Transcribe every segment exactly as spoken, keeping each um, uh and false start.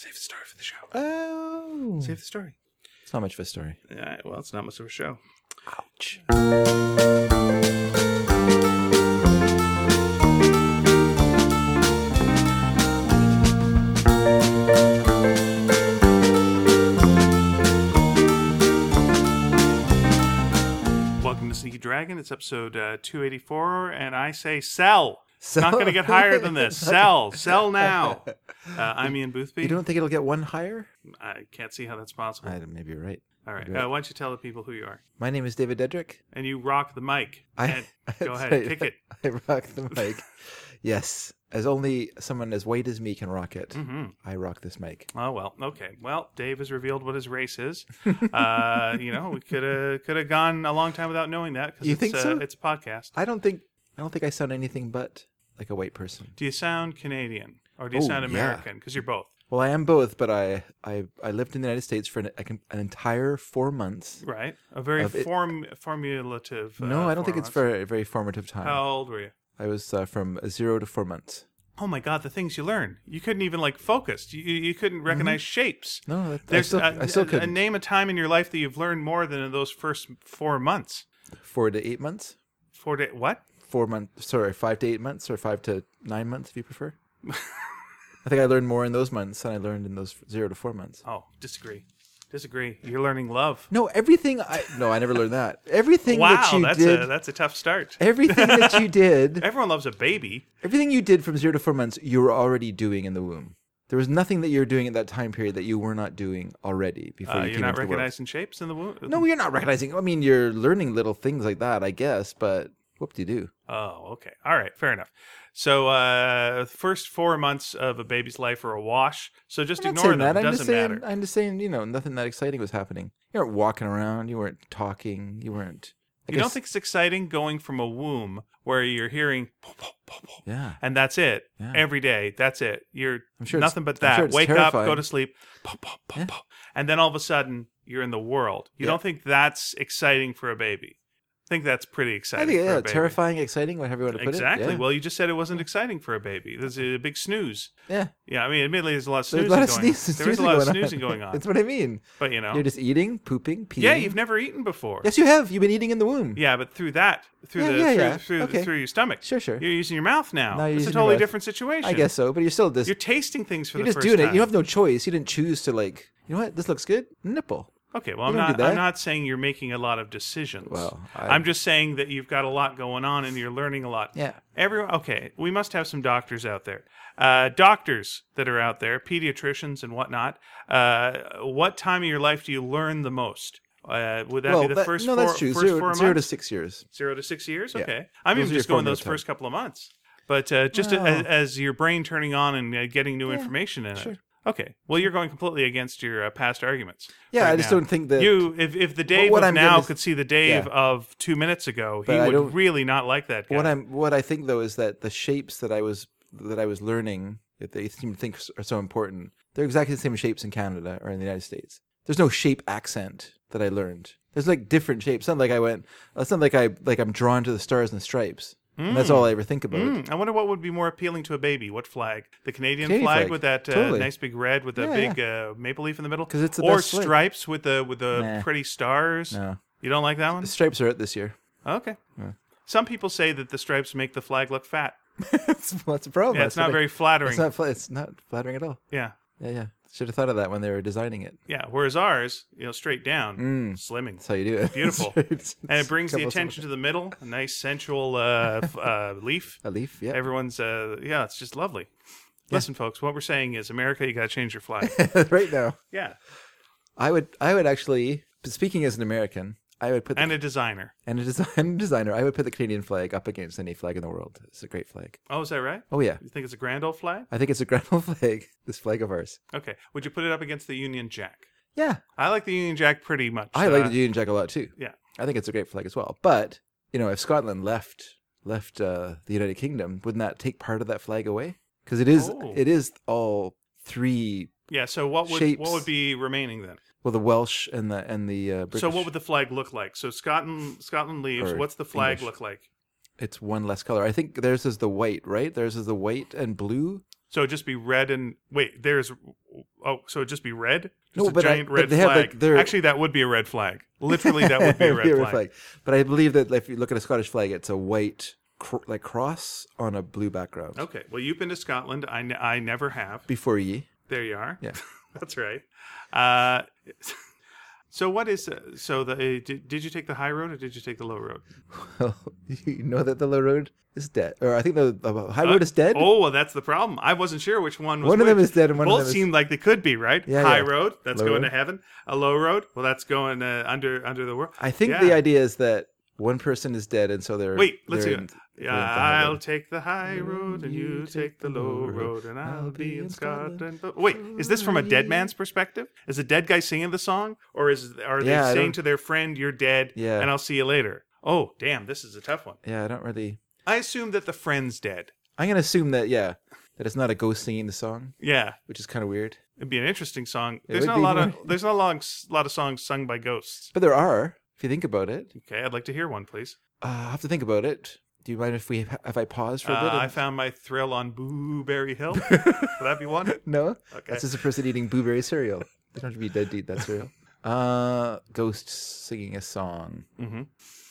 Save the story for the show. Oh. Save the story. It's not much of a story. Yeah, well, it's not much of a show. Ouch. Welcome to Sneaky Dragon. It's episode uh, two eighty-four, and I say sell. It's not going to get higher than this. Sell. Sell now. Uh, I'm Ian Boothby. You don't think it'll get one higher? I can't see how that's possible. I, maybe you're right. All right. Maybe right. Uh, why don't you tell the people who you are? My name is David Dedrick. And you rock the mic. I, And go ahead. Sorry, Kick it. I rock the mic. Yes. As only someone as white as me can rock it. Mm-hmm. I rock this mic. Oh, well. Okay. Well, Dave has revealed what his race is. uh, you know, we could have could have gone a long time without knowing that. Cause You it's, think uh, so? It's a podcast. I don't think I don't think I sound anything but like a white person. Do you sound Canadian? Or do you Oh, sound yeah. American? Because you're both. Well, I am both, but I I, I lived in the United States for an, an entire four months. Right. A very Of it- form formulative. Uh, No, I don't think it's four for a very formative time. months. How old were you? I was uh, from zero to four months. Oh my God, the things you learn. You couldn't even like focus. You you couldn't recognize shapes. No, that, I There's still, uh, I still uh, could. name a time in your life that you've learned more than in those first four months. Four to eight months. Four to what? Four months. Sorry, five to eight months, or five to nine months, if you prefer. I think I learned more in those months than I learned in those zero to four months. Oh, disagree. Disagree. You're learning love. No, everything. I no, I never learned that. Everything Wow, that you that's did. a that's a tough start. Everything that you did. Everyone loves a baby. Everything you did from zero to four months, you were already doing in the womb. There was nothing that you were doing at that time period that you were not doing already before Uh, you you're came not into the world. recognizing shapes in the womb. No, you're not recognizing. I mean, you're learning little things like that, I guess. But whoop-de-doo. Oh, okay. All right. Fair enough. So, uh, first four months of a baby's life are a wash. So just I'm not ignore saying them. that. It I'm doesn't just saying. matter. I'm just saying. You know, nothing that exciting was happening. You weren't walking around. You weren't talking. You weren't. I You don't guess- think it's exciting going from a womb where you're hearing, pop, pop, pop, pop, Yeah. and that's it Yeah. every day. That's it. You're I'm sure nothing it's- but I'm that. sure it's Wake up, terrifying. go to sleep, pop, pop, pop, Yeah. pop, and then all of a sudden you're in the world. You Yeah. don't think that's exciting for a baby? I think that's pretty I exciting. think for yeah, a baby. terrifying, exciting, whatever you want to put Exactly. it. Yeah. Well, you just said it wasn't exciting for a baby. There's a big snooze. yeah. Yeah, I mean, admittedly, there's a lot of There's snoozing a lot of going sneezes. on. There is a snoozing lot of going snoozing on. going on. That's what I mean. But you know, You're just eating, pooping, peeing. yeah, you've never eaten before. Yes, you have. You've been eating in the womb. Yeah, but through that, through Yeah, the yeah, through, yeah. through, Okay. through your stomach. Sure, sure. You're using your mouth now. Now you're It's a using your totally mouth. different situation. I guess so, but you're still just You're tasting things for you're the just first doing time. it. You have no choice. You didn't choose to like. You know what? This looks good. Nipple. Okay, well, You I'm don't not. do that. I'm not saying you're making a lot of decisions. Well, I- I'm just saying that you've got a lot going on and you're learning a lot. Yeah. Everyone. Okay, we must have some doctors out there. Uh, doctors that are out there, pediatricians and whatnot. Uh, what time of your life do you learn the most? Uh, would that well, be the that- first no, four, that's true. first Zero, four zero to months? six years. Zero to six years? Yeah. Okay. I'm Those even are just your going those formative first couple of months. But uh, just Wow. as, as your brain turning on and uh, getting new Yeah, information in sure. it. Okay. Well, you're going completely against your uh, past arguments. Yeah, right I just now. don't think that You, if, if the Dave what of I'm now gonna- could see the Dave Yeah. of two minutes ago, he But I would don't- really not like that guy. What I'm what I think though is that the shapes that I was that I was learning that they seem to think are so important, they're exactly the same shapes in Canada or in the United States. There's no shape accent that I learned. There's like different shapes. It's not like I went. It's not like I like I'm drawn to the stars and stripes. And that's all I ever think about. Mm, I wonder what would be more appealing to a baby. What flag? The Canadian, Canadian flag, flag. with that uh, Totally. nice big red with the Yeah, big uh, maple leaf in the middle, 'Cause it's the or best flag. stripes with the with the Nah. pretty stars. No, You don't like that one? the stripes are out this year. Okay. Yeah. Some people say that the stripes make the flag look fat. that's, that's a problem. Yeah, it's That's not what I- very flattering. It's not. fla- It's not flattering at all. Yeah, Yeah, yeah. Should have thought of that when they were designing it. yeah. Whereas ours, you know, straight down, Mm. slimming, That's how you do it. Beautiful. It's- and it it's brings a the couple attention to the middle. A nice sensual uh, f- uh, leaf. A leaf. Yeah. Everyone's, uh, yeah, it's just lovely. Listen, folks, what we're saying is, America, you got to change your flag. right now, Yeah, I would. I would actually. Speaking as an American, I would put the, and a designer. and a design designer. I would put the Canadian flag up against any flag in the world. It's a great flag. Oh, is that right? Oh yeah, You think it's a grand old flag? I think it's a grand old flag. This flag of ours. Okay. Would you put it up against the Union Jack? Yeah, I like the Union Jack pretty much. I like Uh, the Union Jack a lot too. Yeah. I think it's a great flag as well. But you know, if Scotland left left uh, the United Kingdom, wouldn't that take part of that flag away? Because it is Oh. it is all three. Yeah. So what would Shapes. what would be remaining then? Well, the Welsh and the and the uh, British. So what would the flag look like? So Scotland Scotland leaves. Or What's the flag English. look like? It's one less color. I think theirs is the white, right? Theirs is the white and blue. So it'd just be red and wait. There's oh, so it'd just be red. Just No, a but I- giant but red they have, flag. like, their- Actually, that would be a red flag. Literally, that would be a red Be flag. But I believe that if you look at a Scottish flag, it's a white cr- like cross on a blue background. Okay. Well, you've been to Scotland. I, ne- I never have. Before ye. There you are. Yeah. That's right. Uh, so what is uh, so the uh, did, did you take the high road or did you take the low road? Well, you know that the low road is dead, or I think the, the high road is dead. Oh, well, that's the problem. I wasn't sure which one was One of them which. is dead and one of Both them is- seemed like they could be, right? Yeah, high yeah. road, that's Low going road. to heaven. A low road, well, that's going uh, under under the world. I think Yeah. the idea is that one person is dead, and so they're Wait, let's they're see. in- Yeah, they're in the I'll heaven. take the high road and you take the low road, and I'll be in Scotland. But wait, is this from a dead man's perspective? Is a dead guy singing the song, or is are they Yeah, I saying don't- to their friend, "You're dead, Yeah. and I'll see you later"? Oh, damn, this is a tough one. Yeah, I don't really. I assume that the friend's dead. I'm gonna assume that yeah, that it's not a ghost singing the song, Yeah, which is kind of weird. it'd be an interesting song. It There's would not a be lot of more- there's not a long, lot of songs sung by ghosts. But there are, if you think about it. Okay, I'd like to hear one, please. Uh, I have to think about it. Do you mind if we if I pause for a bit? Uh, I and- found my thrill on Blueberry Hill. Would that be one? No, Okay. that's just a person eating blueberry cereal. They don't have to be dead to eat that cereal. Uh, ghosts singing a song. Mm-hmm.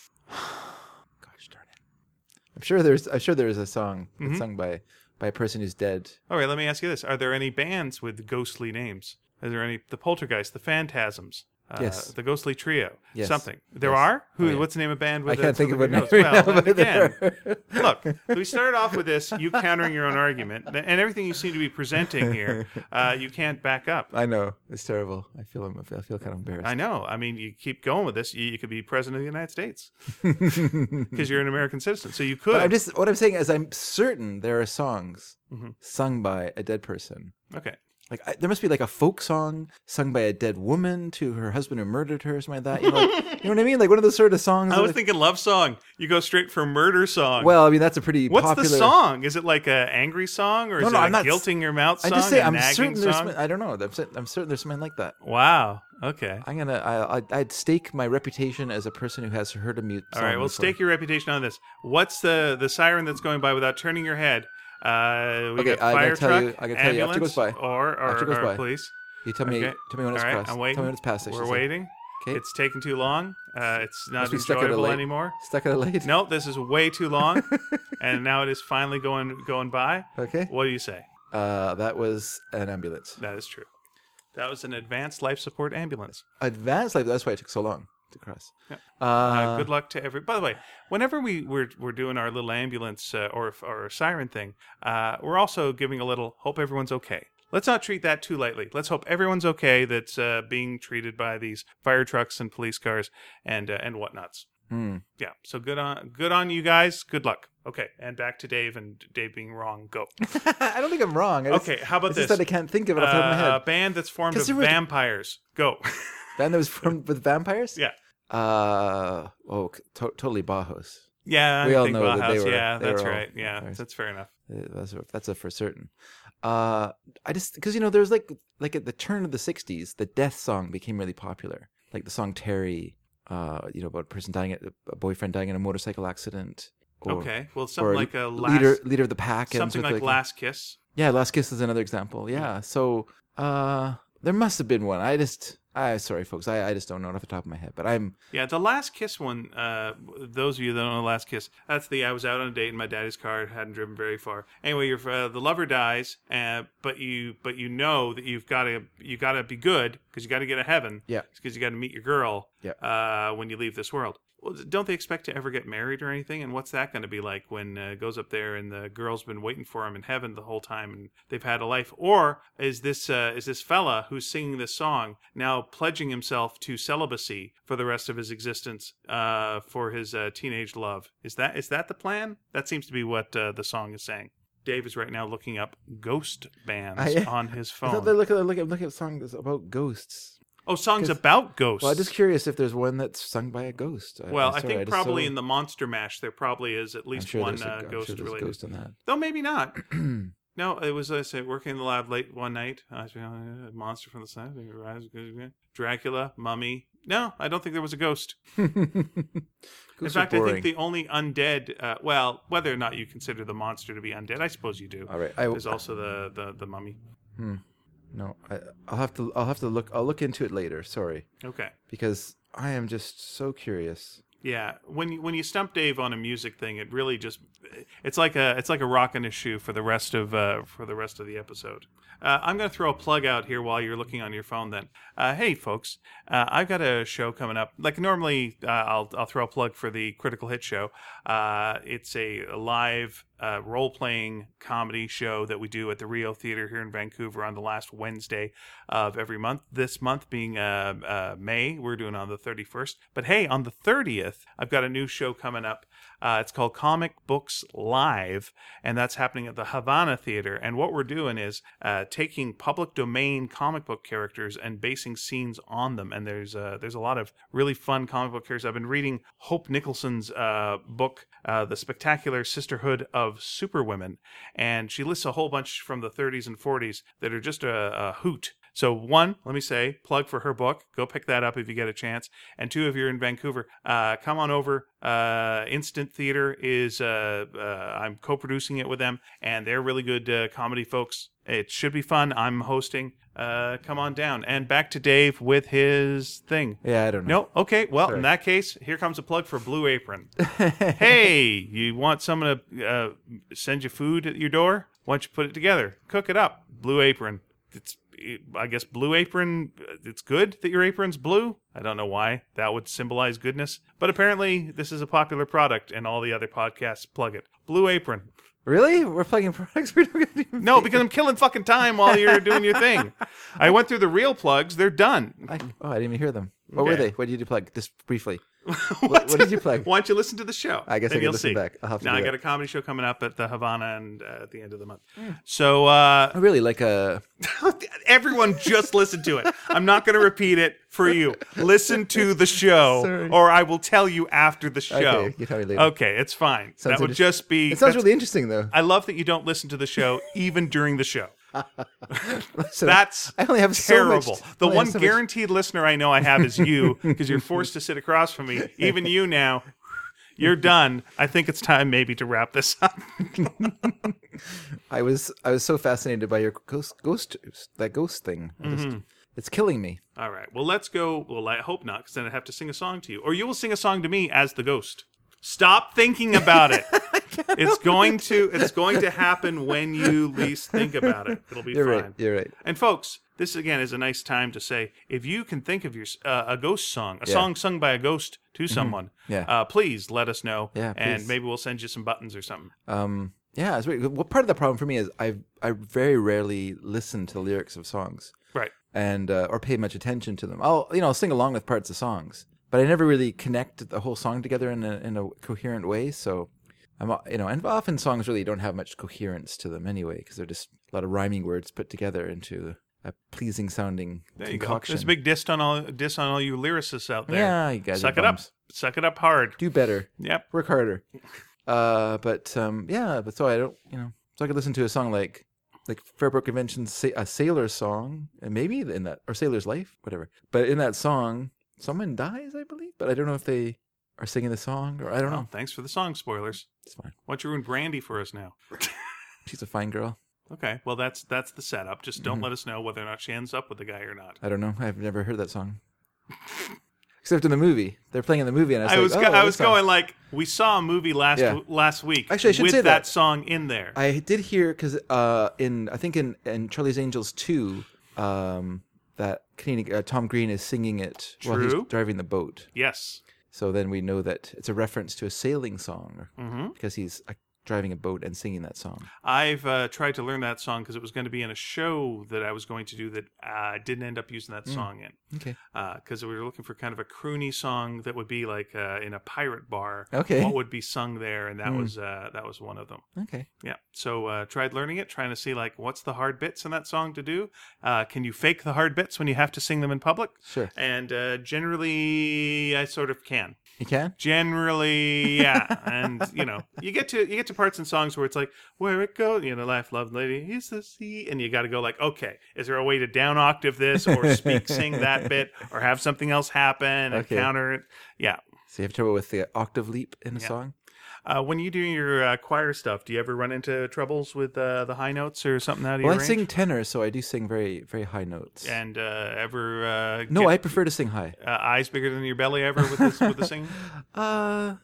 Gosh darn it! I'm sure there's I'm sure there's a song Mhm. that's sung by by a person who's dead. All right, let me ask you this: are there any bands with ghostly names? Is there any the Poltergeist, the Phantasms? Uh, Yes. The Ghostly Trio. Yes. Something. There Yes. are? Who? Oh, yeah. What's the name of band? With I can't a- think of with what a name ghost? right Well, now, then but again, there are. look, we started off with this, you countering your own argument, and everything you seem to be presenting here, uh, you can't back up. I know it's terrible. I feel I feel kind of embarrassed. I know. I mean, you keep going with this, you, you could be president of the United States because you're an American citizen. So you could. But I'm just what I'm saying is I'm certain there are songs Mhm. sung by a dead person. Okay. Like I, there must be like a folk song sung by a dead woman to her husband who murdered her, or something like that. You know, like, you know what I mean? Like one of those sort of songs. I that, was like- thinking love song. You go straight for murder song. well, I mean that's a pretty What's popular. the song? Is it like a angry song, or is No, no, it a I'm not- guilting your mouth I song? just say a I'm nagging certain there's. song? Some, I don't know. I'm, cer- I'm certain there's something like that. Wow. Okay. I'm gonna. I, I I'd stake my reputation as a person who has heard a mute. All right. Well, stake your reputation on this. What's the the siren that's going by without turning your head? Uh, we Okay, got I gotta fire tell truck, you- I gotta tell you, after it ambulance, goes by. or or, After it goes or by. police. You tell me. Okay. Tell me when it's All right, crossed. I'm waiting. Tell me when it's passed. I We're should say. waiting. Okay. It's taking too long. Uh, it's not Must be stuck at a enjoyable light. anymore. Stuck at a light. No, this is way too long, and now it is finally going going by. Okay. What do you say? Uh, that was an ambulance. That is true. That was an advanced life support ambulance. Advanced life. That's why it took so long to cross. Yeah. Uh, Uh, good luck to every. By the way, whenever we we're, we're doing our little ambulance uh, or or siren thing, uh, we're also giving a little hope everyone's okay. Let's not treat that too lightly. Let's hope everyone's okay that's uh, being treated by these fire trucks and police cars and uh, and whatnots. hmm. Yeah. So good on good on you guys. Good luck. Okay. And back to Dave and Dave being wrong. Go. I don't think I'm wrong. I just- Okay. How about it's this? just that I can't think of it off the top of my Uh, a head. band that's formed 'Cause of there was- vampires. Go. Band that was formed with vampires. Yeah. Uh oh, to- totally Bauhaus. Yeah. We I all think know that they Bauhaus. were- Yeah. they That's were all right. Yeah. vampires. That's fair enough. Uh, That's a, that's a for certain. Uh, I just because you know there's like like at the turn of the sixties, the death song became really popular. Like the song Terry, uh, you know about a person dying, at, a boyfriend dying in a motorcycle accident. Or, Okay. Well, something or like a last, leader leader of the pack. and something sort like of Last Kiss. Yeah, Last Kiss is another example. Yeah. So uh, there must have been one. I just I sorry folks, I, I just don't know it off the top of my head. But I'm Yeah, the Last Kiss one. Uh, those of you that don't know Last Kiss, that's the I was out on a date in my daddy's car, hadn't driven very far. Anyway, your uh, the lover dies, uh, but you but you know that you've got to you got to be good because you got to get to heaven. Yeah. Because you got to meet your girl. Yeah. Uh, when you leave this world. Well, don't they expect to ever get married or anything? And what's that going to be like when uh, goes up there and the girl's been waiting for him in heaven the whole time and they've had a life? Or is this uh, is this fella who's singing this song now pledging himself to celibacy for the rest of his existence uh, for his uh, teenage love? Is that is that the plan? That seems to be what uh, the song is saying. Dave is right now looking up ghost bands I- on his I thought phone. they look at look at look at songs about ghosts. Oh, songs 'cause- about ghosts. Well, I'm just curious if there's one that's sung by a ghost. I, Well, I'm I sorry, think just probably so- in the Monster Mash there probably is at I'm least sure one there's a- uh, I'm ghost sure there's a related. ghost in that. Though maybe not. No, it was, I say, working in the lab late one night. I was, uh, monster from the sun, Dracula, mummy. No, I don't think there was a ghost. In fact, I think the only undead, uh, well, whether or not you consider the monster to be undead, I suppose you do. All right. I, There's also the, the, the mummy. Hmm. No, I, I'll have to. I'll have to look. I'll look into it later. Sorry, Okay. because I am just so curious. Yeah, when you, when you stump Dave on a music thing, it really just it's like a it's like a rock in his shoe for the rest of uh, for the rest of the episode. Uh, I'm going to throw a plug out here while you're looking on your phone. Then, uh, hey folks, uh, I've got a show coming up. Like normally, uh, I'll I'll throw a plug for the Critical Hit show. Uh, it's a live uh, role playing comedy show that we do at the Rio Theater here in Vancouver on the last Wednesday of every month. This month being uh, uh, May, we're doing on the thirty-first. But hey, on the thirtieth, I've got a new show coming up. Uh, it's called Comic Books Live, and that's happening at the Havana Theater. And what we're doing is uh, taking public domain comic book characters and basing scenes on them. And there's uh, there's a lot of really fun comic book characters. I've been reading Hope Nicholson's uh, book, uh, The Spectacular Sisterhood of Superwomen, and she lists a whole bunch from the thirties and forties that are just a, a hoot. So one, let me say, plug for her book. Go pick that up if you get a chance. And two, if you're in Vancouver, uh, come on over. Uh, Instant Theater is, uh, uh, I'm co-producing it with them, and they're really good uh, comedy folks. It should be fun. I'm hosting. Uh, come on down. And back to Dave with his thing. Yeah, I don't know. No? Okay. Well, Sorry. In that case, here comes a plug for Blue Apron. Hey, you want someone to uh, send you food at your door? Why don't you put it together? Cook it up. Blue Apron. It's I guess Blue Apron, it's good that your apron's blue. I don't know why. That would symbolize goodness. But apparently, this is a popular product, and all the other podcasts plug it. Blue Apron. Really? We're plugging products? We're not gonna No, because I'm killing fucking time while you're doing your thing. I went through the real plugs. They're done. I, oh, I didn't even hear them. What were Okay. they? What did you plug? Just briefly. what, What, what did you plug? Why don't you listen to the show? I guess Then I can you'll listen see. back. I'll have to Now do I that. got a comedy show coming up at the Havana and uh, at the end of the month. So uh, Oh, really? Like a... everyone just listen to it. I'm not going to repeat it for you. Listen to the show, Sorry. or I will tell you after the show. Okay, you tell me later. Okay, it's fine. Sounds that would interest- just be. It sounds that's- really interesting, though. I love that you don't listen to the show even during the show. Listen, That's I only have so much- terrible. I The only have one so much- guaranteed listener I know I have is you, because you're forced to sit across from me. Even you now. You're done. I think it's time maybe to wrap this up. I was I was so fascinated by your ghost ghost that ghost thing. I just, it's killing me. All right. Well, let's go. Well, I hope not, because then I'd have to sing a song to you. Or you will sing a song to me as the ghost. Stop thinking about it. It's going to it's going to happen when you least think about it. It'll be You're fine. right. You're right. And folks, this again is a nice time to say, if you can think of your uh, a ghost song, a Yeah. song sung by a ghost to someone, Yeah. uh, please let us know. Yeah, and please. maybe we'll send you some buttons or something. Um. Yeah. It's weird. Well, part of the problem for me is I I very rarely listen to the lyrics of songs Right. and uh, or pay much attention to them. I'll you know I'll sing along with parts of songs, but I never really connect the whole song together in a in a coherent way. So. I'm, you know, and often songs really don't have much coherence to them anyway, because they're just a lot of rhyming words put together into a pleasing sounding There you go. concoction. There's a big diss on all diss on all you lyricists out there. Yeah, you guys Suck are it up. bums. Suck it up hard. Do better. Yep. Work harder. Uh, but um, yeah, but so I don't, you know, so I could listen to a song like like Fairbrook Convention's sa- a sailor song, and maybe in that or Sailor's Life, whatever. But in that song, someone dies, I believe. But I don't know if they are singing the song or I don't Well, know. thanks for the song spoilers. It's fine. Why don't you ruin Brandy for us now? She's a fine girl. Okay, well that's that's the setup. Just don't Mhm. let us know whether or not she ends up with the guy or not. I don't know. I've never heard that song. Except in the movie. They're playing in the movie, and I was I like, was oh, go- I this was song. going like we saw a movie last Yeah. w- last week. Actually, I should with say that. song in there. I did hear because uh, in I think in, in Charlie's Angels two, um, that Canadian uh, Tom Green is singing it while True. he's driving the boat. Yes. So then we know that it's a reference to a sailing song hmm because he's uh, driving a boat and singing that song. I've uh, tried to learn that song because it was going to be in a show that I was going to do that I didn't end up using that Mm. song in. Okay. Because we were looking for kind of a croony song that would be like uh, in a pirate bar. Okay. What would be sung there, and that Mm. was uh, that was one of them. Okay. Yeah. So uh, tried learning it, trying to see like what's the hard bits in that song to do. Uh, can you fake the hard bits when you have to sing them in public? Sure. And uh, generally, I sort of can. You can? Generally, yeah. And you know, you get to you get to to parts in songs where it's like, where it goes, you know, laugh, love, lady, is the sea. And you got to go like, okay, is there a way to down octave this or speak, sing that bit or have something else happen and Okay. counter it? Yeah. So you have trouble with the octave leap in a Yeah. song? Uh, when you do your uh, choir stuff, do you ever run into troubles with uh, the high notes or something out of Well, your I range? sing tenor, so I do sing very, very high notes. And uh, ever uh, No, get, I prefer to sing high. uh, eyes bigger than your belly ever with this, with the singing? Uh,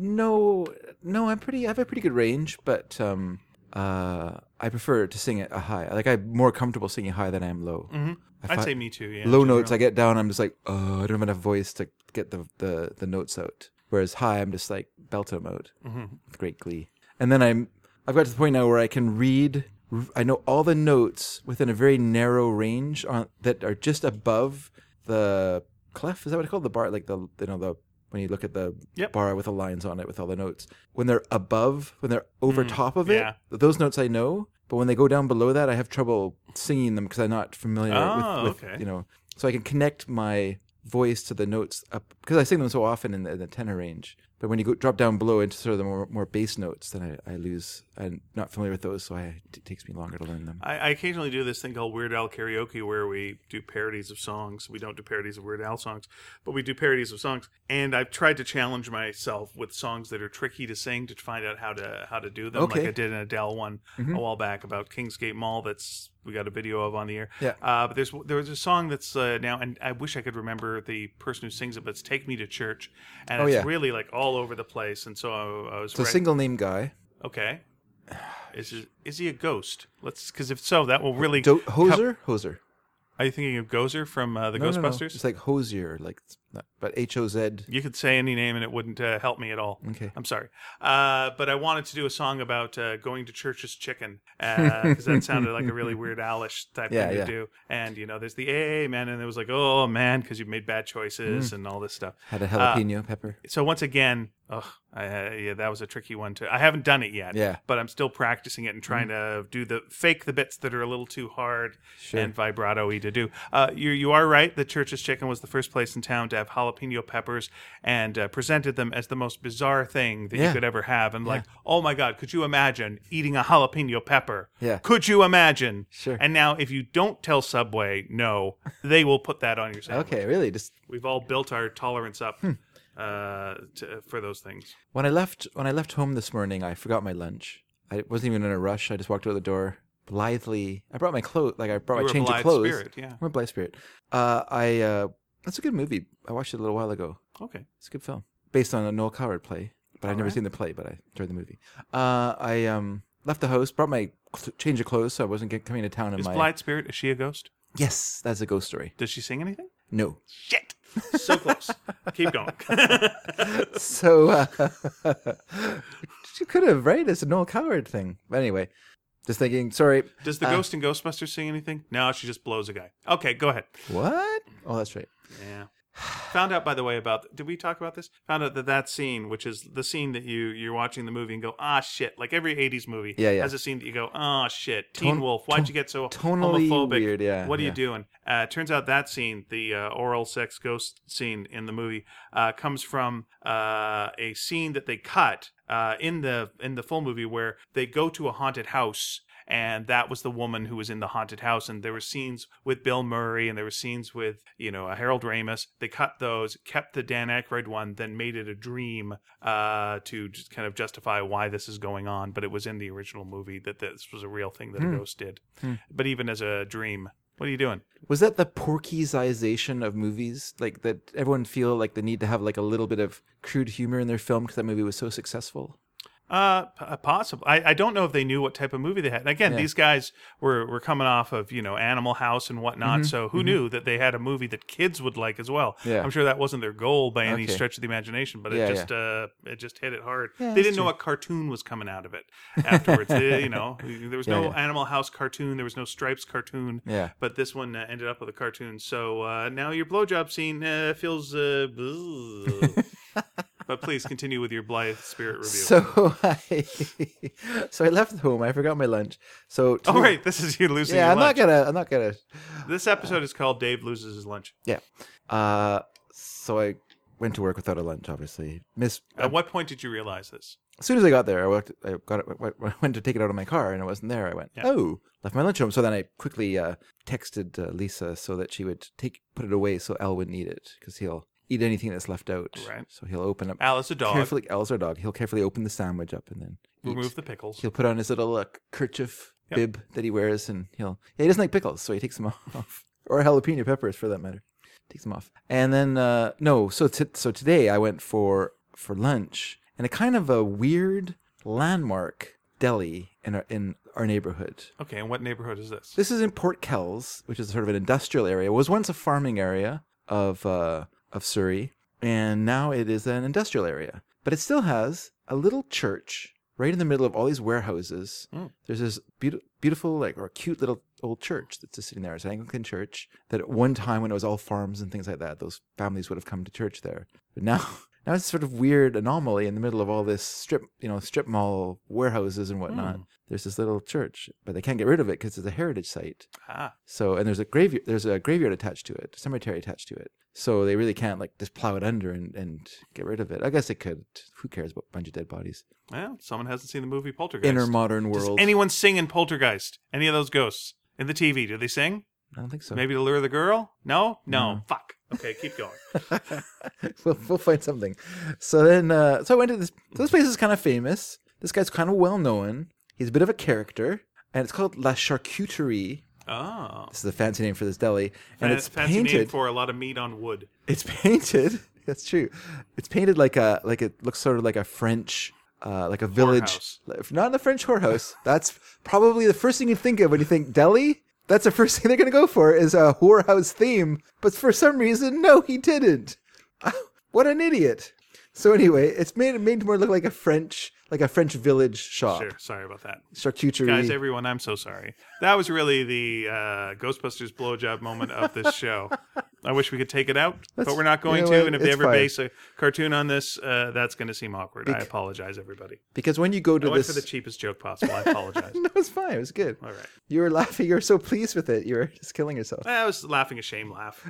no, no, I'm pretty. I have a pretty good range, but um, uh, I prefer to sing at a high. Like I'm more comfortable singing high than I am low. Mm-hmm. I I'd fi- say me too. Yeah. low generally. notes, I get down. I'm just like, oh, I don't have enough voice to get the the, the notes out. Whereas high, I'm just like belter mode Mm-hmm. with great glee. And then I'm I've got to the point now where I can read. I know all the notes within a very narrow range on that are just above the clef. Is that what it's called? The bar, like the you know the when you look at the Yep. bar with the lines on it with all the notes. When they're above, when they're over Mm, top of it, yeah. those notes I know. But when they go down below that, I have trouble singing them because I'm not familiar Oh, with, with okay. you know. So I can connect my voice to the notes up because I sing them so often in the, in the tenor range. But when you go drop down below into sort of the more, more bass notes, then I, I lose. I'm not familiar with those, so I, it takes me longer to learn them. I, I occasionally do this thing called Weird Al karaoke, where we do parodies of songs. We don't do parodies of Weird Al songs, but we do parodies of songs. And I've tried to challenge myself with songs that are tricky to sing to find out how to how to do them. Okay. Like I did an Adele one Mhm. a while back about Kingsgate Mall. That's we got a video of on the air. Yeah. Uh, but there's there was a song that's uh, now, and I wish I could remember the person who sings it, but it's "Take Me to Church," and Oh, it's yeah. really like all over the place. And so I, I was It's a ready- single name guy. Okay. Is he, is he a ghost? Let's because if so, that will really. Do- Hoser? Hoser. Are you thinking of Gozer from uh, the No, no, no. Ghostbusters? It's like Hosier, like, it's not- but H O Z. You could say any name and it wouldn't uh, help me at all. Okay. I'm sorry. Uh, but I wanted to do a song about uh, going to church's chicken because that sounded like a really Weird Alish type Yeah, thing to yeah. do. And, you know, there's the amen, and it was like, oh, man, because you've made bad choices and all this stuff. Had a jalapeno pepper. So once again, ugh, I, uh, yeah, that was a tricky one too. I haven't done it yet, Yeah. but I'm still practicing it and trying to do the fake the bits that are a little too hard Sure. and vibrato-y to do. Uh, you you are right. The Church's Chicken was the first place in town to have jalapeno peppers and uh, presented them as the most bizarre thing that you Yeah. could ever have. And like, oh my God, could you imagine eating a jalapeno pepper? Yeah. Could you imagine? Sure. And now, if you don't tell Subway no, they will put that on your sandwich. Okay, really? Just We've all built our tolerance up Hmm. uh, to, for those things. when I left when I left home this morning, I forgot my lunch. I wasn't even in a rush. I just walked out the door blithely. I brought my clothes, like I brought You my were a change of blithe clothes. spirit, yeah. I'm a blithe spirit. Uh, I uh, that's a good movie. I watched it a little while ago. Okay. It's a good film based on a Noel Coward play, but I've never Alright. seen the play. But I enjoyed the movie. Uh, I um left the house, brought my cl- change of clothes, so I wasn't get, coming to town in Is my. Blythe Spirit, is she a ghost? Yes, that's a ghost story. Does she sing anything? No. Shit. So close. Keep going. So uh, you could have, right? It's a Noel Coward thing. But anyway, just thinking. Sorry. Does the Uh, ghost in Ghostbusters sing anything? No, she just blows a guy. Okay, go ahead. What? Oh, that's right. Yeah. Found out, by the way, about did we talk about this? Found out that that scene, which is the scene that you you're watching the movie and go, ah, shit. Like every eighties movie Yeah, yeah. has a scene that you go, ah, shit. Teen Ton- Wolf, why'd ton- you get so tonally homophobic? weird, yeah, What are yeah. you doing? Uh, turns out that scene, the uh, oral sex ghost scene in the movie, uh, comes from uh, a scene that they cut uh, in the in the full movie where they go to a haunted house. And that was the woman who was in the haunted house. And there were scenes with Bill Murray and there were scenes with, you know, Harold Ramis. They cut those, kept the Dan Aykroyd one, then made it a dream uh, to just kind of justify why this is going on. But it was in the original movie that this was a real thing that a ghost did. But even as a dream, what are you doing? Was that the Porky's-ization of movies? Like that everyone feel like they need to have like a little bit of crude humor in their film because that movie was so successful? Uh, p- possible. I, I don't know if they knew what type of movie they had. And again, Yeah. these guys were, were coming off of, you know, Animal House and whatnot. So who knew that they had a movie that kids would like as well? Mm-hmm. Yeah. I'm sure that wasn't their goal by any Okay. stretch of the imagination, but it Yeah, just uh it just hit it hard. Yeah, they that's didn't know true. what cartoon was coming out of it afterwards. They, you know, there was Yeah, no yeah. Animal House cartoon, there was no Stripes cartoon. Yeah. But this one uh, ended up with a cartoon. So uh, now your blowjob scene uh, feels. Uh, ugh. But please continue with your Blythe Spirit review. So I, so I left home. I forgot my lunch. So two- oh right, this is you losing. yeah, your I'm lunch. not gonna. I'm not gonna. This episode is called Dave Loses His Lunch. Yeah. Uh, so I went to work without a lunch. Obviously, miss. At what point did you realize this? as soon as I got there, I, walked, I got it, went, went to take it out of my car, and it wasn't there. I went, Yeah. oh, left my lunch home. So then I quickly uh, texted uh, Lisa so that she would take put it away so Al wouldn't eat it, because he'll eat anything that's left out. Right. So he'll open up Alice, a dog. carefully. Al's our dog. He'll carefully open the sandwich up and then eat. Remove the pickles. He'll put on his little uh, kerchief Yep. bib that he wears, and he'll yeah he doesn't like pickles, so he takes them off, or jalapeno peppers for that matter. Takes them off, and then uh, no. So t- so today I went for for lunch in a kind of a weird landmark deli in our, in our neighborhood. Okay, and what neighborhood is this? This is in Port Kells, which is sort of an industrial area. It was once a farming area of uh, of Surrey, and now it is an industrial area. But it still has a little church right in the middle of all these warehouses. Mm. There's this be- beautiful, like, or cute little old church that's just sitting there. It's an Anglican church that at one time, when it was all farms and things like that, those families would have come to church there. But now, now it's sort of weird anomaly in the middle of all this strip, you know, strip mall warehouses and whatnot. Mm. There's this little church, but they can't get rid of it because it's a heritage site. Ah, So, and there's a graveyard, there's a graveyard attached to it, a cemetery attached to it. So they really can't like just plow it under and, and get rid of it. I guess they could. Who cares about a bunch of dead bodies? well, someone hasn't seen the movie Poltergeist. Inner modern Does world. anyone sing in Poltergeist? Any of those ghosts in the T V? Do they sing? I don't think so. Maybe to lure the girl? No, no. No. Fuck. Okay, keep going. we'll, we'll find something. So then, uh, so I went to this. So this place is kind of famous. This guy's kind of well known. He's a bit of a character, and it's called La Charcuterie. Oh, This is a fancy name for this deli, and Fan- it's fancy name painted. for a lot of meat on wood. It's painted. That's true. It's painted like a like it looks sort of like a French, uh, like a village. Whorehouse. Not the French whorehouse. That's probably the first thing you think of when you think deli. That's the first thing they're going to go for is a whorehouse theme. But for some reason, no, he didn't. What an idiot. So anyway, it's made made more look like a French like a French village shop. Sure, sorry about that. Charcuterie. Guys, everyone, I'm so sorry. That was really the uh, Ghostbusters blowjob moment of this show. I wish we could take it out, but we're not going you know to. what? And if they It's ever fine. base a cartoon on this, uh, that's going to seem awkward. I Bec- apologize, everybody. Because when you go I to went this, for the cheapest joke possible. I apologize. no, it's fine. It was good. All right. You were laughing. You were so pleased with it. You were just killing yourself. I was laughing a shame laugh.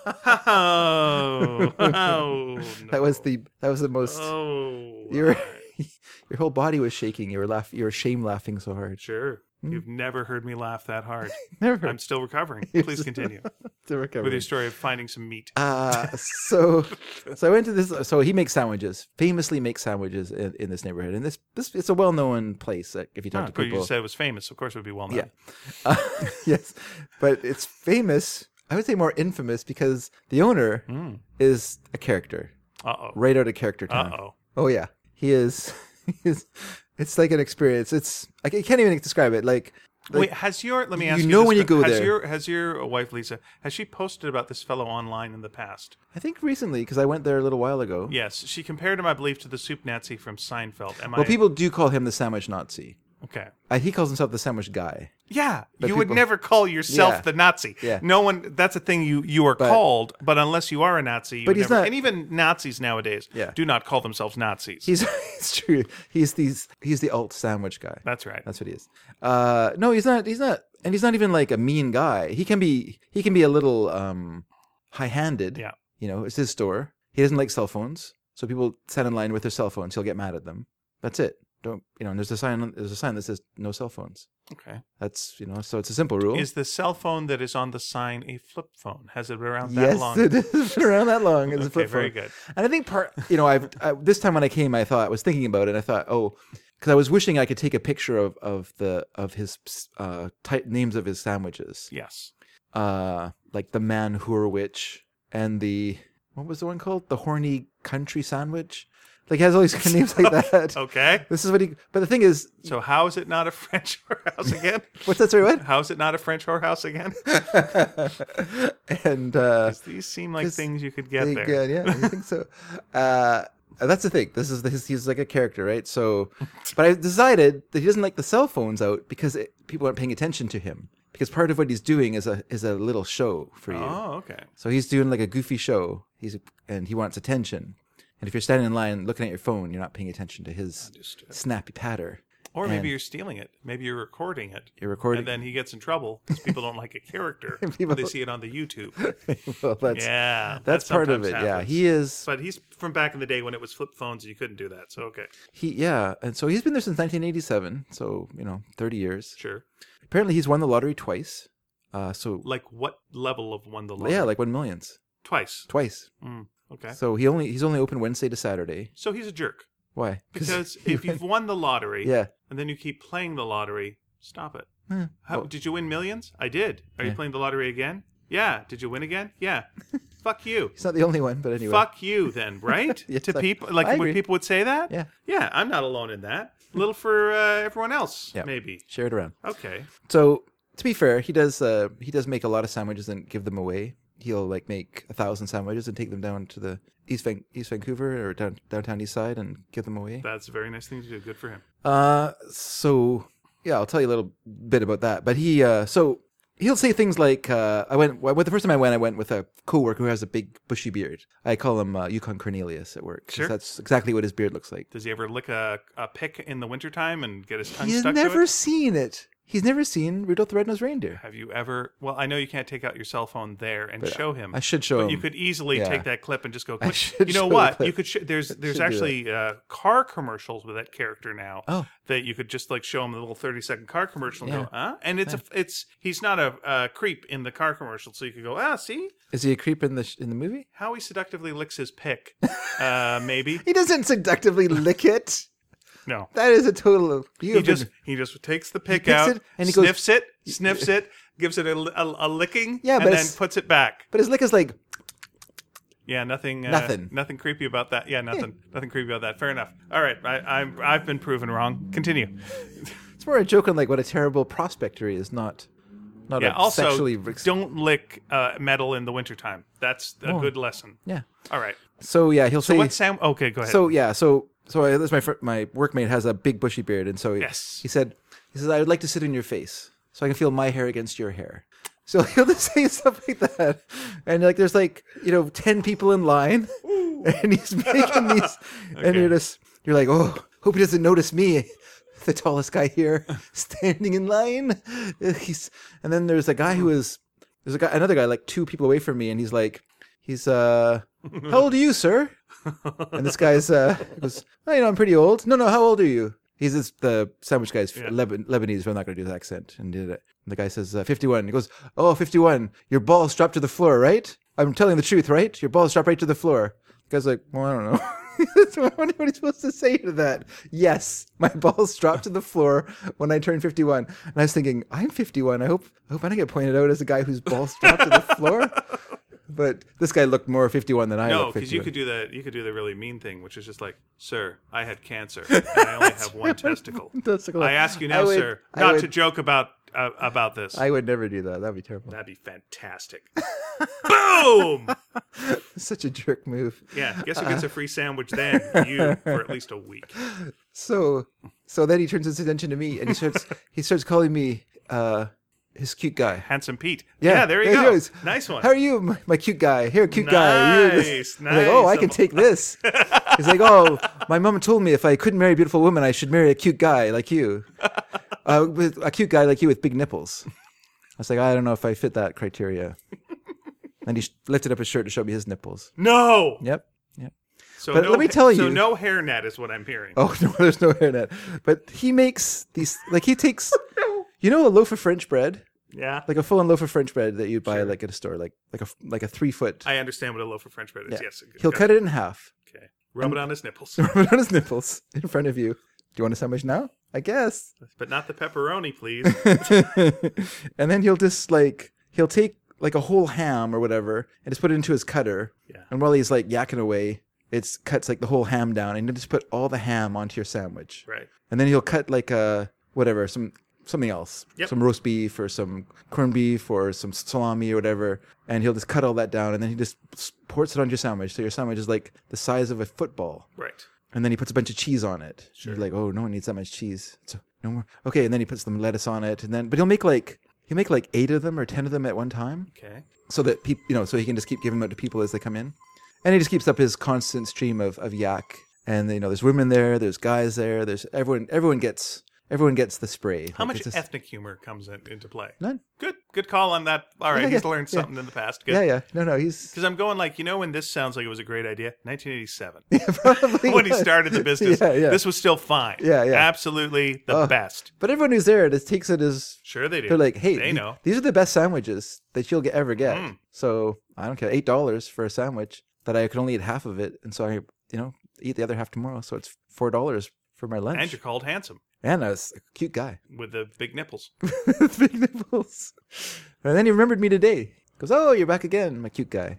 oh, oh, That was no. the that was the most. Oh, You were, why? your whole body was shaking. You were laugh. You were shame laughing so hard. Sure. Hmm. You've never heard me laugh that hard. Never. I'm still recovering. You're Please still- continue to with recover. your story of finding some meat. Uh, so, so I went to this. So he makes sandwiches. Famously makes sandwiches in, in this neighborhood. And this, this it's a well-known place. Like, if you talk Huh, to but people, you said it was famous. Of course, it would be well known. yeah, uh, yes, but it's famous. I would say more infamous because the owner Mm. is a character, Uh oh. right out of character Uh time. oh. Oh yeah, he is. He is. It's like an experience. It's I can't even describe it. Like, like Wait, has your let me you ask you, know this, when you go has there. your has your wife Lisa has she posted about this fellow online in the past? I think recently because I went there a little while ago. Yes, she compared him, I believe, to the soup Nazi from Seinfeld. Am Well, I people do call him the sandwich Nazi. okay? Uh, he calls himself the sandwich guy. Yeah, But you would people- never call yourself Yeah. the Nazi. Yeah. No one. That's a thing you you are But- called, but unless you are a Nazi, you But would he's never, not- and even Nazis nowadays Yeah. do not call themselves Nazis. He's it's true. He's these. He's the alt sandwich guy. That's right. That's what he is. Uh, no, he's not. He's not. And he's not even like a mean guy. He can be. He can be a little um, high-handed. Yeah. You know, it's his store. He doesn't like cell phones, so people stand in line with their cell phones. He'll get mad at them. That's it. Don't you know? And there's a sign. on- There's a sign that says no cell phones. Okay. That's you know. So it's a simple rule. Is the cell phone that is on the sign a flip phone? Has it been around that Yes, long? it has been around that long. It's a Okay, flip very phone. good. And I think part, you know, I've I, this time when I came, I thought I was thinking about it. And I thought, oh, because I was wishing I could take a picture of of the of his uh type names of his sandwiches, Yes. uh, like the Man Whorewitch and the what was the one called? The Horny Country Sandwich. Like he has all these kind of names like that. Okay. This is what he. But the thing is, So how is it not a French whorehouse again? what's that? Sorry, what? How is it not a French whorehouse again? and uh, 'Cause these seem like 'cause things you could get They- there. Yeah, yeah, I think so. Uh, that's the thing. This is this, he's like a character, right? So, but I decided that he doesn't like the cell phones out because it, people aren't paying attention to him. Because part of what he's doing is a is a little show for you. Oh, okay. So he's doing like a goofy show. He's and he wants attention. And if you're standing in line looking at your phone, you're not paying attention to his Understood. snappy patter. Or maybe And you're stealing it. Maybe you're recording it. you're recording. And then he gets in trouble because people don't like a character People- when they see it on the YouTube. well, that's Yeah. that's that part of it. sometimes Yeah, happens. he is. But he's from back in the day when it was flip phones and you couldn't do that. So, okay. He yeah, and so he's been there since nineteen eighty-seven. So you know, thirty years. Sure. Apparently, he's won the lottery twice. Uh, so Like what level of won the lottery? yeah, like won millions Twice. twice. Mm, okay. So he only he's only open Wednesday to Saturday. So he's a jerk. Why? Because he if you've won the lottery yeah. and then you keep playing the lottery, stop it. Eh, How, well, did you win millions? I did. Are Yeah. you playing the lottery again? Yeah. Did you win again? Yeah. Fuck you. he's not the only one, but anyway. Fuck you then, right? Yes, to I- people, like I when agree. people would say that? Yeah. Yeah, I'm not alone in that. A little for uh, everyone else, Yeah. maybe. Share it around. Okay. So to be fair, he does uh, he does make a lot of sandwiches and give them away. He'll like make a thousand sandwiches and take them down to the East Van- East Vancouver or down, downtown East Side and give them away. That's a very nice thing to do. Good for him. Uh, so yeah, I'll tell you a little bit about that. But he, uh, so he'll say things like, uh, I went, well, the first time I went, I went with a coworker who has a big bushy beard. I call him uh, Yukon Cornelius at work. 'Cause Sure. That's exactly what his beard looks like. Does he ever lick a, a pick in the wintertime and get his tongue He's stuck never to it? seen it. He's never seen Rudolph the Red-Nosed Reindeer. Have you ever? Well, I know you can't take out your cell phone there and show him. I should show But him. you could easily Yeah. take that clip and just go. I Click. should You know show the what? clip. You could. Sh- there's there's should do actually uh, car commercials with that character now. Oh. That you could just like show him the little thirty second car commercial and Yeah. go, huh? And it's a it's he's not a uh, creep in the car commercial, so you could go, ah, see Is he a creep in the sh- in the movie? how he seductively licks his pick. uh, maybe He doesn't seductively lick it. no. That is a total. You He have been- just he just takes the pick picks out, it and he goes- sniffs it, sniffs it, gives it a, a, a licking, Yeah, but and then it's- puts it back. but his lick is like. Yeah, nothing. Uh, Nothing. Nothing creepy about that. Yeah, nothing. Nothing creepy about that. Fair enough. All right, I, I'm I've been proven wrong. Continue. It's more a joke on like what a terrible prospector he is, not not Yeah. a Also, sexually. don't lick uh, metal in the wintertime. That's a Oh. good lesson. Yeah. All right. So yeah, he'll So say. what Sam? Okay, go ahead. So yeah, so so I, this my fr- my workmate has a big bushy beard, and so he, Yes. he said he says I would like to sit in your face so I can feel my hair against your hair. So he'll just say stuff like that, and like there's like you know ten people in line, and he's making these, and Okay. you're just you're like oh hope he doesn't notice me, the tallest guy here standing in line. He's and then there's a guy who is there's a guy another guy like two people away from me, and he's like he's uh how old are you, sir? And this guy's uh goes, oh, you know, I'm pretty old. No, no, how old are you? He's this, the sandwich guy's Yeah. Leban- Lebanese, but I'm not going to do the accent. And did it. And the guy says uh, fifty-one. He goes, oh, fifty-one. Your balls dropped to the floor, right? I'm telling the truth, right? Your balls dropped right to the floor. The guy's like, well, I don't know. What are you supposed to say to that? Yes, my balls dropped to the floor when I turned fifty-one. And I was thinking, I'm fifty-one. I hope I hope I don't get pointed out as a guy whose balls dropped to the floor. But this guy looked more fifty-one than I no, look because you fifty-one. could do the you could do the really mean thing, which is just like, sir, I had cancer and I only have one testicle. Testicle. I ask you I now, would- sir, I not would- to joke about uh, about this. I would never do that. That'd be terrible. That'd be fantastic. Boom! Such a jerk move. Yeah, guess who gets a free sandwich then? You for at least a week. So, so then he turns his attention to me, and he starts he starts calling me uh, his cute guy. Handsome Pete. Yeah, Yeah, there you there he go. goes. Nice one. How are you, my, my cute guy? Here, cute guy. You're this- Nice, I'm like, oh, I nice. can take this. He's like, oh, my mom told me if I couldn't marry a beautiful woman, I should marry a cute guy like you. Uh, with a cute guy like you with big nipples. I was like, I don't know if I fit that criteria. And he sh- lifted up his shirt to show me his nipples. No. Yep. Yep. So But no, let me tell So you- no hairnet is what I'm hearing. Oh no, there's no hairnet. But he makes these like he takes, you know, a loaf of French bread, Yeah. like a full-on loaf of French bread that you buy Sure. like at a store, like like a like a three foot. I understand what a loaf of French bread is. Yeah. Yes. He'll cut it in half, Okay. Rub it on his nipples, rub it on his nipples in front of you. Do you want a sandwich now? I guess. but not the pepperoni, please. And then he'll just like he'll take like a whole ham or whatever and just put it into his cutter. Yeah. And while he's like yakking away, it's cuts like the whole ham down, and he'll just put all the ham onto your sandwich. Right. And then he'll cut like a whatever, some something else, Yep. some roast beef or some corned beef or some salami or whatever, and he'll just cut all that down, and then he just ports it on your sandwich, so your sandwich is like the size of a football. Right. And then he puts a bunch of cheese on it. Sure. You're like, oh, no one needs that much cheese. So no more. Okay, and then he puts some lettuce on it, and then but he'll make like he'll make like eight of them or ten of them at one time, Okay. so that people, you know, so he can just keep giving them out to people as they come in, and he just keeps up his constant stream of of yak. And you know, there's women there, there's guys there, there's everyone. Everyone gets everyone gets the spray. How Like, much it's just- ethnic humor comes in, into play? None. Good, good call on that. All right, Yeah, he's yeah, learned yeah. something in the past. Good. Yeah, yeah. No, no, he's Because I'm going like, you know, when this sounds like it was a great idea, nineteen eighty-seven. yeah, probably When he was. started the business, Yeah, yeah. this was still fine. Yeah, yeah. Absolutely the Oh. best. But everyone who's there just takes it as Sure they do. they're like, hey, they th- know. these are the best sandwiches that you'll get, ever get. Mm. So I don't care, eight dollars for a sandwich that I could only eat half of it, and so I, you know, eat the other half tomorrow. So it's four dollars for my lunch. And you're called handsome And I was a cute guy with the big nipples. with big nipples. And then he remembered me today. He goes, oh, you're back again, my cute guy.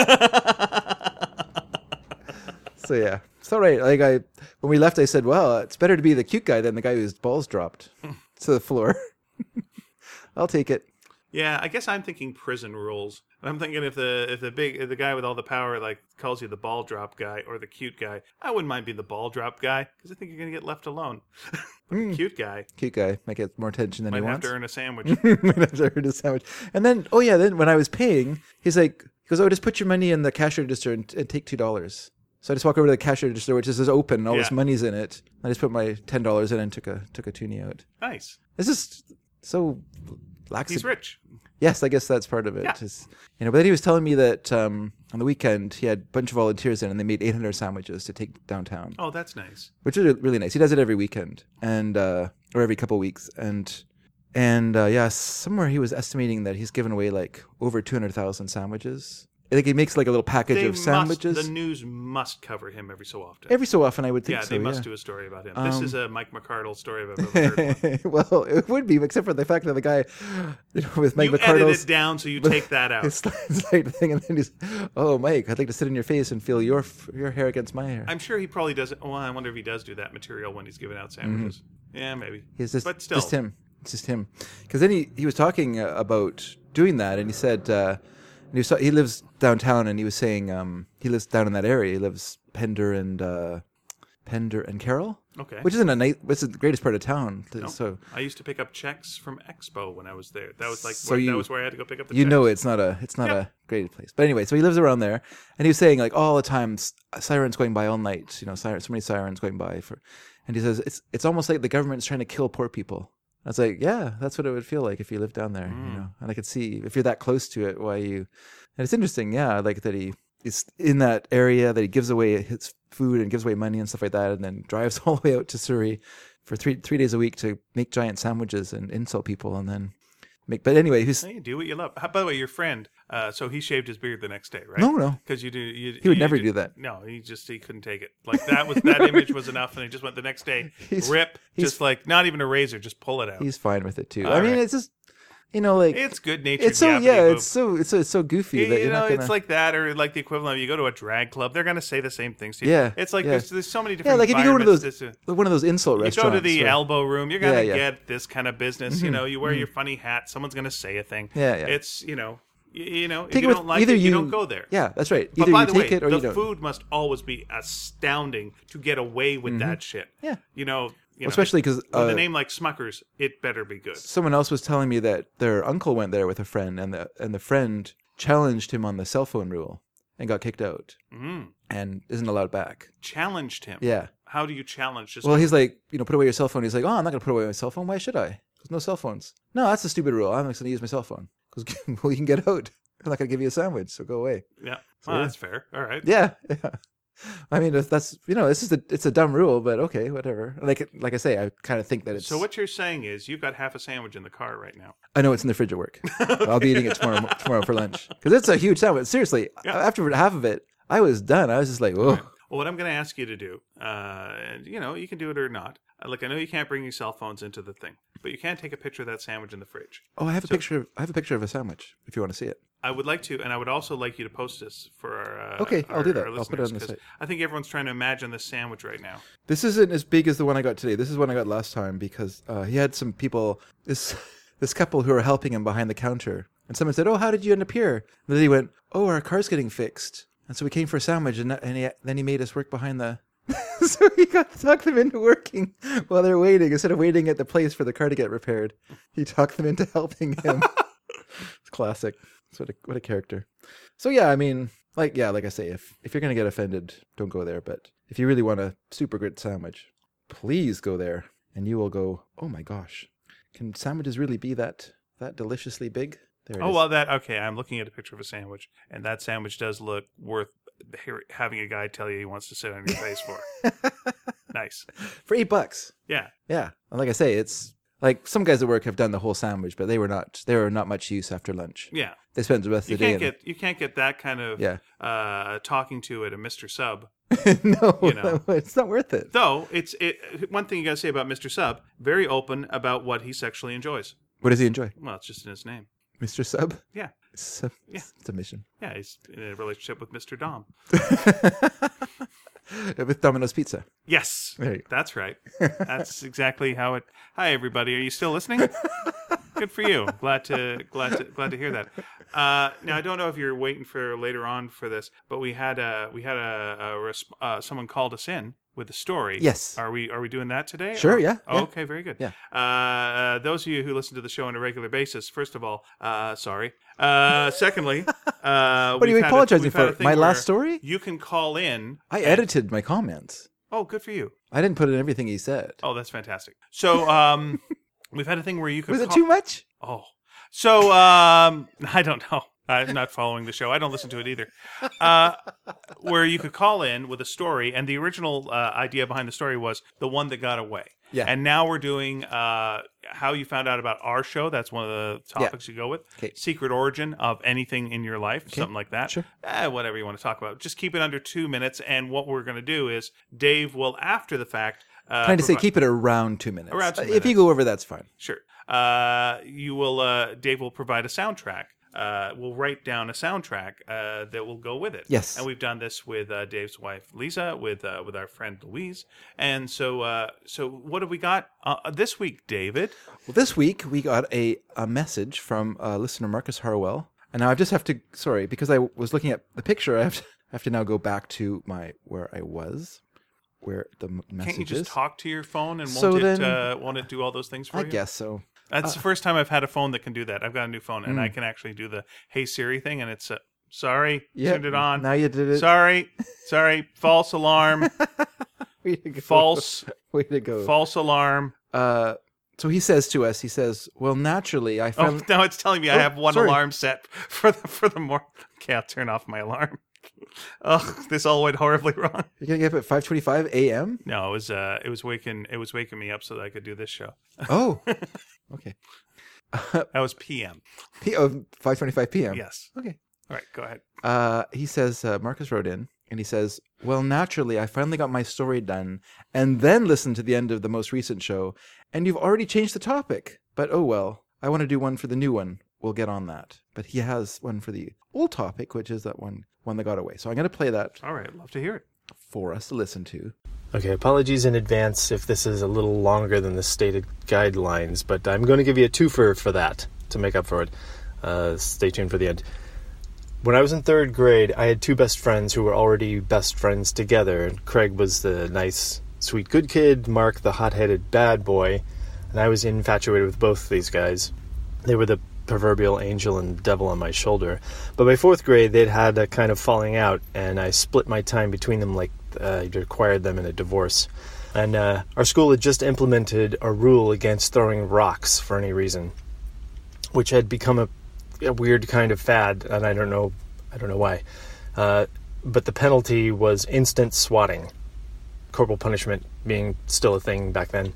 So yeah, it's all right. Like I, when we left, I said, well, it's better to be the cute guy than the guy whose balls dropped to the floor. I'll take it. Yeah, I guess I'm thinking prison rules. I'm thinking if the if the big if the guy with all the power like calls you the ball drop guy or the cute guy, I wouldn't mind being the ball drop guy because I think you're gonna get left alone. But the cute guy Cute guy might get more attention than might he have wants. to earn a sandwich. Might have to earn a sandwich. And then, oh yeah, then when I was paying, he's like, he goes, oh, just put your money in the cash register and, and take two dollars. So I just walk over to the cash register, which is just open, and all this Yeah. money's in it. I just put my ten dollars in and took a took a toonie out. Nice. It's just so lax. He's rich. Yes, I guess that's part of it. Yeah. Is- you know, but then he was telling me that um, on the weekend he had a bunch of volunteers in, and they made eight hundred sandwiches to take downtown, Oh, that's nice. which is really nice. He does it every weekend, and uh, or every couple of weeks, and and uh, yeah, somewhere he was estimating that he's given away like over two hundred thousand sandwiches. I think he makes like a little package They of sandwiches Must, the news must cover him every so often. every so often. I would think yeah, so. they must yeah. do a story about him. This Um, is a Mike McCardle story if I've ever heard one. Well, it would be, except for the fact that the guy, you know, with Mike You edit McCardle's it down so you take that out. his slide thing, and then he's, oh, Mike, I'd like to sit in your face and feel your f- your hair against my hair. I'm sure he probably does it. Well, I wonder if he does do that material when he's giving out sandwiches. Mm-hmm. Yeah, maybe. He's just, but still. just him. It's just him. Because then he, he was talking uh, about doing that, and he said uh, and he, was, he lives downtown, and he was saying um, he lives down in that area. He lives Pender and uh, Pender and Carroll, Okay. which isn't a nice. It's the greatest part of town. No. So I used to pick up checks from Expo when I was there. That was like So where, you- that was where I had to go pick up the you checks. know it's not a it's not Yep. a great place. But anyway, so he lives around there, and he was saying like all the time s- sirens going by all night. You know, sirens, so many sirens going by for, and he says it's it's almost like the government's trying to kill poor people. I was like, yeah, that's what it would feel like if you lived down there, Mm. you know. And I could see if you're that close to it, why you. And it's interesting, yeah, like that he is in that area, that he gives away his food and gives away money and stuff like that, and then drives all the way out to Surrey for three three days a week to make giant sandwiches and insult people, and then make. But anyway, who's Hey, do what you love. How, by the way, your friend, uh, so he shaved his beard the next day, right? no, no, Because you do. You, he would you never did- do that. No, he just he couldn't take it. Like that was that image was enough, and he just went the next day. He's- rip, he's- just like not even a razor, just pull it out. He's fine with it too. All I mean, right. it's just, you know, like It's good natured. it's so yeah, it's so it's so, it's so goofy You, that you you're know, not gonna. it's like that, or like the equivalent of you go to a drag club, they're gonna say the same things to you. Yeah, it's like yeah. there's, there's so many different. yeah, like if you go to those environments to- one of those insult you restaurants. go to the where- elbow room, you're gonna Yeah, yeah. get this kind of business. You know, you wear your funny hat, someone's gonna say a thing. Yeah, yeah. It's you know, you, you know, if Take it you with- don't like either it, you, you- don't go there. Yeah, that's right. But Either by you the take way, it or the you don't. food must always be astounding to get away with that shit. Yeah. You know, you know, Especially because with a name like Smuckers, it better be good. someone else was telling me that their uncle went there with a friend, and the and the friend challenged him on the cell phone rule and got kicked out Mm. and isn't allowed back. Challenged him. Yeah. How do you challenge? Just Well, he's like, you know, put away your cell phone. He's like, oh, I'm not going to put away my cell phone. Why should I? There's no cell phones. No, that's a stupid rule. I'm just going to use my cell phone. Because, well, you can get out. I'm not going to give you a sandwich, so go away. yeah. So, Well, yeah. that's fair. All right. Yeah, yeah. I mean, that's, that's you know, this is a it's a dumb rule, but okay, whatever. Like like I say, I kind of think that it's. So what you're saying is you've got half a sandwich in the car right now. I know it's in the fridge at work. I'll be eating it tomorrow tomorrow for lunch because it's a huge sandwich. Seriously, Yeah. after half of it, I was done. I was just like, whoa. Well, what I'm going to ask you to do, uh, and you know, you can do it or not. Uh, Like I know you can't bring your cell phones into the thing, but you can take a picture of that sandwich in the fridge. Oh, I have a So- picture. Of, I have a picture of a sandwich. If you want to see it. I would like to, and I would also like you to post this for our. Uh, Okay, I'll our- do that. our I'll put it on the listeners, 'cause site. I think everyone's trying to imagine this sandwich right now. This isn't as big as the one I got today. This is one I got last time because uh, he had some people. This this couple who were helping him behind the counter, and someone said, "Oh, how did you end up here?" And then he went, "Oh, our car's getting fixed." And so we came for a sandwich, and, and he, then he made us work behind the. So he got talked them into working while they're waiting instead of waiting at the place for the car to get repaired. He talked them into helping him. It's classic. It's what a what a character. So yeah, I mean, like yeah, like I say, if if you're gonna get offended, don't go there. But if you really want a super good sandwich, please go there. and you will go, "Oh my gosh, can sandwiches really be that that deliciously big?" There it Oh, is. well, that, okay, I'm looking at a picture of a sandwich, and that sandwich does look worth hear- having a guy tell you he wants to sit on your face for. Nice. For eight bucks. Yeah. Yeah. And like I say, it's like some guys at work have done the whole sandwich, but they were not they were not much use after lunch. Yeah. They spent the rest You of the day. can't in get you can't get that kind of Yeah. uh, talking to at a Mister Sub. no, you know. it's not worth it. Though it's it. One thing you got to say about Mister Sub: very open about what he sexually enjoys. What does he enjoy? Well, it's just in his name. Mister Sub? Yeah. Sub, Yeah. Submission. Yeah, he's in a relationship with Mister Dom. With Domino's Pizza. Yes, There you go. that's right. That's exactly how it. Hi, everybody. Are you still listening? Good for you. Glad to glad to glad to hear that. Uh, now I don't know if you're waiting for later on for this, but we had a we had a, a resp- uh, someone called us in with a story. Yes. Are we are we doing that today? Sure, Or- yeah, Oh, yeah. okay, very good. Yeah. Uh, uh, those of you who listen to the show on a regular basis, first of all, uh, sorry. Uh, secondly, uh, What are you we've had a- apologizing we've had a for? thing My last where story? You can call in. I edited my comments. Oh, good for you. I didn't put in everything he said. Oh, that's fantastic. So, um, we've had a thing where you could Was it call- too much? Oh, so um, I don't know. I'm not following the show. I don't listen to it either. Uh, where you could call in with a story, and the original uh, idea behind the story was the one that got away. Yeah. And now we're doing uh, how you found out about our show. That's one of the topics you go with. Okay. Secret origin of anything in your life, something like that. Sure. Eh, whatever you want to talk about. Just keep it under two minutes. And what we're going to do is Dave will, after the fact, uh, Trying to say provi- keep it around two minutes. Around two Uh, If minutes. you go over, that's fine. Sure. Uh, you will. Uh, Dave will provide a soundtrack. Uh, we'll write down a soundtrack uh, that will go with it. Yes. And we've done this with uh, Dave's wife Lisa, with uh, with our friend Louise, and so uh, so what have we got uh, this week, David? Well, this week we got a, a message from uh, listener Marcus Harwell, and now I just have to sorry because I was looking at the picture. I have to, I have to now go back to my where I was, where the m- message Can't you just is. talk to your phone and won't So it then- uh, won't it do all those things for I you? guess so. That's the first time I've had a phone that can do that. I've got a new phone and I Mm. can actually do the Hey Siri thing, and it's uh, sorry, Yeah, turned it on. Now you did it. Sorry, sorry, false alarm, Way to go. false, Way to go. false alarm. Uh, so he says to us, he says, "Well, naturally, I Oh, found." now it's telling me I Oh, have one sorry. alarm set for the for the more. Okay, I'll turn off my alarm. Oh, this all went horribly wrong. You're gonna get up at five twenty-five a.m. No, it was uh, it was waking it was waking me up so that I could do this show. Oh, okay. That was P M. P- oh, five twenty-five p.m. Yes. Okay. All right, go ahead. Uh, he says, uh, Marcus wrote in, and he says, "Well, naturally, I finally got my story done, and then listened to the end of the most recent show, and you've already changed the topic. But oh well, I want to do one for the new one. We'll get on that. But he has one for the old topic, which is that one one that got away. So I'm going to play that All right, I'd love to hear it. for us to listen to. Okay, apologies in advance if this is a little longer than the stated guidelines, but I'm going to give you a twofer for that to make up for it. Uh, stay tuned for the end. When I was in third grade, I had two best friends who were already best friends together. Craig was the nice, sweet, good kid, Mark the hot-headed bad boy, and I was infatuated with both these guys. They were the proverbial angel and devil on my shoulder. But by fourth grade, they'd had a kind of falling out, and I split my time between them like uh, I required them in a divorce. And uh, our school had just implemented a rule against throwing rocks for any reason, which had become a, a weird kind of fad, and I don't know, I don't know why. Uh, but the penalty was instant swatting, corporal punishment being still a thing back then.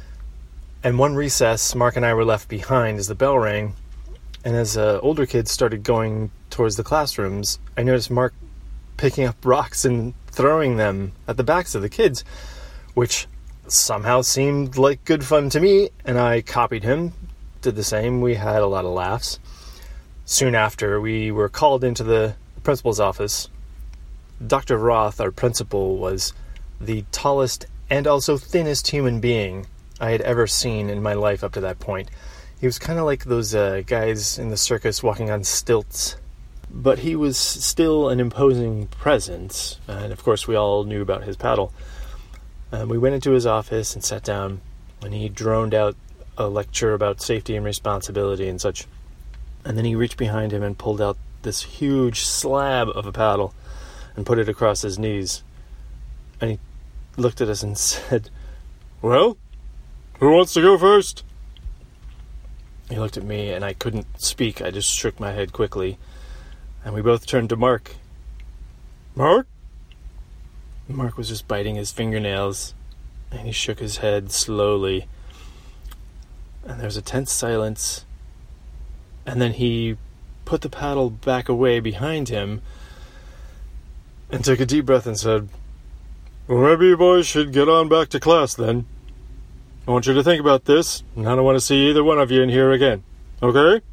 And one recess, Mark and I were left behind as the bell rang, and as uh, older kids started going towards the classrooms, I noticed Mark picking up rocks and throwing them at the backs of the kids, which somehow seemed like good fun to me, and I copied him, did the same. We had a lot of laughs. Soon after, we were called into the principal's office. Doctor Roth, our principal, was the tallest and also thinnest human being I had ever seen in my life up to that point. He was kind of like those uh, guys in the circus walking on stilts. But he was still an imposing presence, and of course we all knew about his paddle. Um, we went into his office and sat down, and he droned out a lecture about safety and responsibility and such. And then he reached behind him and pulled out this huge slab of a paddle and put it across his knees. And he looked at us and said, "Well, Who wants to go first? He looked at me, and I couldn't speak. I just shook my head quickly, and we both turned to Mark. Mark? Mark was just biting his fingernails, and he shook his head slowly. And there was a tense silence, and then he put the paddle back away behind him and took a deep breath and said, "Well, maybe you boys should get on back to class then. I want you to think about this, and I don't want to see either one of you in here again. Okay?"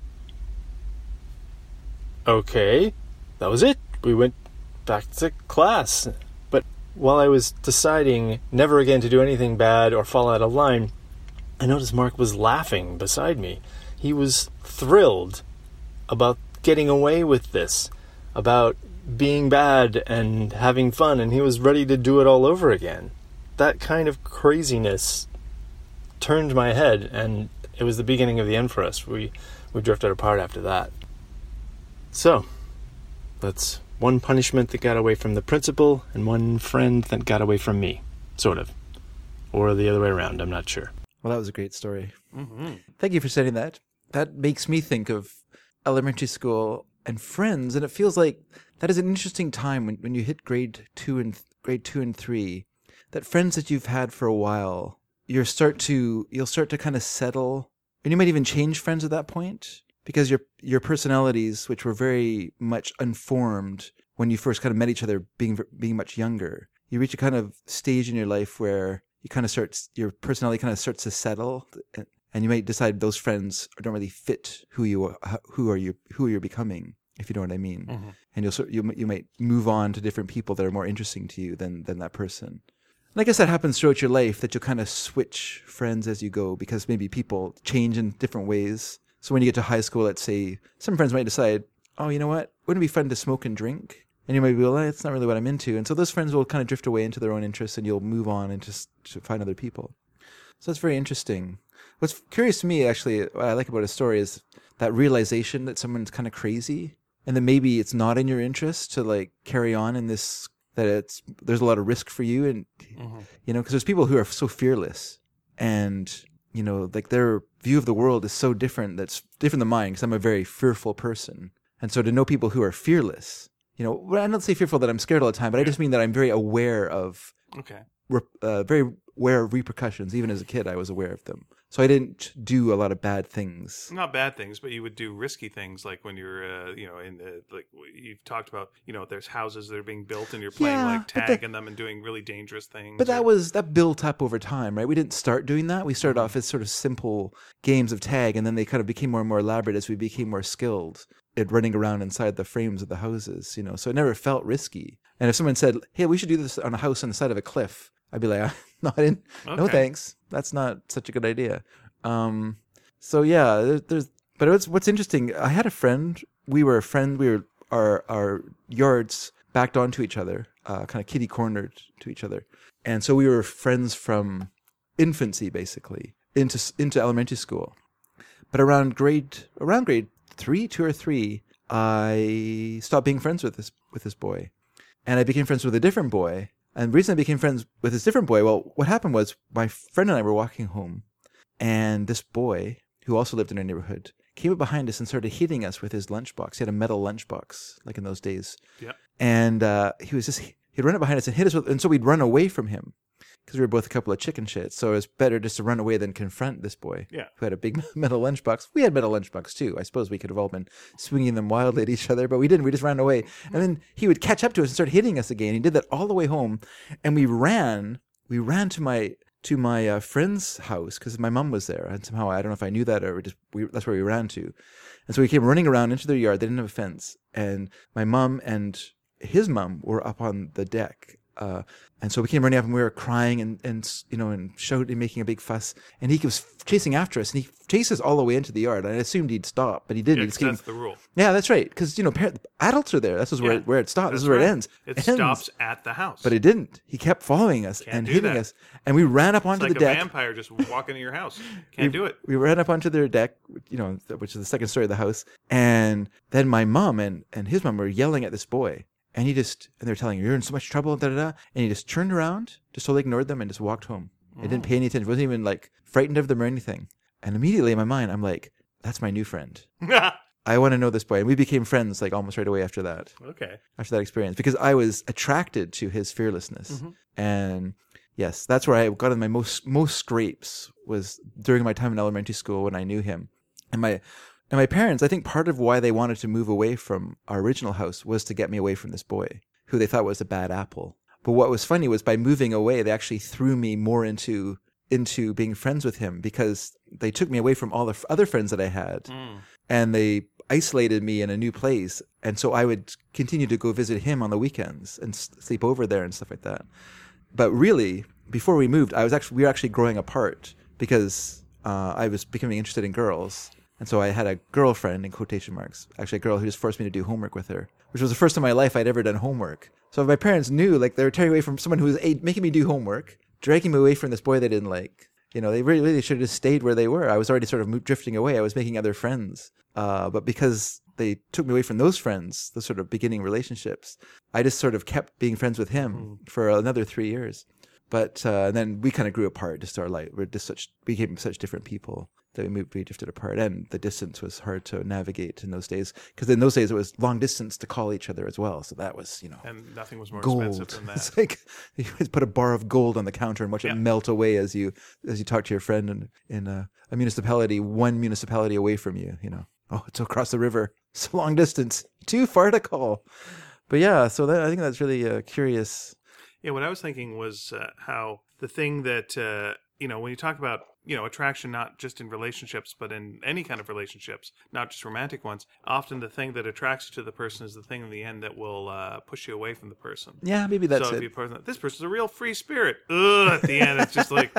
Okay. That was it. We went back to class. But while I was deciding never again to do anything bad or fall out of line, I noticed Mark was laughing beside me. He was thrilled about getting away with this, about being bad and having fun, and he was ready to do it all over again. That kind of craziness turned my head, and it was the beginning of the end for us. We we drifted apart after that. So, that's one punishment that got away from the principal, and one friend that got away from me, sort of. Or the other way around, I'm not sure. Well, that was a great story. Mm-hmm. Thank you for saying that. That makes me think of elementary school and friends, and it feels like that is an interesting time when, when you hit grade two and grade two and three. That friends that you've had for a while, you start to you'll start to kind of settle, and you might even change friends at that point because your your personalities, which were very much unformed when you first kind of met each other, being being much younger, you reach a kind of stage in your life where you kind of start, your personality kind of starts to settle, and you might decide those friends don't really fit who you are, who are you, who you're becoming, if you know what I mean. Mm-hmm. And you'll sort, you you might move on to different people that are more interesting to you than than that person. And I guess that happens throughout your life, that you'll kind of switch friends as you go because maybe people change in different ways. So when you get to high school, let's say some friends might decide, oh, you know what, wouldn't it be fun to smoke and drink? And you might be, well, that's not really what I'm into. And so those friends will kind of drift away into their own interests, and you'll move on and just to find other people. So that's very interesting. What's curious to me, actually, what I like about a story is that realization that someone's kind of crazy, and that maybe it's not in your interest to like carry on in this, that it's, there's a lot of risk for you. And, mm-hmm. you know, because there's people who are so fearless, and, you know, like their view of the world is so different, that's different than mine, because I'm a very fearful person. And so to know people who are fearless, you know, well, I don't say fearful that I'm scared all the time, but I just mean that I'm very aware of, okay, re- uh, very aware of repercussions. Even as a kid, I was aware of them. So I didn't do a lot of bad things. Not bad things, but you would do risky things, like when you're, uh, you know, in the, like you've talked about, you know, there's houses that are being built and you're playing Yeah, like but tag that- in them and doing really dangerous things. But that or- was, that built up over time, right? We didn't start doing that. We started off as sort of simple games of tag, and then they kind of became more and more elaborate as we became more skilled at running around inside the frames of the houses, you know, so it never felt risky. And if someone said, hey, we should do this on a house on the side of a cliff, I'd be like, I'm not in, no Okay. thanks. That's not such a good idea. Um, so yeah, there, there's, but it was, what's interesting, I had a friend, we were a friend, we were, our, our yards backed onto each other, uh, kind of kitty cornered to each other. And so we were friends from infancy, basically, into, into elementary school. But around grade, around grade three, two or three, I stopped being friends with this, with this boy. And I became friends with a different boy. And the reason I became friends with this different boy, well, what happened was my friend and I were walking home, and this boy, who also lived in our neighborhood, came up behind us and started hitting us with his lunchbox. He had a metal lunchbox, like in those days. Yep. And uh, he was just, he'd run up behind us and hit us with, and so we'd run away from him, because we were both a couple of chicken shits. So it was better just to run away than confront this boy, Yeah. who had a big metal lunchbox. We had metal lunchbox too. I suppose we could have all been swinging them wildly at each other, but we didn't. We just ran away. And then he would catch up to us and start hitting us again. He did that all the way home. And we ran, we ran to my, to my uh, friend's house, because my mom was there. And somehow, I don't know if I knew that, or we just, we, that's where we ran to. And so we came running around into their yard. They didn't have a fence. And my mom and his mom were up on the deck. Uh, and so we came running up, and we were crying and, and you know, and shouting, making a big fuss. And he was chasing after us, and he chased us all the way into the yard. I assumed he'd stop, but he didn't. Yeah, he 'cause just came, that's the rule. yeah, that's right. Because, you know, parent, adults are there. This is where, Yeah, it, where it stops. This That's is where right. it ends. It ends. stops at the house. But it didn't. He kept following us Can't and do hitting that. us. And we ran up It's onto like the a deck. vampire just walking into your house. Can't we, do it. We ran up onto their deck, you know, which is the second story of the house. And then my mom and, and his mom were yelling at this boy. And he just, and they're telling him, you're in so much trouble, da da da. And he just turned around, just totally ignored them, and just walked home. I didn't pay any attention. Wasn't even like frightened of them or anything. And immediately in my mind, I'm like, that's my new friend. I want to know this boy. And we became friends like almost right away after that. Okay. After that experience. Because I was attracted to his fearlessness. Mm-hmm. And yes, that's where I got in my most most scrapes was during my time in elementary school when I knew him. And my and my parents, I think part of why they wanted to move away from our original house was to get me away from this boy who they thought was a bad apple. But what was funny was by moving away, they actually threw me more into into being friends with him because they took me away from all the f- other friends that I had. Mm. And they isolated me in a new place. And so I would continue to go visit him on the weekends and s- sleep over there and stuff like that. But really, before we moved, I was actually we were actually growing apart because uh, I was becoming interested in girls. And so I had a girlfriend, in quotation marks, actually a girl who just forced me to do homework with her, which was the first time in my life I'd ever done homework. So my parents knew, like, they were tearing away from someone who was a- making me do homework, dragging me away from this boy they didn't like. You know, they really, really should have just stayed where they were. I was already sort of mo- drifting away. I was making other friends. Uh, but because they took me away from those friends, the sort of beginning relationships, I just sort of kept being friends with him mm. for another three years. But uh, then we kind of grew apart. Just our life, we're just such became such different people that we moved, we drifted apart, and the distance was hard to navigate in those days. Because in those days it was long distance to call each other as well. So that was, you know, and nothing was more gold. expensive than that. It's like you always put a bar of gold on the counter and watch yeah. it melt away as you as you talk to your friend in in a, a municipality, one municipality away from you. You know, oh, it's across the river. It's a long distance, too far to call. But yeah, so that, I think that's really uh, curious. Yeah, what I was thinking was uh, how the thing that, uh, you know, when you talk about, you know, attraction, not just in relationships, but in any kind of relationships, not just romantic ones, often the thing that attracts you to the person is the thing in the end that will uh, push you away from the person. Yeah, maybe that's so it. If you person, this person's a real free spirit. Ugh, at the end, it's just like,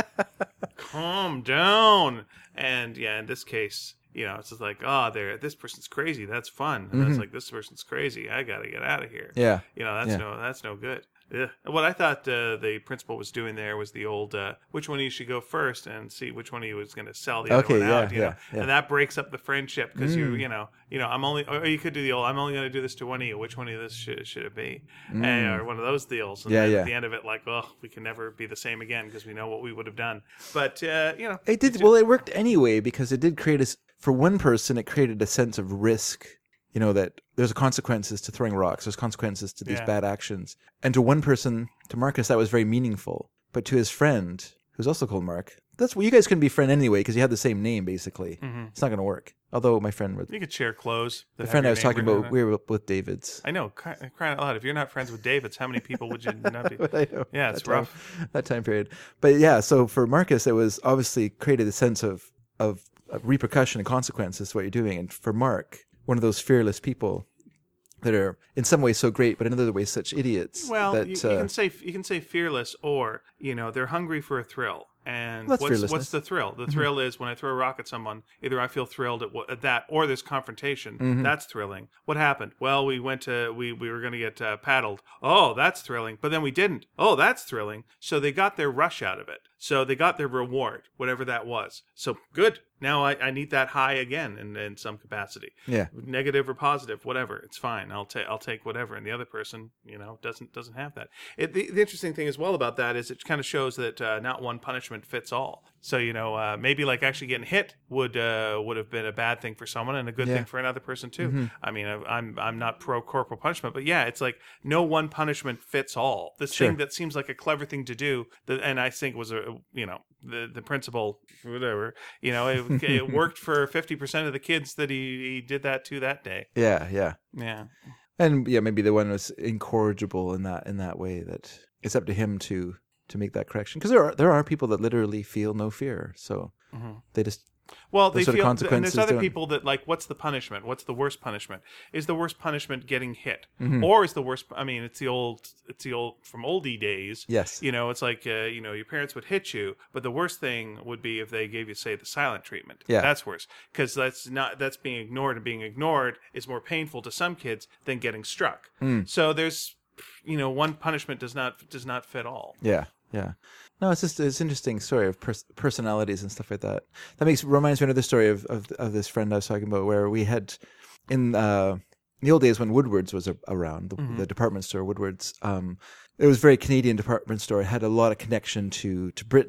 calm down. And yeah, in this case, you know, it's just like, oh, there, this person's crazy. That's fun. And Mm-hmm. it's like, this person's crazy. I got to get out of here. Yeah. You know, that's yeah. no, that's no good. Yeah. What I thought uh, the principal was doing there was the old, uh, which one of you should go first and see which one of you was going to sell the okay, other one yeah, out. You yeah, know? yeah. And that breaks up the friendship because mm. you, you know, you know, I'm only, or you could do the old, I'm only going to do this to one of you. Which one of this should, should it be? Mm. And, or one of those deals. And yeah, then yeah. at the end of it, like, oh, we can never be the same again because we know what we would have done. But, uh, you know. It did, well, it worked anyway because it did create a, for one person, it created a sense of risk. You know, that there's consequences to throwing rocks. There's consequences to these yeah. bad actions. And to one person, to Marcus, that was very meaningful. But to his friend, who's also called Mark, that's well, you guys couldn't be friends anyway because you had the same name, basically. Mm-hmm. It's not going to work. Although my friend would. You could share clothes. The friend I was talking about, we were with David's. I know. Cry, crying out loud. If you're not friends with David's, how many people would you not be? I know. Yeah, it's that rough. Time, that time period. But yeah, so for Marcus, it was obviously created a sense of, of, of repercussion and consequences to what you're doing. And for Mark, one of those fearless people that are in some ways so great, but in other ways such idiots. Well, that, you, uh, you can say you can say fearless, or you know, they're hungry for a thrill. And well, what's what's the thrill? The mm-hmm. thrill is when I throw a rock at someone, either I feel thrilled at, what, at that, or there's confrontation. Mm-hmm. That's thrilling. What happened? Well, we went to we we were going to get uh, paddled. Oh, that's thrilling. But then we didn't. Oh, that's thrilling. So they got their rush out of it. So they got their reward, whatever that was. So good. Now I, I need that high again in, in some capacity. Yeah. Negative or positive, whatever. It's fine. I'll take I'll take whatever. And the other person, you know, doesn't doesn't have that. It, the, the interesting thing as well about that is it kind of shows that uh, not one punishment fits all. So, you know, uh, maybe like actually getting hit would uh, would have been a bad thing for someone and a good yeah. thing for another person too. Mm-hmm. I mean, I, I'm I'm not pro corporal punishment, but yeah, it's like no one punishment fits all. This sure. thing that seems like a clever thing to do, that, and I think was a you know the the principal whatever you know it, it worked for fifty percent of the kids that he, he did that to that day. Yeah, yeah, yeah, and yeah, maybe the one was incorrigible in that in that way that it's up to him to. to make that correction, because there are there are people that literally feel no fear, so mm-hmm. they just well they feel and there's other people that like, what's the punishment? What's the worst punishment? Is the worst punishment getting hit, mm-hmm. or is the worst? I mean, it's the old it's the old from oldie days. Yes, you know, it's like uh, you know your parents would hit you, but the worst thing would be if they gave you, say, the silent treatment. Yeah, that's worse because that's not that's being ignored, and being ignored is more painful to some kids than getting struck. Mm. So there's you know one punishment does not does not fit all. Yeah. Yeah, no, it's just it's an interesting story of pers- personalities and stuff like that. That makes reminds me of another story of, of of this friend I was talking about, where we had in uh, the old days when Woodward's was a, around the, mm-hmm. the department store Woodward's. Um, it was a very Canadian department store. It had a lot of connection to to Britain,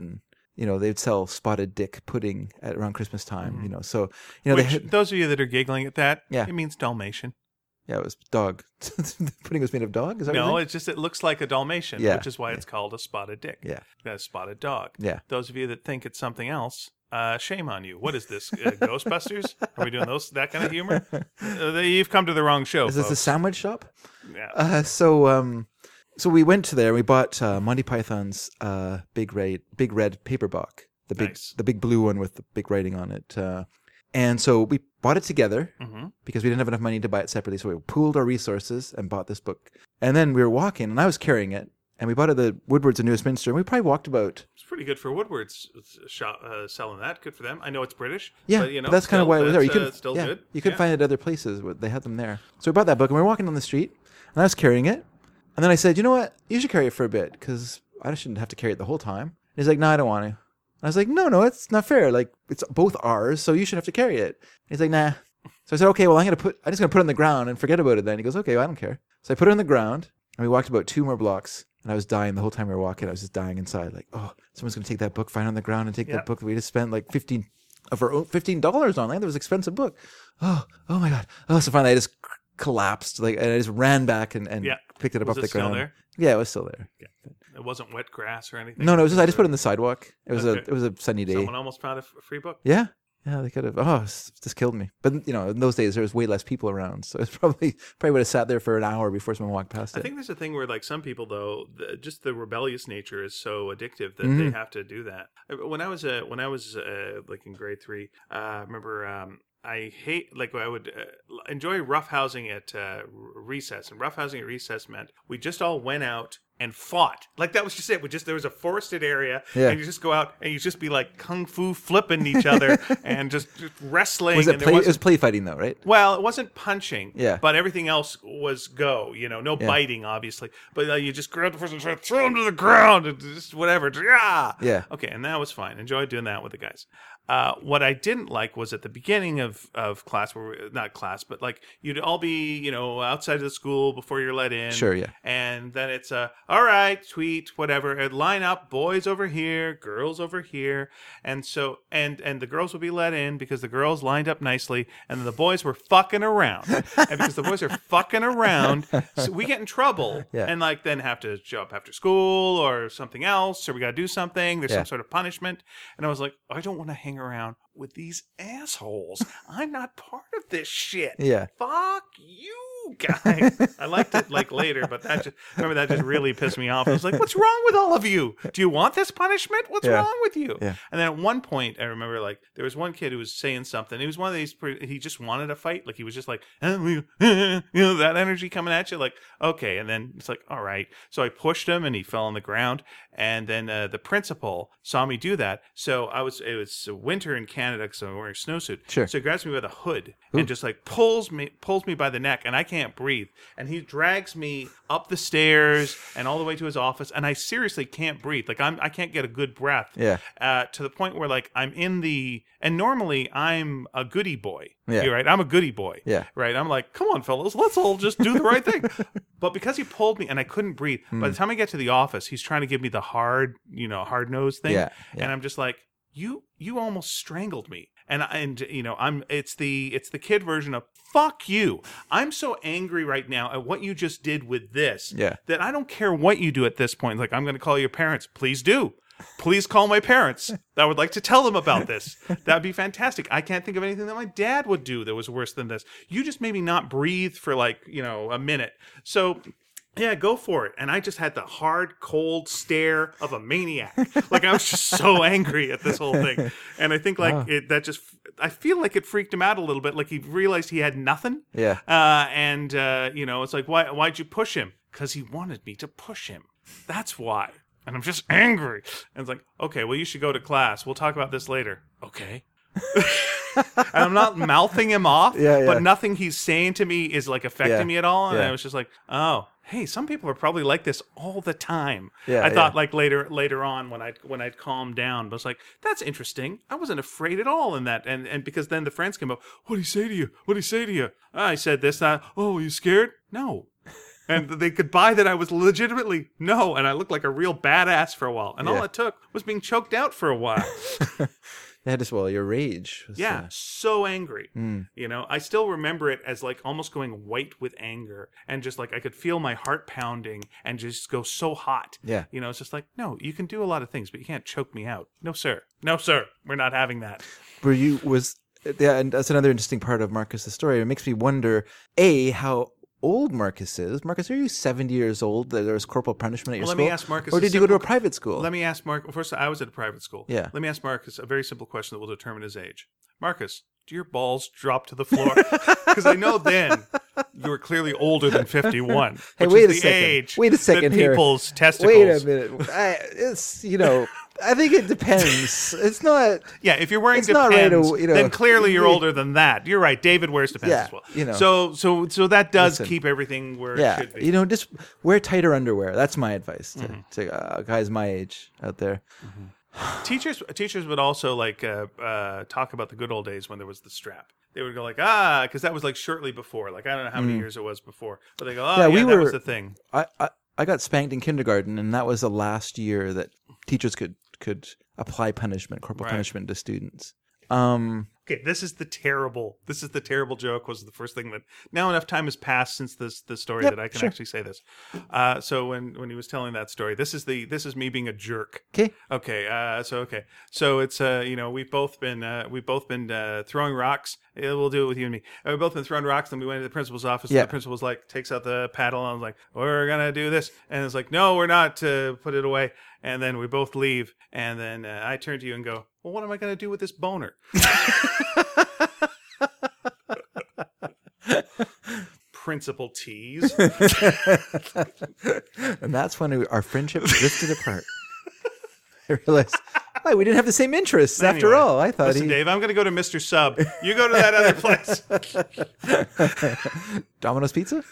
you know, they'd sell spotted dick pudding at around Christmas time. Mm-hmm. You know, so you know, Which, they had, those of you that are giggling at that, yeah. it means Dalmatian. Yeah, it was dog. The pudding was made of dog? Is that no, what it's just it looks like a Dalmatian, yeah. which is why yeah. it's called a spotted dick. Yeah. A spotted dog. Yeah. Those of you that think it's something else, uh, shame on you. What is this? Uh, Ghostbusters? Are we doing those that kind of humor? Uh, you've come to the wrong show. Is folks. this a sandwich shop? Yeah. Uh, so, um, so we went to there. And we bought uh, Monty Python's uh, big red, big red paperback, the big, Nice. the big blue one with the big writing on it. Uh, and so we bought it together mm-hmm. because we didn't have enough money to buy it separately. So we pooled our resources and bought this book. And then we were walking, and I was carrying it. And we bought it at the Woodwards in New Westminster. And we probably walked about. It's pretty good for Woodward's shop, uh, selling that. Good for them. I know it's British. Yeah, but, you know, but that's kind of why it was there. You could, could uh, still yeah, good. You could yeah. find it at other places. They had them there. So we bought that book, and we were walking down the street, and I was carrying it. And then I said, you know what? You should carry it for a bit, because I shouldn't have to carry it the whole time. And he's like, no, I don't want to. And I was like, no, no, it's not fair. Like, it's both ours, so you should have to carry it. And he's like, nah. So I said, okay, well, I'm gonna put. I'm just gonna put it on the ground and forget about it. Then he goes, okay, well, I don't care. So I put it on the ground, and we walked about two more blocks. And I was dying the whole time we were walking. I was just dying inside. Like, oh, someone's going to take that book, find it on the ground, and take yep. that book that we just spent like fifteen of our own fifteen dollars on. Like, that was an expensive book. Oh, oh my god. Oh, so finally I just c- collapsed. Like, and I just ran back and, and yeah. picked it up was off it the still ground. There? Yeah, it was still there. Yeah. It wasn't wet grass or anything. No, no, it was just I just put it on the sidewalk. It was okay. a it was a sunny day. Someone almost found a f- free book. Yeah. Yeah, they could have. Oh, it's just killed me. But you know, in those days there was way less people around, so it's probably probably would have sat there for an hour before someone walked past it. I think there's a thing where, like, some people though, the, just the rebellious nature is so addictive that Mhm. they have to do that. When I was uh, when I was uh, like in grade three, uh, I remember. Um, I hate, like, I would uh, enjoy roughhousing at uh, recess. And roughhousing at recess meant we just all went out and fought. Like, that was just it. We just, there was a forested area, Yeah. and you just go out and you just be like kung fu flipping each other and just, just wrestling. Was it and play? there It was play fighting though, right? well, it wasn't punching, Yeah. but everything else was go, you know, no Yeah. biting, obviously. But uh, you just grab the person and try to throw him to the ground and just whatever. Yeah. Yeah. Okay, and that was fine. Enjoyed doing that with the guys. Uh, what I didn't like was at the beginning of, of class, where we, not class, but like you'd all be, you know, outside of the school before you're let in. Sure, yeah. And then it's a, all right, tweet, whatever, and line up, boys over here, girls over here. And so, and and the girls would be let in because the girls lined up nicely, and then the boys were fucking around. And because the boys are fucking around, so we get in trouble Yeah. and like then have to show up after school or something else, or we got to do something. There's Yeah. some sort of punishment. And I was like, I don't want to hang around with these assholes. I'm not part of this shit. Yeah. Fuck you guys. I liked it like later, but that just remember that just really pissed me off. I was like, what's wrong with all of you? Do you want this punishment? What's Yeah. wrong with you? Yeah. And then at one point, I remember like there was one kid who was saying something. He was one of these. He just wanted to fight. Like he was just like, eh, we- you know, that energy coming at you. Like okay, and then it's like, all right. So I pushed him, and he fell on the ground. And then uh, the principal saw me do that. So I was it was winter in Canada because I'm wearing a snowsuit. Sure. So he grabs me by the hood Ooh. and just like pulls me pulls me by the neck, and I can't breathe. And he drags me up the stairs and all the way to his office, and I seriously can't breathe. Like I'm I can't get a good breath. Yeah. Uh, to the point where like I'm in the and normally I'm a goody boy. Yeah. You're right. I'm a goody boy. Yeah. Right. I'm like, come on, fellas, let's all just do the right thing. But because he pulled me and I couldn't breathe, by the time I get to the office, he's trying to give me the hard, you know, hard nose thing. Yeah, yeah. And I'm just like, you, you almost strangled me. And and you know, I'm it's the it's the kid version of fuck you. I'm so angry right now at what you just did with this Yeah. that I don't care what you do at this point. Like I'm going to call your parents. Please do. Please call my parents. I would like to tell them about this. That'd be fantastic. I can't think of anything that my dad would do that was worse than this. You just made me not breathe for like, you know, a minute. So yeah, go for it. And I just had the hard, cold stare of a maniac. Like I was just so angry at this whole thing. And I think like Wow. it, that just, I feel like it freaked him out a little bit. Like he realized he had nothing. Yeah. Uh, and, uh, you know, it's like, why, why'd you push him? Because he wanted me to push him. That's why. And I'm just angry. And it's like, okay, well, you should go to class. We'll talk about this later. Okay. And I'm not mouthing him off, Yeah, yeah. but nothing he's saying to me is like affecting Yeah, me at all. And yeah. I was just like, oh, hey, some people are probably like this all the time. Yeah, I thought yeah. like later later on when I when I'd calmed down, but I was like, that's interesting. I wasn't afraid at all in that. And and because then the friends came up, what did he say to you? What did he say to you? I said this, that. Oh, you scared? No. And they could buy that I was legitimately no, and I looked like a real badass for a while. And all Yeah. it took was being choked out for a while. They had to swallow your rage. was, Yeah, uh, so angry. Mm. You know, I still remember it as like almost going white with anger, and just like I could feel my heart pounding and just go so hot. Yeah. You know, it's just like, no, you can do a lot of things, but you can't choke me out. No, sir. No, sir. We're not having that. Were you was yeah, and that's another interesting part of Marcus's story. It makes me wonder, A, how old Marcus is. Marcus, are you seventy years old? That there was corporal punishment at your Well, let school? me ask Marcus Or a did you go to a simple- private school? Let me ask Mark. First, I was at a private school. Yeah. Let me ask Marcus a very simple question that will determine his age. Marcus, do your balls drop to the floor? Because I know then you were clearly older than fifty-one. Hey, which wait is a the second. Age Wait a second that here. people's testicles. Wait a minute. I, it's, you know, I think it depends. It's not... Yeah, if you're wearing It's not right Depends, to, you know, then clearly you're we- older than that. You're right. David wears Depends Yeah, as well. you know. So so so that does Listen. keep everything where it Yeah, should be. you know, just wear tighter underwear. That's my advice to, Mm-hmm. to uh, guys my age out there. Teachers teachers would also like uh, uh, talk about the good old days when there was the strap. They would go like, ah, because that was like shortly before. Like I don't know how many years it was before, but they go, oh Mm. Yeah, yeah, we that were- was the thing. I, I I got spanked in kindergarten, and that was the last year that teachers could could apply punishment, corporal Right. punishment to students. Um, Okay, this is the terrible. This is the terrible joke. Was the first thing that now enough time has passed since this the story Yep, that I can sure. actually say this. Uh, so when when he was telling that story, this is the this is me being a jerk. okay, Okay, uh, so okay, so it's uh, you know, we've both been uh, we've both been uh, throwing rocks. Yeah, we'll do it with you and me. Uh, we've both been throwing rocks. Then we went to the principal's office. Yeah. And the principal's like takes out the paddle, and I was like, we're gonna do this, and it's like, no, we're not. To put it away. And then we both leave, and then uh, I turn to you and go, well, what am I gonna do with this boner? Principal tease. and that's when we, our friendship drifted apart. I realized, why we didn't have the same interests after Anyway, all. I thought Listen, he Dave, I'm gonna go to Mister Sub. You go to that other place. Domino's Pizza.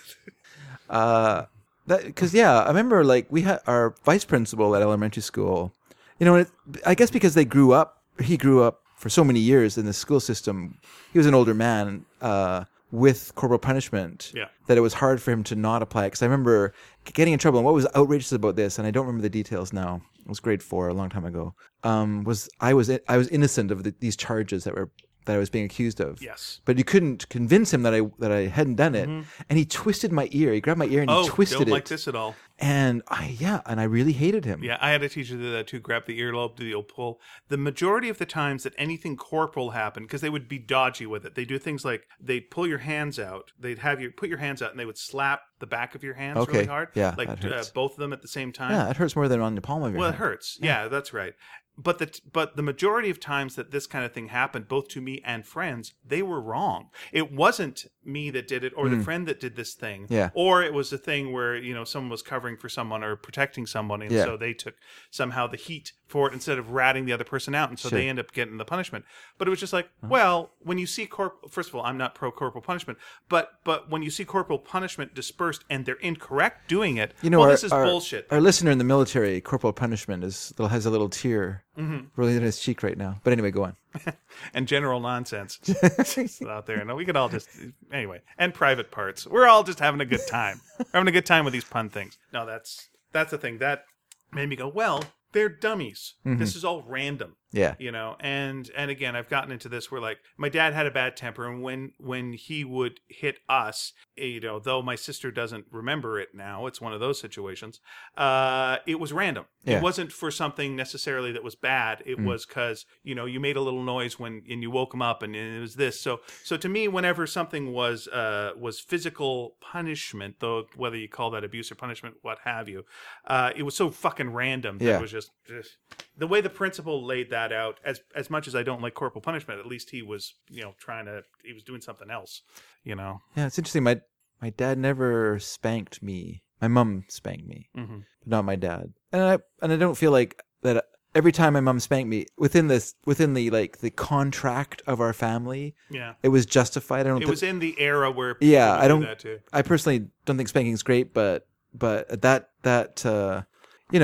Uh, that because yeah, I remember like we had our vice principal at elementary school. You know, it, I guess because they grew up, he grew up for so many years in the school system. He was an older man uh, with corporal punishment. Yeah. That it was hard for him to not apply it. Because I remember getting in trouble. And what was outrageous about this, and I don't remember the details now. It was grade four, a long time ago. Um, was I was I was innocent of the, these charges that were that I was being accused of. Yes. But you couldn't convince him that I that I hadn't done it. And he twisted my ear. He grabbed my ear and Oh, he twisted don't it. like this at all. And I yeah, and I really hated him. Yeah, I had a teacher that did that too. Grab the earlobe, do the old pull. The majority of the times that anything corporal happened, because they would be dodgy with it. They do things like they'd pull your hands out. They'd have you put your hands out, and they would slap the back of your hands Okay, really hard. yeah, like that uh, hurts. both of them at the same time. Yeah, it hurts more than on the palm of your Well, it hand. hurts. Yeah, that's right. But the but the majority of times that this kind of thing happened, both to me and friends, they were wrong. It wasn't me that did it, or the friend that did this thing, Hmm. Yeah. or it was a thing where you know someone was covering for someone or protecting someone, and Yeah. so they took somehow the heat for it instead of ratting the other person out, and so Sure. they end up getting the punishment. But it was just like, well, when you see corp, first of all, I'm not pro corporal punishment, but but when you see corporal punishment dispersed and they're incorrect doing it, You know, well, our, this is our, bullshit. Our listener in the military, corporal punishment, is has a little tear Mm-hmm. rolling in his cheek right now. But anyway, go on. And general nonsense out there. No, we could all just anyway. And private parts. We're all just having a good time. We're having a good time with these pun things. No, that's that's the thing that made me go, well, they're dummies. This is all random. Yeah. You know, and and again, I've gotten into this where like my dad had a bad temper, and when when he would hit us, you know, though my sister doesn't remember it now, it's one of those situations. Uh, it was random. Yeah. It wasn't for something necessarily that was bad. It Mm. was because you know you made a little noise when and you woke him up, and it was this. So so to me, whenever something was uh was physical punishment, though whether you call that abuse or punishment, what have you, uh, it was so fucking random that Yeah. it was just, just the way the principal laid that out. As as much as I don't like corporal punishment, at least he was you know trying to he was doing something else. You know. Yeah, it's interesting. My my dad never spanked me. My mom spanked me, Mm-hmm. but not my dad. And I and I don't feel like that. Every time my mom spanked me, within this, within the like the contract of our family, Yeah. it was justified. I don't. It thi- was in the era where people Yeah, would I do don't- that too. I personally don't think spanking's great, but but that that uh, you know,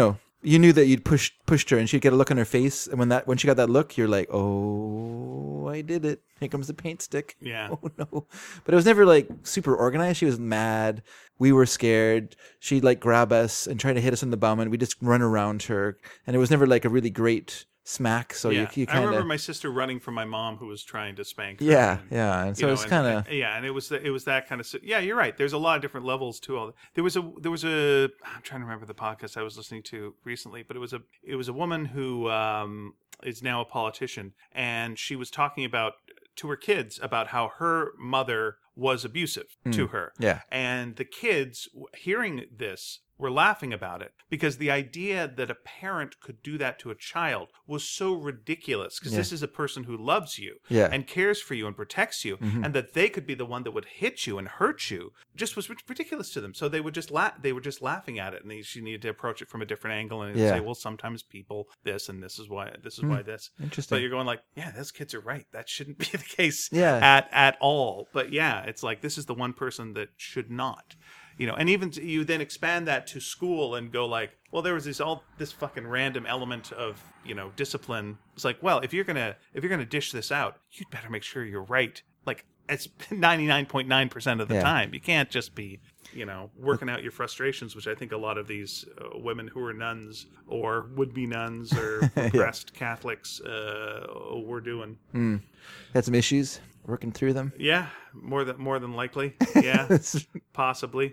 you knew that you'd pushed pushed her, and she'd get a look on her face, and when that when she got that look, you're like, oh, I did it. Here comes the paint stick. Yeah. Oh no. But it was never like super organized. She was mad. We were scared. She'd like grab us and try to hit us in the bum, and we just run around her. And it was never like a really great smack. So yeah. you, you I kind remember of my sister running from my mom who was trying to spank her. yeah, and, yeah. And so you know, it's and- kind of and- yeah, and it was it was that kind of yeah. You're right. There's a lot of different levels to all. There was a there was a I'm trying to remember the podcast I was listening to recently, but it was a it was a woman who um, is now a politician, and she was talking about to her kids about how her mother was abusive to her. yeah. And the kids, w- hearing this, were laughing about it because the idea that a parent could do that to a child was so ridiculous because Yeah. this is a person who loves you Yeah. and cares for you and protects you, Mhm. and that they could be the one that would hit you and hurt you just was rid- ridiculous to them. So they would just laugh. They were just laughing at it, and they, she needed to approach it from a different angle and Yeah. say, "Well, sometimes people this and this is why this is why this." Interesting. But you're going like, "Yeah, those kids are right. That shouldn't be the case Yeah. at at all." But yeah, it's like this is the one person that should not. You know, and even t- you then expand that to school and go like, well, there was this all this fucking random element of, you know, discipline. It's like, well, if you're gonna if you're gonna dish this out, you'd better make sure you're right. Like it's ninety-nine point nine percent of the Yeah. time. You can't just be, you know, working out your frustrations, which I think a lot of these uh, women who are nuns or would be nuns or repressed Catholics uh, were doing. Mm. Had some issues working through them. Yeah, more than more than likely. Yeah, possibly.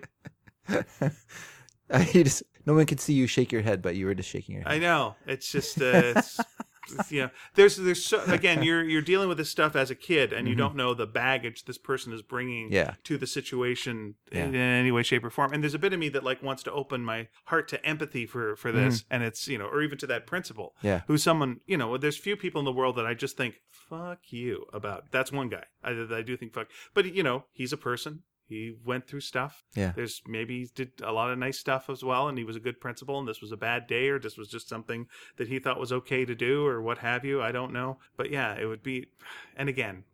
you just no one could see you shake your head, but you were just shaking your head. I know. It's just, uh, it's, it's, you know, there's, there's, so, again, you're, you're dealing with this stuff as a kid, and you don't know the baggage this person is bringing Yeah. to the situation Yeah. in any way, shape, or form. And there's a bit of me that like wants to open my heart to empathy for, for this, and it's, you know, or even to that principal, Yeah. who's someone, you know, there's few people in the world that I just think, fuck you about. That's one guy. I, I do think fuck, but you know, he's a person. He went through stuff. Yeah. There's maybe he did a lot of nice stuff as well, and he was a good principal, and this was a bad day, or this was just something that he thought was okay to do, or what have you. I don't know. But yeah, it would be, and again,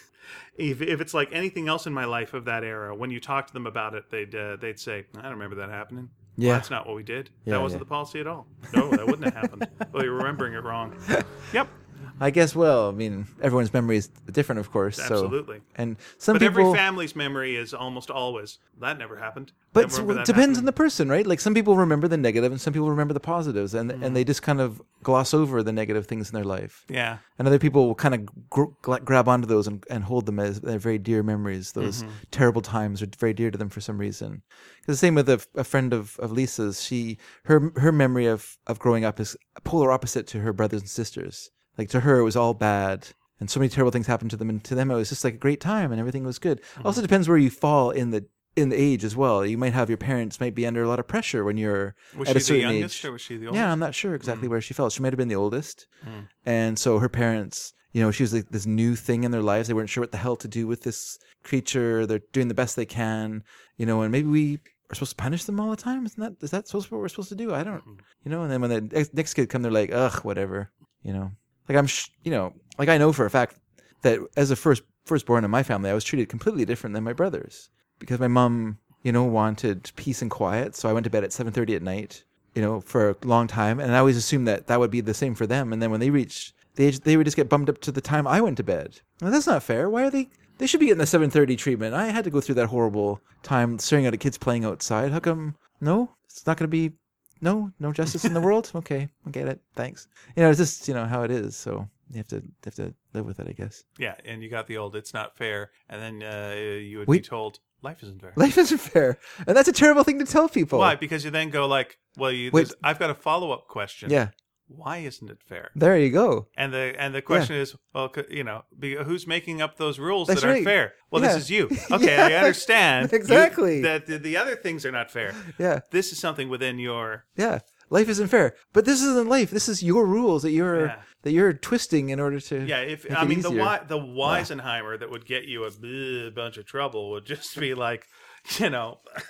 if, if it's like anything else in my life of that era, when you talk to them about it, they'd uh, they'd say, I don't remember that happening. Yeah. Well, that's not what we did. Yeah, that wasn't yeah. the policy at all. No, that wouldn't have happened. Well, you're remembering it wrong. Yep. I guess. Well, I mean, everyone's memory is different, of course. So, Absolutely. and some But people. every family's memory is almost always, that never happened. But Never remember it that depends happening. on the person, right? Like some people remember the negative, and some people remember the positives, and and they just kind of gloss over the negative things in their life. Yeah. And other people will kind of gr- gl- grab onto those and, and hold them as their very dear memories. Those Mm-hmm. terrible times are very dear to them for some reason. 'Cause the same with a, a friend of, of Lisa's. She her her memory of, of growing up is polar opposite to her brothers and sisters. Like to her, it was all bad, and so many terrible things happened to them. And to them, it was just like a great time, and everything was good. Mm-hmm. Also depends where you fall in the in the age as well. You might have your parents might be under a lot of pressure when you're Was at a she the certain youngest age. or was she the oldest? Yeah, I'm not sure exactly where she fell. She might have been the oldest. Mm. And so her parents, you know, she was like this new thing in their lives. They weren't sure what the hell to do with this creature. They're doing the best they can, you know, and maybe we are supposed to punish them all the time. Isn't that, is that supposed what we're supposed to do? I don't, you know, and then when the next- next kid come, they're like, ugh, whatever, you know, like I'm, sh- you know, like I know for a fact that as a first, firstborn in my family, I was treated completely different than my brothers because my mom, you know, wanted peace and quiet. So I went to bed at seven thirty at night, you know, for a long time. And I always assumed that that would be the same for them. And then when they reached the age, they would just get bumped up to the time I went to bed. Now, that's not fair. Why are they? They should be getting the seven thirty treatment. I had to go through that horrible time staring at the kids playing outside. How come? No, it's not going to be. No, no justice in the world. Okay, I get it. Thanks. You know, it's just you know how it is. So you have to you have to live with it, I guess. Yeah, and you got the old, it's not fair. And then uh, you would Wait. be told, life isn't fair. Life isn't fair, and that's a terrible thing to tell people. Why? Because you then go like, well, you, Wait. there's- I've got a follow-up question. Yeah, Why isn't it fair? there you go. And the and the question is, well, c- you know, be, who's making up those rules That's that aren't right. fair? Well, Yeah. this is you. Okay, Yeah. I understand. You- Exactly. that the, the other things are not fair. Yeah, This is something within your. yeah. Life isn't fair, but this isn't life. This is your rules that you're Yeah. that you're twisting in order to. Yeah, if make I it mean the easier. Wi- the Weisenheimer that would get you a bleh bunch of trouble would just be like, you know,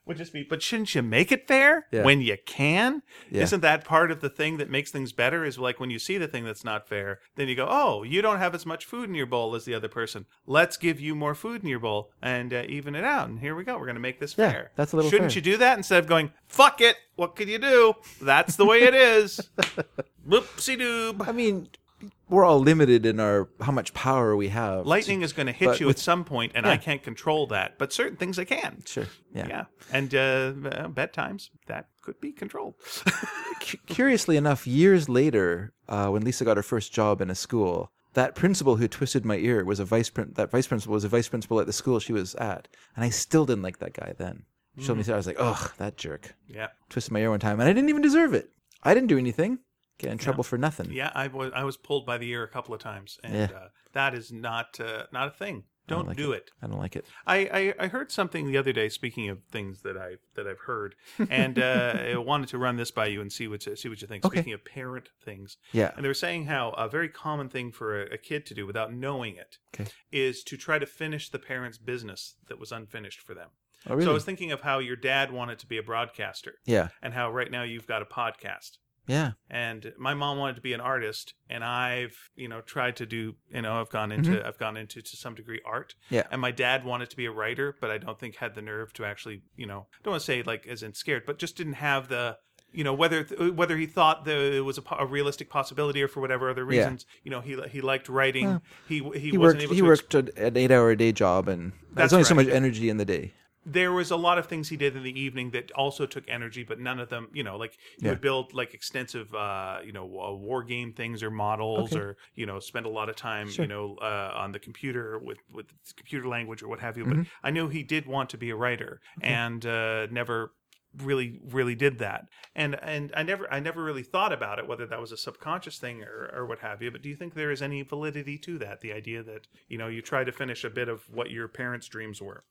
would just be, but shouldn't you make it fair Yeah. when you can? Yeah. Isn't that part of the thing that makes things better? Is like when you see the thing that's not fair, then you go, oh, you don't have as much food in your bowl as the other person. Let's give you more food in your bowl and uh, even it out. And here we go. We're going to make this Yeah, fair. that's a little Shouldn't fair. you do that instead of going, fuck it? What could you do? That's the way it is. Whoopsie doob. I mean, we're all limited in our how much power we have. Lightning is going to hit but you with- at some point, and yeah. I can't control that. But certain things I can. Sure. Yeah. Yeah. And uh, uh, bedtimes, that could be controlled. Cu- curiously enough, years later, uh, when Lisa got her first job in a school, that principal who twisted my ear was a vice prin- that vice principal was a vice principal at the school she was at, and I still didn't like that guy then. She told me so. I was like, ugh, that jerk. Yeah. Twisted my ear one time, and I didn't even deserve it. I didn't do anything. Get in trouble for nothing. Yeah, I was I was pulled by the ear a couple of times, and Yeah. uh, that is not uh, not a thing. I don't Don't like do it. I don't like it. I, I, I heard something the other day. Speaking of things that I that I've heard, and uh, I wanted to run this by you and see what you, see what you think. Okay. Speaking of parent things, Yeah. and they were saying how a very common thing for a, a kid to do without knowing it Okay. is to try to finish the parent's business that was unfinished for them. Oh, really? So I was thinking of how your dad wanted to be a broadcaster, yeah. and how right now you've got a podcast. Yeah. And my mom wanted to be an artist, and I've, you know, tried to do, you know, I've gone into, I've gone into to some degree art. Mm-hmm. Yeah. And my dad wanted to be a writer, but I don't think had the nerve to actually, you know, don't want to say like as in scared, but just didn't have the, you know, whether whether he thought that it was a, po- a realistic possibility or for whatever other Yeah. reasons, you know, he he liked writing. Well, he he, He wasn't worked. able He to. worked an an eight-hour-a-day job, and That's there's only so right. much energy in the day. There was a lot of things he did in the evening that also took energy, but none of them, you know, like he Yeah. would build like extensive, uh, you know, uh, war game things or models, Okay. or you know, spend a lot of time, Sure. you know, uh, on the computer with with computer language or what have you. Mm-hmm. But I knew he did want to be a writer, and uh, never really really did that. And and I never I never really thought about it, whether that was a subconscious thing or or what have you. But do you think there is any validity to that? The idea that, you know, you try to finish a bit of what your parents' dreams were.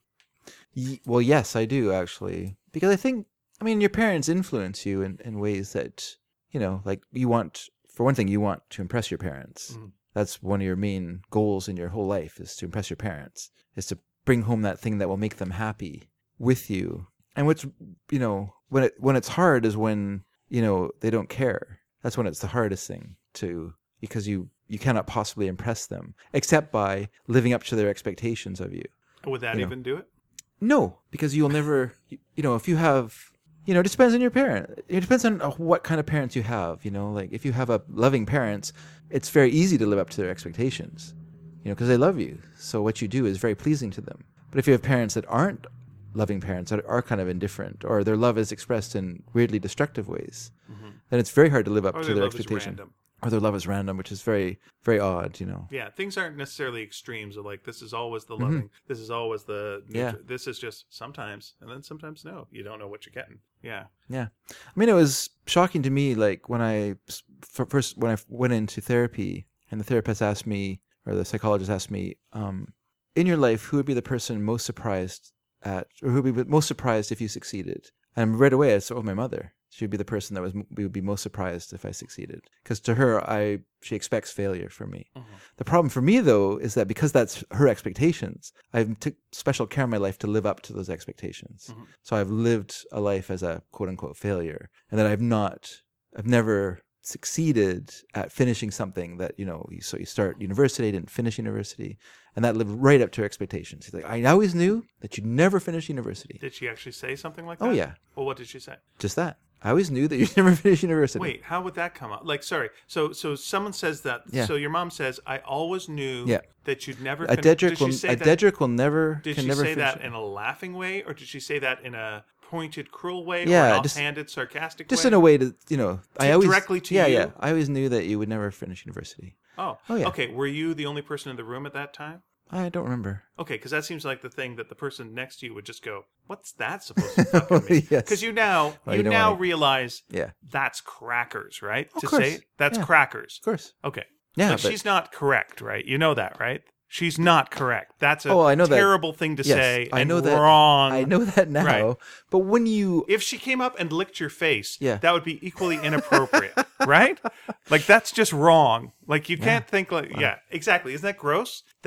Y- Well, yes, I do actually, because I think, I mean, your parents influence you in, in ways that, you know, like you want, for one thing, you want to impress your parents. Mhm. That's one of your main goals in your whole life, is to impress your parents, is to bring home that thing that will make them happy with you. And what's, you know, when it when it's hard is when, you know, they don't care. That's when it's the hardest thing to, because you you cannot possibly impress them except by living up to their expectations of you. Would that You know. even do it? No, because you'll never, you, you know, if you have, you know, it depends on your parent. It depends on uh, what kind of parents you have, you know, like if you have a loving parents, it's very easy to live up to their expectations, you know, because they love you. So what you do is very pleasing to them. But if you have parents that aren't loving parents, that are kind of indifferent, or their love is expressed in weirdly destructive ways, then it's very hard to live up Or to their their love is expectation. random. Or their love is random, which is very, very odd, you know. Yeah, things aren't necessarily extremes of like this is always the loving, this is always the Mm-hmm. Yeah. neutral. This is just sometimes, and then sometimes no, you don't know what you're getting. Yeah, Yeah. I mean, it was shocking to me, like, when I s- f- first, when I f- went into therapy, and the therapist asked me, or the psychologist asked me, um, in your life, who would be the person most surprised at, or who would be most surprised if you succeeded? And right away, I said, oh, my mother. She would be the person that was we would be most surprised if I succeeded. Because to her, I she expects failure from me. Mm-hmm. The problem for me, though, is that because that's her expectations, I've took special care in my life to live up to those expectations. Mhm. So I've lived a life as a quote unquote failure, and that I've not, I've never succeeded at finishing something that, you know, you, so you start university, didn't finish university, and that lived right up to her expectations. She's like, I always knew that you'd never finish university. did she actually say something like that? Oh, yeah. Well, what did she say? Just that. I always knew that you'd never finish university. Wait, how would that come out? Like, sorry, so so someone says that. Yeah. So your mom says, "I always knew Yeah. that you'd never." A fin-" Dedrick Did she will, say a that- Dedrick will never, Did can she never say finish that it. in a laughing way, or did she say that in a pointed, cruel way, Yeah, or an just- offhanded, sarcastic Just way? in a way to, you know, I To- always directly to yeah, you? yeah. I always knew that you would never finish university. Oh, Oh, yeah. Okay, were you the only person in the room at that time? I don't remember. Okay, because that seems like the thing that the person next to you would just go, "What's that supposed to fucking mean?" Yes. Because you now Well, you, you don't now wanna- realize Yeah, that's crackers, right? Of to course. say it? That's Yeah. crackers. of course. Okay. Yeah, But but she's not correct, right? You know that, right? She's not correct. That's a Oh, I know that. terrible thing to yes, say. I and know that. wrong. I know that now. Right. But when you, If she came up and licked your face, Yeah. that would be equally inappropriate, right? Like that's just wrong. Like you can't think like, yeah, exactly. Isn't that gross? That's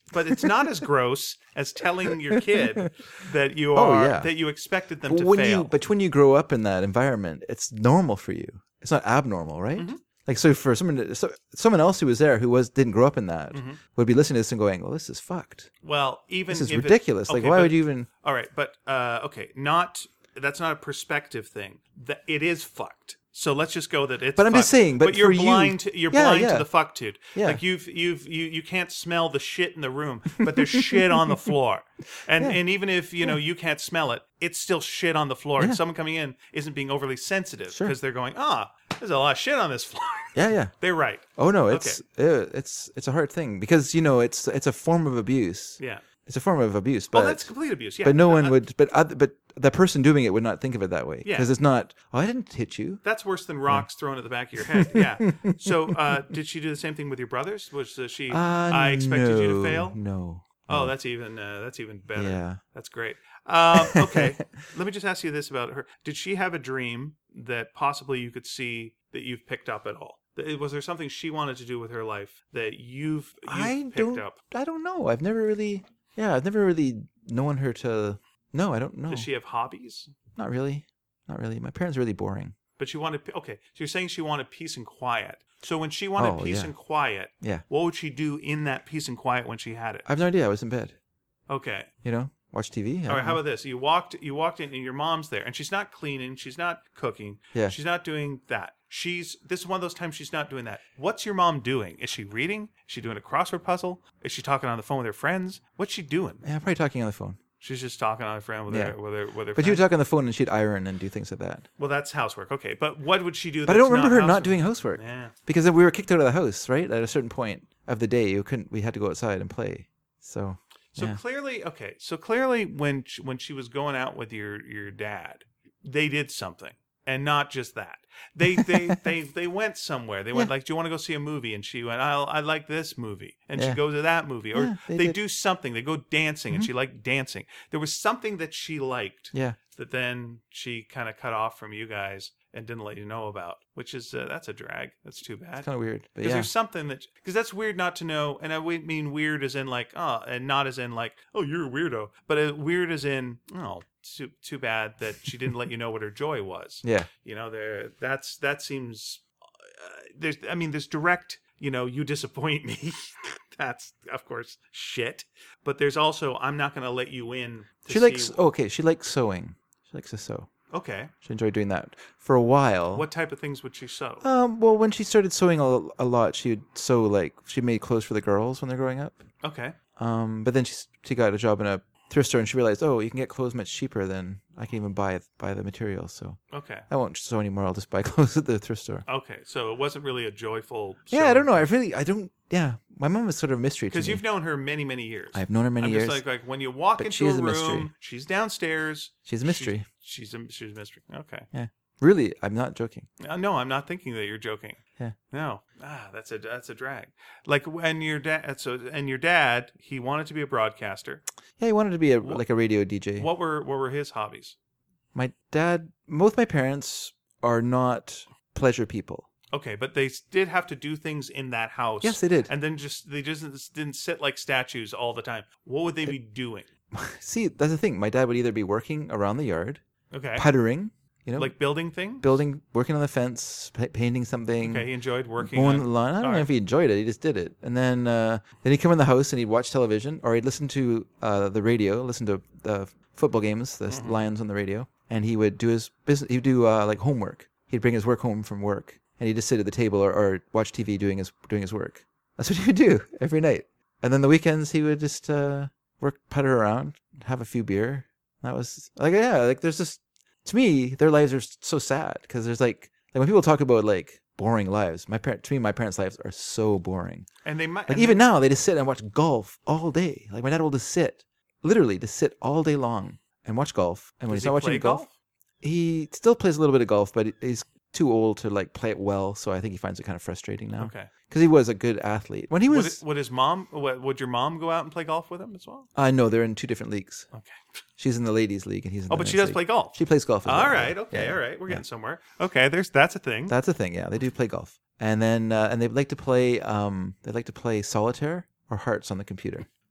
but it's not as gross as telling your kid that you Oh, are yeah. that you expected them Well, to when fail. you, but when you grow up in that environment, it's normal for you. It's not abnormal, right? Mm-hmm. Like, so for someone, to- so, someone else who was there who was didn't grow up in that Mm-hmm. would be listening to this and going, "Well, this is fucked. well, even This is if it- ridiculous. like, okay, why but- would you even?" All right, but uh, okay, not that's not a perspective thing. That it is fucked. So let's just go that it's. But I'm just fucked. saying, but you're for you- blind. To, you're Yeah, blind yeah. to the fucktude. Yeah. Like you've you've you you can't smell the shit in the room, but there's shit on the floor. And Yeah. and even if you know you can't smell it, it's still shit on the floor. Yeah. And someone coming in isn't being overly sensitive Sure. because they're going, ah, there's a lot of shit on this floor. Yeah, yeah. They're right. Oh no, it's uh, it's it's a hard thing because you know it's it's a form of abuse. Yeah. It's a form of abuse, but Well, that's complete abuse. Yeah. but no Uh, one would. But other, but the person doing it would not think of it that way Yeah. because it's not. Oh, I didn't hit you. That's worse than rocks thrown at the back of your head. Yeah. So, uh, did she do the same thing with your brothers? Was uh, she? Uh, I expected you to no, fail. No. Oh, that's even uh, that's even better. Yeah. That's great. Um, okay, let me just ask you this about her: did she have a dream that possibly you could see that you've picked up at all? Th- Was there something she wanted to do with her life that you've, you've I picked don't. up? I don't know. I've never really. Yeah, I've never really known her to. No, I don't know. Does she have hobbies? Not really. Not really. My parents are really boring. But she wanted. Okay, so you're saying she wanted peace and quiet. So when she wanted Oh, peace yeah. and quiet, Yeah. what would she do in that peace and quiet when she had it? I have no idea. I was in bed. Okay. You know, watch T V. I All don't right, how know. about this? You walked you walked in and your mom's there and she's not cleaning, she's not cooking. Yeah. She's not doing that. She's this is one of those times she's not doing that. What's your mom doing? Is she reading? Is she doing a crossword puzzle? Is she talking on the phone with her friends? What's she doing? Yeah, probably talking on the phone. She's just talking on her friend with Yeah. her with her with her But you would friend. talk on the phone and she'd iron and do things like that. Well, that's housework. Okay, but what would she do? But I don't that's remember her not housework? doing housework Yeah. because then we were kicked out of the house. Right at a certain point of the day, you couldn't. We had to go outside and play. So. So yeah. clearly, okay. So clearly, when she, when she was going out with your your dad, they did something, and not just that. They they they they went somewhere. They went Yeah. like, "Do you want to go see a movie?" And she went, "I I like this movie," and she Yeah. goes to that movie. Or Yeah, they, they did. do something. They go dancing, and Mhm. she liked dancing. There was something that she liked Yeah. that then she kind of cut off from you guys and didn't let you know about, which is uh, that's a drag. That's too bad. It's kind of weird, but Because yeah. there's something that because that's weird not to know, and I would mean weird as in like oh, and not as in like oh you're a weirdo, but uh, weird as in oh too too bad that she didn't let you know what her joy was. Yeah. You know, there that's that seems uh, there's I mean there's direct you know you disappoint me. That's of course shit, but there's also I'm not going to let you in. To She likes. see- Oh, okay, she likes sewing. She likes to sew. okay. She enjoyed doing that for a while. What type of things would she sew? Um. Well, when she started sewing a, a lot, she would sew like she made clothes for the girls when they're growing up. Okay. Um. But then she she got a job in a thrift store and she realized, oh, you can get clothes much cheaper than I can even buy buy the materials. So Okay. I won't sew anymore. I'll just buy clothes at the thrift store. Okay. So it wasn't really a joyful. Yeah, I don't know. I really I don't. Yeah, my mom is sort of a mystery to me. Because you've known her many, many years. I've known her many I'm years. just like, like when you walk but into she a is a room, mystery. she's downstairs. She's a mystery. She's, she's a she's a mystery. Okay. Really, I'm not joking. Uh, no, I'm not thinking that you're joking. Yeah. No. Ah, that's a that's a drag. Like when your dad. So and your dad, he wanted to be a broadcaster. Yeah, he wanted to be a What- like a radio D J. What were what were his hobbies? My dad, both my parents are not pleasure people. Okay, but they s- did have to do things in that house. Yes, they did. And then just they just didn't sit like statues all the time. What would they be doing? See, that's the thing. My dad would either be working around the yard, Okay. puttering, you know, Like building things? building, working on the fence, pa- painting something, Okay, he enjoyed working mowing on the lawn. I don't know Alright. if he enjoyed it. He just did it. And then, uh, then he'd come in the house and he'd watch television, or he'd listen to uh, the radio, listen to the football games, the Mm-hmm. Lions on the radio, and he would do his business. He'd do uh, like homework. He'd bring his work home from work, and he'd just sit at the table or, or watch T V doing his doing his work. That's what he would do every night. And then the weekends he would just uh, work, putter around, have a few beer. That was like yeah, like there's just to me their lives are so sad because there's like like when people talk about like boring lives, my parent to me my parents' lives are so boring. and they might Like and even they- now they just sit and watch golf all day. Like my dad will just sit, literally just sit all day long and watch golf. And when does he's not he watching play golf, he still plays a little bit of golf, but he's too old to like play it well. So I think he finds it kind of frustrating now. Okay. Because he was a good athlete when he Would, was. it, would his mom? Would, would your mom go out and play golf with him as well? I know they're in two different leagues. Okay. She's in the ladies' league and he's in. Oh, the but she men's does play league. golf. She plays golf. As well, All yeah. right. Okay. Yeah, all right. We're yeah. getting somewhere. Okay. There's that's a thing. That's the thing. Yeah, they do play golf, and then uh, and they like to play. Um, they like to play solitaire or hearts on the computer.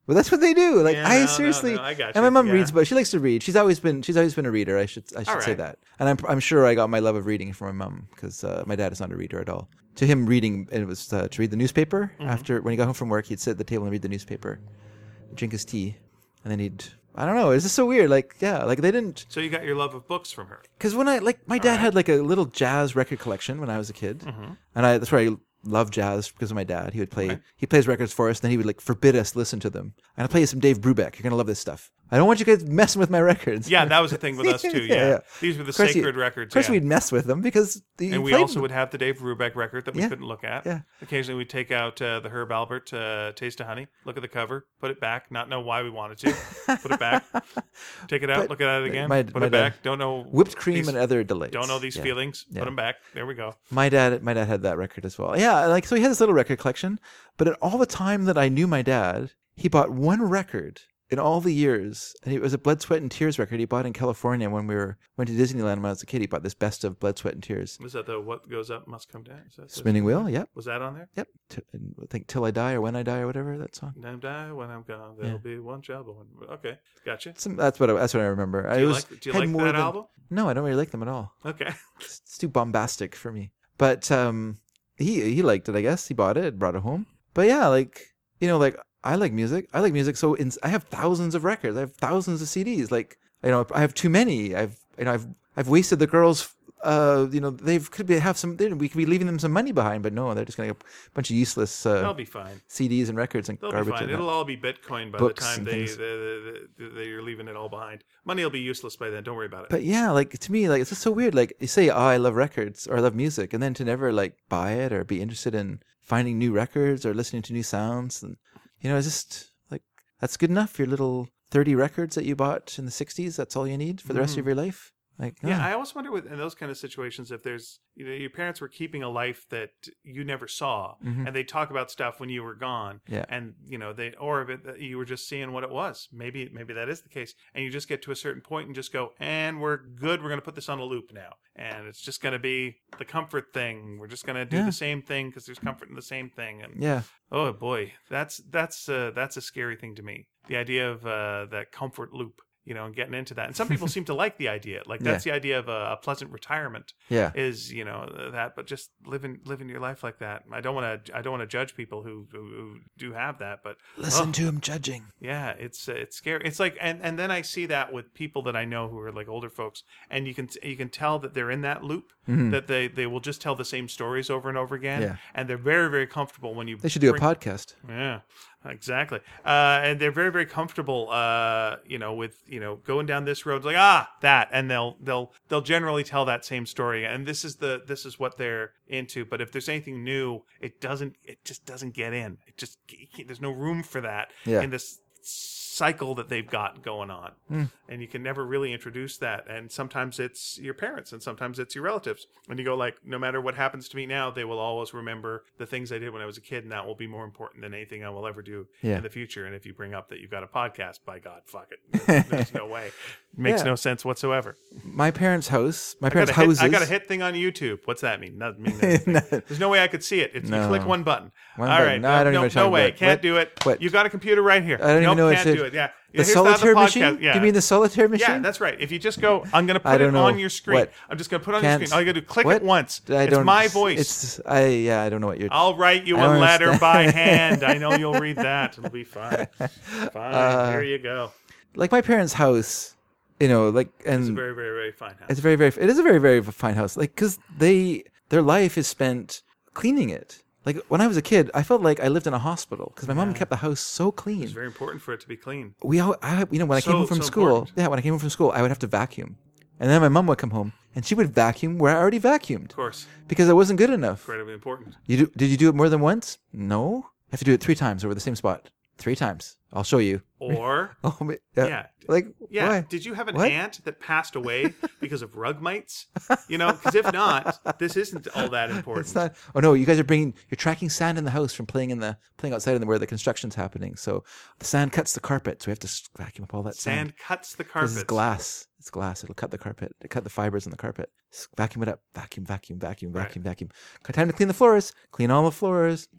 Well, that's what they do. Like Yeah, I no, no, seriously, no, I got and my you. mom Yeah. reads, but she likes to read. She's always been, she's always been a reader. I should, I should All say right. that. And I'm, I'm sure I got my love of reading from my mom because uh, my dad is not a reader at all. To him, reading it was uh, to read the newspaper Mm-hmm. after when he got home from work. He'd sit at the table and read the newspaper, drink his tea, and then he'd. I don't know. It's just so weird. Like, yeah, like they didn't. So you got your love of books from her. Because when I like, my dad right. had like a little jazz record collection when I was a kid, Mm-hmm. and I that's where I loved jazz because of my dad. He would play, Okay. he plays records for us, then he would like forbid us to listen to them. And I play you some Dave Brubeck. You're gonna love this stuff. I don't want you guys messing with my records. Yeah, that was the thing with us too. Yeah, Yeah, yeah. These were the Of course you- sacred records. Of course, yeah. we'd mess with them because the, And we played also them. would have the Dave Brubeck record that we Yeah. couldn't look at. Yeah. Occasionally we'd take out uh, the Herb Albert uh, Taste of Honey, look at the cover, put it back, not know why we wanted to, put it back, take it out, But look at it again, my- put my it dad- back, don't know whipped cream these- and other delights. don't know these Yeah. feelings, Yeah. put them back. There we go. My dad, my dad had that record as well. Yeah, like so he had this little record collection. But in all the time that I knew my dad, he bought one record in all the years, and it was a Blood, Sweat, and Tears record he bought in California when we were went to Disneyland when I was a kid. He bought this best of Blood, Sweat, and Tears. Was that the What Goes Up Must Come Down? Is that Spinning Wheel, yep, Was that on there? yep. T- and I think Till I Die or When I Die or whatever that song. When I die, when I'm gone, there'll Yeah. be one job. One. Okay, gotcha. Some, that's what I, that's what I remember. Do you I was, like, do you had like more that than- album? No, I don't really like them at all. Okay. It's, it's too bombastic for me. But um, he he liked it. I guess he bought it, brought it home. But yeah, like you know, like I like music. I like music. So in, I have thousands of records. I have thousands of C Ds. Like you know, I have too many. I've you know, I've I've wasted the girls. Uh, you know, they've could be have some. They, we could be leaving them some money behind, but no, they're just gonna get a bunch of useless They'll uh, be fine. C Ds and records and They'll garbage. be fine. and It'll that. all be Bitcoin by Books the time and they, things. they, they, they you're leaving it all behind. Money will be useless by then. Don't worry about it. But yeah, like to me, like it's just so weird. Like you say, oh, I love records or I love music, and then to never like buy it or be interested in finding new records or listening to new sounds, and you know, it's just like that's good enough. Your little thirty records that you bought in the sixties, that's all you need for the rest Mhm. of your life. Like, Yeah, oh. I always wonder with in those kind of situations if there's you know your parents were keeping a life that you never saw, Mhm. and they talk about stuff when you were gone, Yeah. and you know they or if it, you were just seeing what it was. Maybe maybe that is the case, and you just get to a certain point and just go, and we're good. We're going to put this on a loop now, and it's just going to be the comfort thing. We're just going to do Yeah. the same thing because there's comfort in the same thing, and yeah, oh boy, that's that's uh, that's a scary thing to me. The idea of uh, that comfort loop. You know, and getting into that. And some people seem to like the idea. Like that's the idea of a, a pleasant retirement yeah. is, you know, that, but just living living your life like that. I don't want to I don't want to judge people who, who, who do have that, but Listen oh, to him judging. yeah, it's uh, it's scary. It's like and and then I see that with people that I know who are like older folks, and you can you can tell that they're in that loop, Mhm. that they they will just tell the same stories over and over again, Yeah. and they're very very comfortable when you They should do bring- a podcast. yeah, exactly. Uh, and they're very, very comfortable, uh, you know, with you know going down this road, like ah, that, and they'll they'll they'll generally tell that same story, and this is the this is what they're into. But if there's anything new, it doesn't, it just doesn't get in. It just there's no room for that Yeah. in this cycle that they've got going on, Mm. and you can never really introduce that. And sometimes it's your parents, and sometimes it's your relatives, and you go like, no matter what happens to me now, they will always remember the things I did when I was a kid, and that will be more important than anything I will ever do Yeah. in the future. And if you bring up that you've got a podcast, by God, fuck it, there's, there's no way. It makes Yeah. no sense whatsoever. My parents' house. My I got, parents' a hit, houses. I got a hit thing on YouTube. What's that mean? Doesn't mean anything. No. There's no way I could see it. It's, No. You click one button. One All button. right. No, I don't no, even no, know no way. what- Can't what- do it. what? You got a computer right here. I don't nope, even know what can't to- do it. Yeah. The Here's how the solitaire podcast- machine? Yeah. You mean the solitaire machine? Yeah, that's right. If you just go, I'm going to I put it don't know. on your screen. What? I'm just going to put it on Can't- your screen. All you got to do, click what? it once. I it's don't, my voice. It's I yeah. I don't know what you're. I'll write you I a don't letter understand. by hand. I know you'll read that. It'll be fine. Fine. Uh, Here you go. Like my parents' house. You know, like and It's a very, very, very fine house. It's very, very. It is a very, very fine house. Like, cause they their life is spent cleaning it. Like when I was a kid, I felt like I lived in a hospital because my mom kept the house so clean. It's very important for it to be clean. We, all, I, you know, when I came So- home from so school, important. yeah, when I came home from school, I would have to vacuum, and then my mom would come home and she would vacuum where I already vacuumed Of course. because I wasn't good enough. Incredibly important. You do, did you do it more than once? No, I have to do it three times over the same spot. Three times. I'll show you. Or, Oh, ma- yeah. yeah. Like, Yeah. why? Did you have an What? aunt that passed away because of rug mites? You know, because if not, this isn't all that important. It's not. Oh no, you guys are bringing. You're tracking sand in the house from playing in the playing outside in the where the construction's happening. So the sand cuts the carpet. So we have to s- vacuum up all that sand. Sand cuts the Because carpet. it's glass. It's glass. It'll cut the carpet. It cut the fibers in the carpet. S- Vacuum it up. Vacuum. Vacuum. Vacuum. Right. Vacuum. Vacuum. Time to clean the floors. Clean all the floors.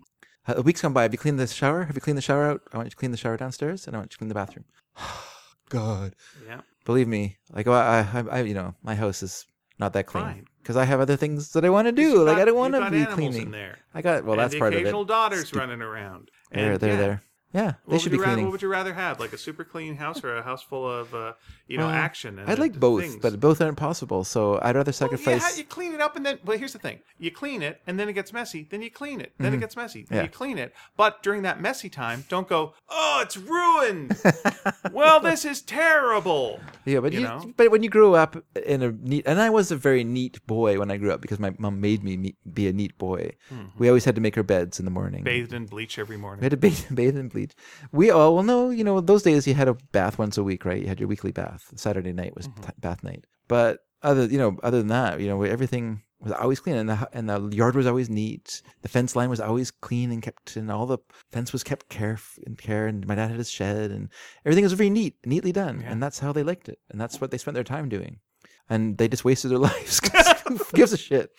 A week's gone by. Have you cleaned the shower? Have you cleaned the shower out? I want you to clean the shower downstairs, and I want you to clean the bathroom. God. Yeah. Believe me, like I, I, I, you know, my house is not that clean Fine. because I have other things that I want to do. You've Like got- I don't want you've to got be animals cleaning. in there. I got well, And that's the part of it. occasional daughters Stu- running around. They're And, they're yeah. there. Yeah, they What should would be you rather, cleaning. what would you rather have, like a super clean house or a house full of, uh, you know, Well, action? And I'd like uh, both, things? but both aren't possible. So I'd rather Well, sacrifice. yeah, you clean it up and then. Well, here's the thing: you clean it and then it gets messy. Then you clean it. Then it gets messy. Then Yeah. you clean it. But during that messy time, don't go. Oh, it's ruined. Well, this is terrible. Yeah, but you you, know? but when you grow up in a neat, and I was a very neat boy when I grew up because my mom made me me- be a neat boy. We always had to make our beds in the morning. Bathed in bleach every morning. We had to bathe, bathe and bleach. We all well, no, you know, those days you had a bath once a week, right? You had your weekly bath. Saturday night was Mm-hmm. t- bath night. But other, you know, other than that, you know, everything was always clean, and the hu- and the yard was always neat. The fence line was always clean and kept, and all the fence was kept care and care. And my dad had his shed, and everything was very neat, neatly done, Yeah. and that's how they liked it, and that's what they spent their time doing. And they just wasted their lives. 'Cause who gives a shit?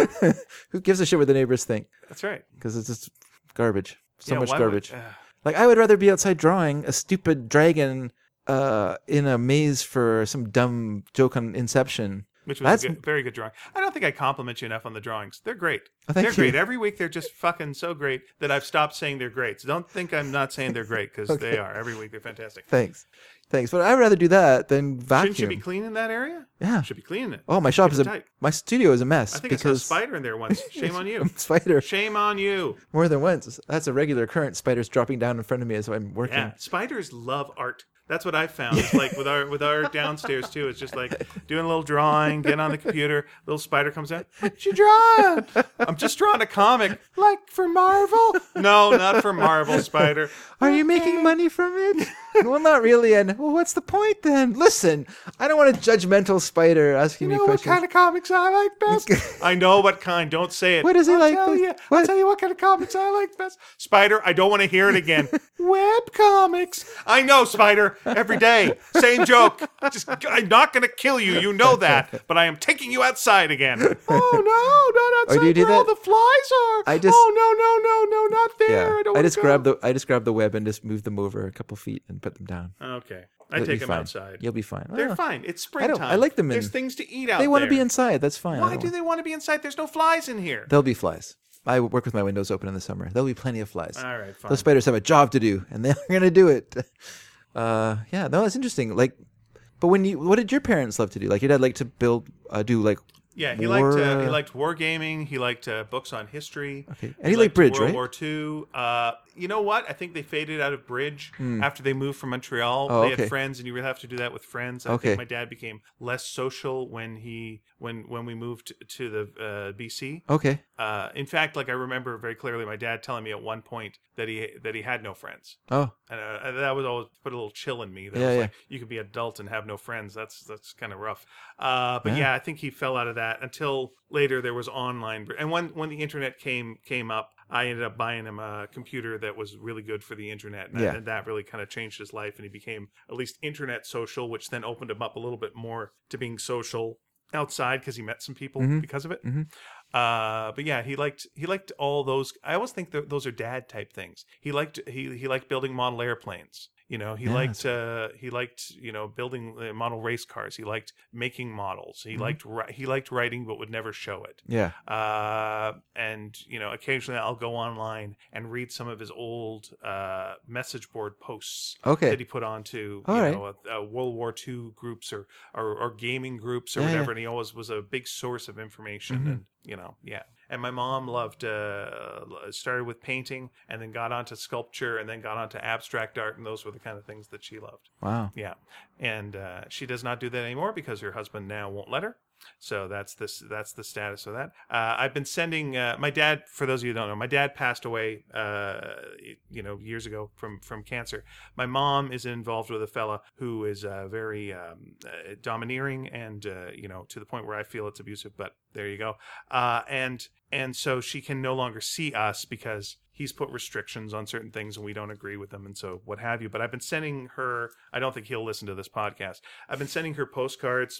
Who gives a shit what the neighbors think? That's right. Because it's just garbage. So Yeah, much why would- garbage. uh, Like I would rather be outside drawing a stupid dragon uh, in a maze for some dumb joke on Inception. which was That's- a good, very good drawing. I don't think I compliment you enough on the drawings. They're great. Oh, thank they're you. great. Every week they're just fucking so great that I've stopped saying they're great. So don't think I'm not saying they're great because Okay. they are. Every week they're fantastic. Thanks, thanks. But I'd rather do that than vacuum. Shouldn't you be cleaning that area? Yeah. Should be cleaning it. Oh, my shop is Keep a it tight. my studio is a mess I think I saw a because spider in there once. Shame on you. spider Shame on you. more than once. That's a regular occurrence. Spiders dropping down in front of me as I'm working. Yeah, spiders love art. That's what I've found. It's like with our with our downstairs too. It's just like doing a little drawing, getting on the computer. Little spider comes out. What you drawing? I'm just drawing a comic. Like for Marvel? No, not for Marvel, Spider. Are you making money from it? Well, not really. And well, what's the point then? Listen, I don't want a judgmental spider asking You know me what questions. kind of comics I like best? I know what kind. Don't say it. What does he I'll like Tell best? you. I'll What? tell you what kind of comics I like best. Spider, I don't want to hear it again. Web comics. I know, Spider. Every day, same joke. Just, I'm not going to kill you. You know that. But I am taking you outside again. Oh no, not outside do you do where all that? the flies are. I just- Oh no, no, no, no, not there. Yeah, I don't I wanna just go. grab the I just grab the web and just move them over a couple feet and put them down. Okay, I You'll take be them fine. outside. You'll be fine. They're Well, fine. It's I springtime. don't- I like them in- There's things to eat out They want to there. be inside. That's fine. I Why don't do want- they want to be inside? There's no flies in here. There'll be flies. I work with my windows open in the summer. There'll be plenty of flies. All right, fine. Those spiders have a job to do, and they're going to do it. Uh, yeah, no, that's interesting. Like, but when you, what did your parents love to do? Like, your dad liked to build, uh, do like, Yeah, he war, liked uh, he uh, liked wargaming. He liked uh, books on history. Okay. And he liked bridge, World right? War Two. Uh, you know what? I think they faded out of bridge after they moved from Montreal. Oh, they okay. had friends, and you really have to do that with friends. I Okay. think my dad became less social when he when when we moved to the uh, B C. Okay. Uh, in fact, like I remember very clearly, my dad telling me at one point that he that he had no friends. Oh, And uh, that was always put a little chill in me. That Yeah, was yeah. like, you could be adult and have no friends. That's that's kind of rough. Uh, but Yeah. yeah. I think he fell out of that until later there was online. And when when the internet came came up, I ended up buying him a computer that was really good for the internet, and, Yeah. and that really kind of changed his life. And he became at least internet social, which then opened him up a little bit more to being social outside because he met some people Mhm. because of it. Mhm. Uh, but yeah, he liked he liked all those. I always think that those are dad type things. He liked he he liked building model airplanes. You know, he Yeah, liked uh, he liked you know building uh, model race cars. He liked making models. He Mhm. liked ri- he liked writing, but would never show it. yeah. Uh, and you know, occasionally I'll go online and read some of his old uh, message board posts Okay. that he put onto All you right. know uh, uh, World War Two groups or, or or gaming groups or Yeah, whatever. yeah. And he always was a big source of information. Mhm. And you know, yeah. And my mom loved uh, started with painting and then got onto sculpture and then got onto abstract art, and those were the kind of things that she loved. Wow. Yeah, and uh, she does not do that anymore because her husband now won't let her. So that's this. That's the status of that. Uh, I've been sending uh, my dad. For those of you who don't know, my dad passed away, uh, you know, years ago from from cancer. My mom is involved with a fella who is uh, very um, uh, domineering and uh, you know, to the point where I feel it's abusive. But there you go. Uh, and and so she can no longer see us because he's put restrictions on certain things and we don't agree with them and so what have you. But I've been sending her. I don't think he'll listen to this podcast. I've been sending her postcards.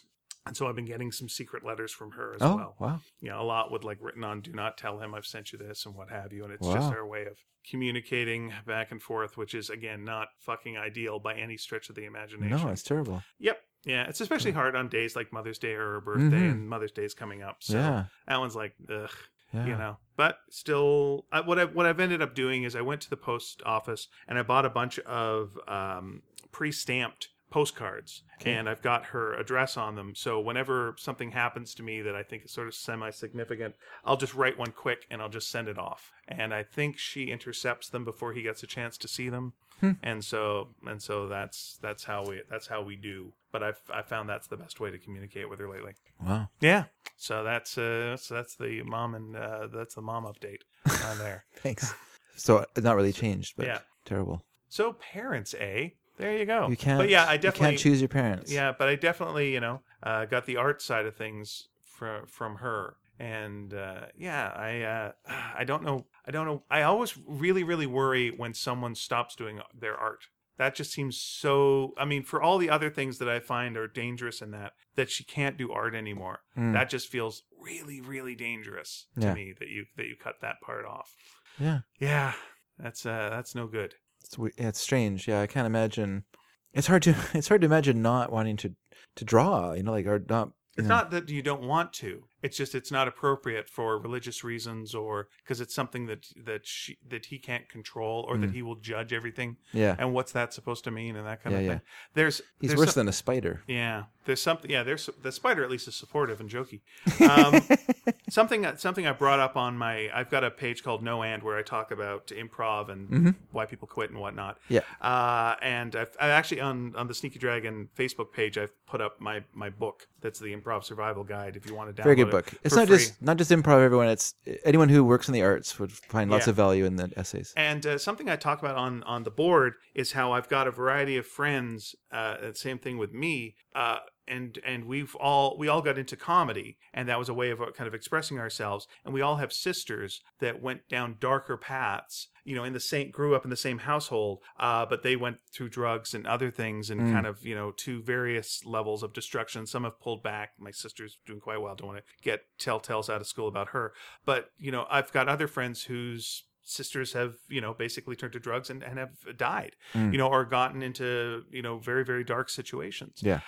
And so I've been getting some secret letters from her as Oh, well. wow. You know, a lot with like written on, do not tell him I've sent you this and what have you. And it's Wow. just our way of communicating back and forth, which is, again, not fucking ideal by any stretch of the imagination. No, it's terrible. Yep. Yeah, it's especially hard on days like Mother's Day or her birthday, Mhm. and Mother's Day is coming up. So Yeah. that one's like, ugh, Yeah. you know. But still, I, what, I, what I've ended up doing is I went to the post office and I bought a bunch of um, pre-stamped postcards, Okay. and I've got her address on them. So whenever something happens to me that I think is sort of semi-significant, I'll just write one quick and I'll just send it off. And I think she intercepts them before he gets a chance to see them. Hmm. And so and so that's that's how we that's how we do. But I've I found that's the best way to communicate with her lately. Wow. Yeah. So that's uh so that's the mom and uh, that's the mom update on there. Thanks. So it's not really changed, but Yeah. terrible. So parents, eh? There you go. You can't. But yeah, I you definitely can't choose your parents. Yeah, but I definitely, you know, uh, got the art side of things from from her, and uh, yeah, I uh, I don't know, I don't know. I always really, really worry when someone stops doing their art. That just seems so. I mean, for all the other things that I find are dangerous in that, that she can't do art anymore. Mm. That just feels really, really dangerous to Yeah. me. That you that you cut that part off. Yeah. Yeah, that's uh, that's no good. It's we- yeah, it's strange. Yeah, I can't imagine. It's hard to it's hard to imagine not wanting to to draw. You know, like or not. you It's know. not that you don't want to. It's just it's not appropriate for religious reasons, or because it's something that that she that he can't control, or that Mm. he will judge everything. Yeah. And what's that supposed to mean, and that kind Yeah, of yeah. thing. There's He's there's worse some- than a spider. yeah. There's something. Yeah. There's the spider at least is supportive and jokey. Um, something something I brought up on my. I've got a page called No And where I talk about improv and Mhm. why people quit and whatnot. Yeah. Uh, and I've, I actually on on the Sneaky Dragon Facebook page I've put up my my book that's the Improv Survival Guide. If you want to download Very good it book. It's for not free. just not just improv. Everyone. It's anyone who works in the arts would find lots Yeah. of value in the essays. And uh, something I talk about on, on the board is how I've got a variety of friends. Uh, same thing with me. Uh, and and we've all we all got into comedy, and that was a way of uh, kind of expressing ourselves. And we all have sisters that went down darker paths. You know, in the same grew up in the same household, uh, but they went through drugs and other things, and Mm. kind of you know to various levels of destruction. Some have pulled back. My sister's doing quite well. Don't want to get telltales out of school about her, but you know I've got other friends whose sisters have you know basically turned to drugs and, and have died Mm. you know or gotten into you know very very dark situations, Yeah.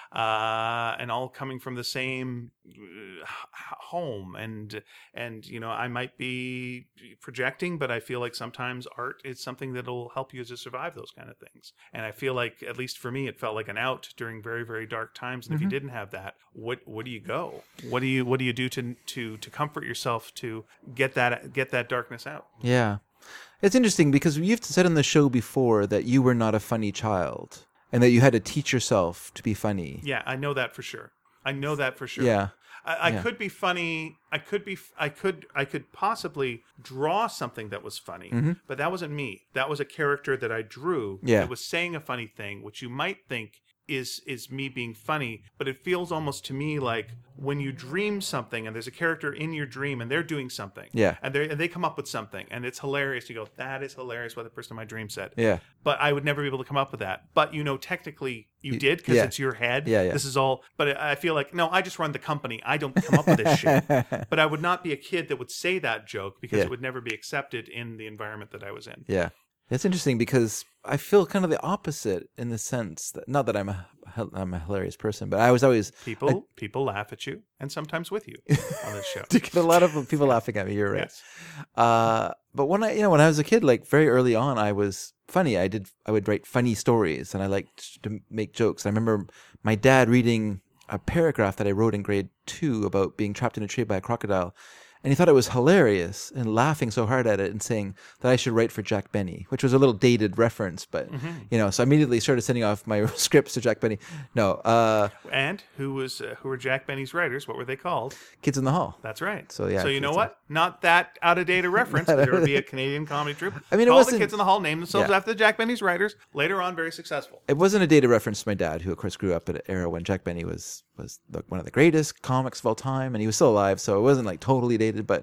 uh and all coming from the same uh, h- home. And and you know I might be projecting, but I feel like sometimes art is something that'll help you to survive those kind of things. And I feel like, at least for me, it felt like an out during very very dark times. And if Mhm. you didn't have that, what what do you go what do you what do you do to to to comfort yourself to get that get that darkness out? Yeah. It's interesting because you've said on the show before that you were not a funny child and that you had to teach yourself to be funny. Yeah, I know that for sure. I know that for sure. Yeah. I, I Yeah. could be funny. I could be. I could. I could possibly draw something that was funny, Mhm. but that wasn't me. That was a character that I drew. Yeah. That was saying a funny thing, which you might think is is me being funny, but it feels almost to me like when you dream something and there's a character in your dream and they're doing something. Yeah. And they and they come up with something and it's hilarious. You go, that is hilarious what the person in my dream said. Yeah. But I would never be able to come up with that. But you know, technically you You- did because yeah. it's your head. Yeah, yeah. This is all. But I feel like no, I just run the company. I don't come up with this shit. But I would not be a kid that would say that joke because Yeah. it would never be accepted in the environment that I was in. Yeah. It's interesting because I feel kind of the opposite in the sense that not that I'm a I'm a hilarious person, but I was always People people laugh at you and sometimes with you on this show. to get a lot of people laughing at me. You're right. Yes. Uh, but when I, you know, when I was a kid, like very early on, I was funny. I did, I would write funny stories, and I liked to make jokes. I remember my dad reading a paragraph that I wrote in grade two about being trapped in a tree by a crocodile, and he thought it was hilarious and laughing so hard at it and saying that I should write for Jack Benny, which was a little dated reference, but you know, so I immediately started sending off my scripts to Jack Benny. No, uh, And who was uh, who were Jack Benny's writers? What were they called? Kids in the Hall. That's right. So, yeah, So you know Kids what? Not that out of date a reference. There would be a Canadian comedy troupe. I mean, it called the wasn't- Kids in the Hall, named themselves Yeah. after the Jack Benny's writers. Later on, very successful. It wasn't a dated reference to my dad, who of course grew up at an era when Jack Benny was was the, one of the greatest comics of all time, and he was still alive, so it wasn't like totally dated. But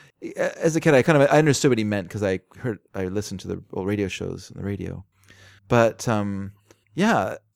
as a kid, I kind of I understood what he meant because I heard I listened to the old radio shows on the radio. But um, yeah,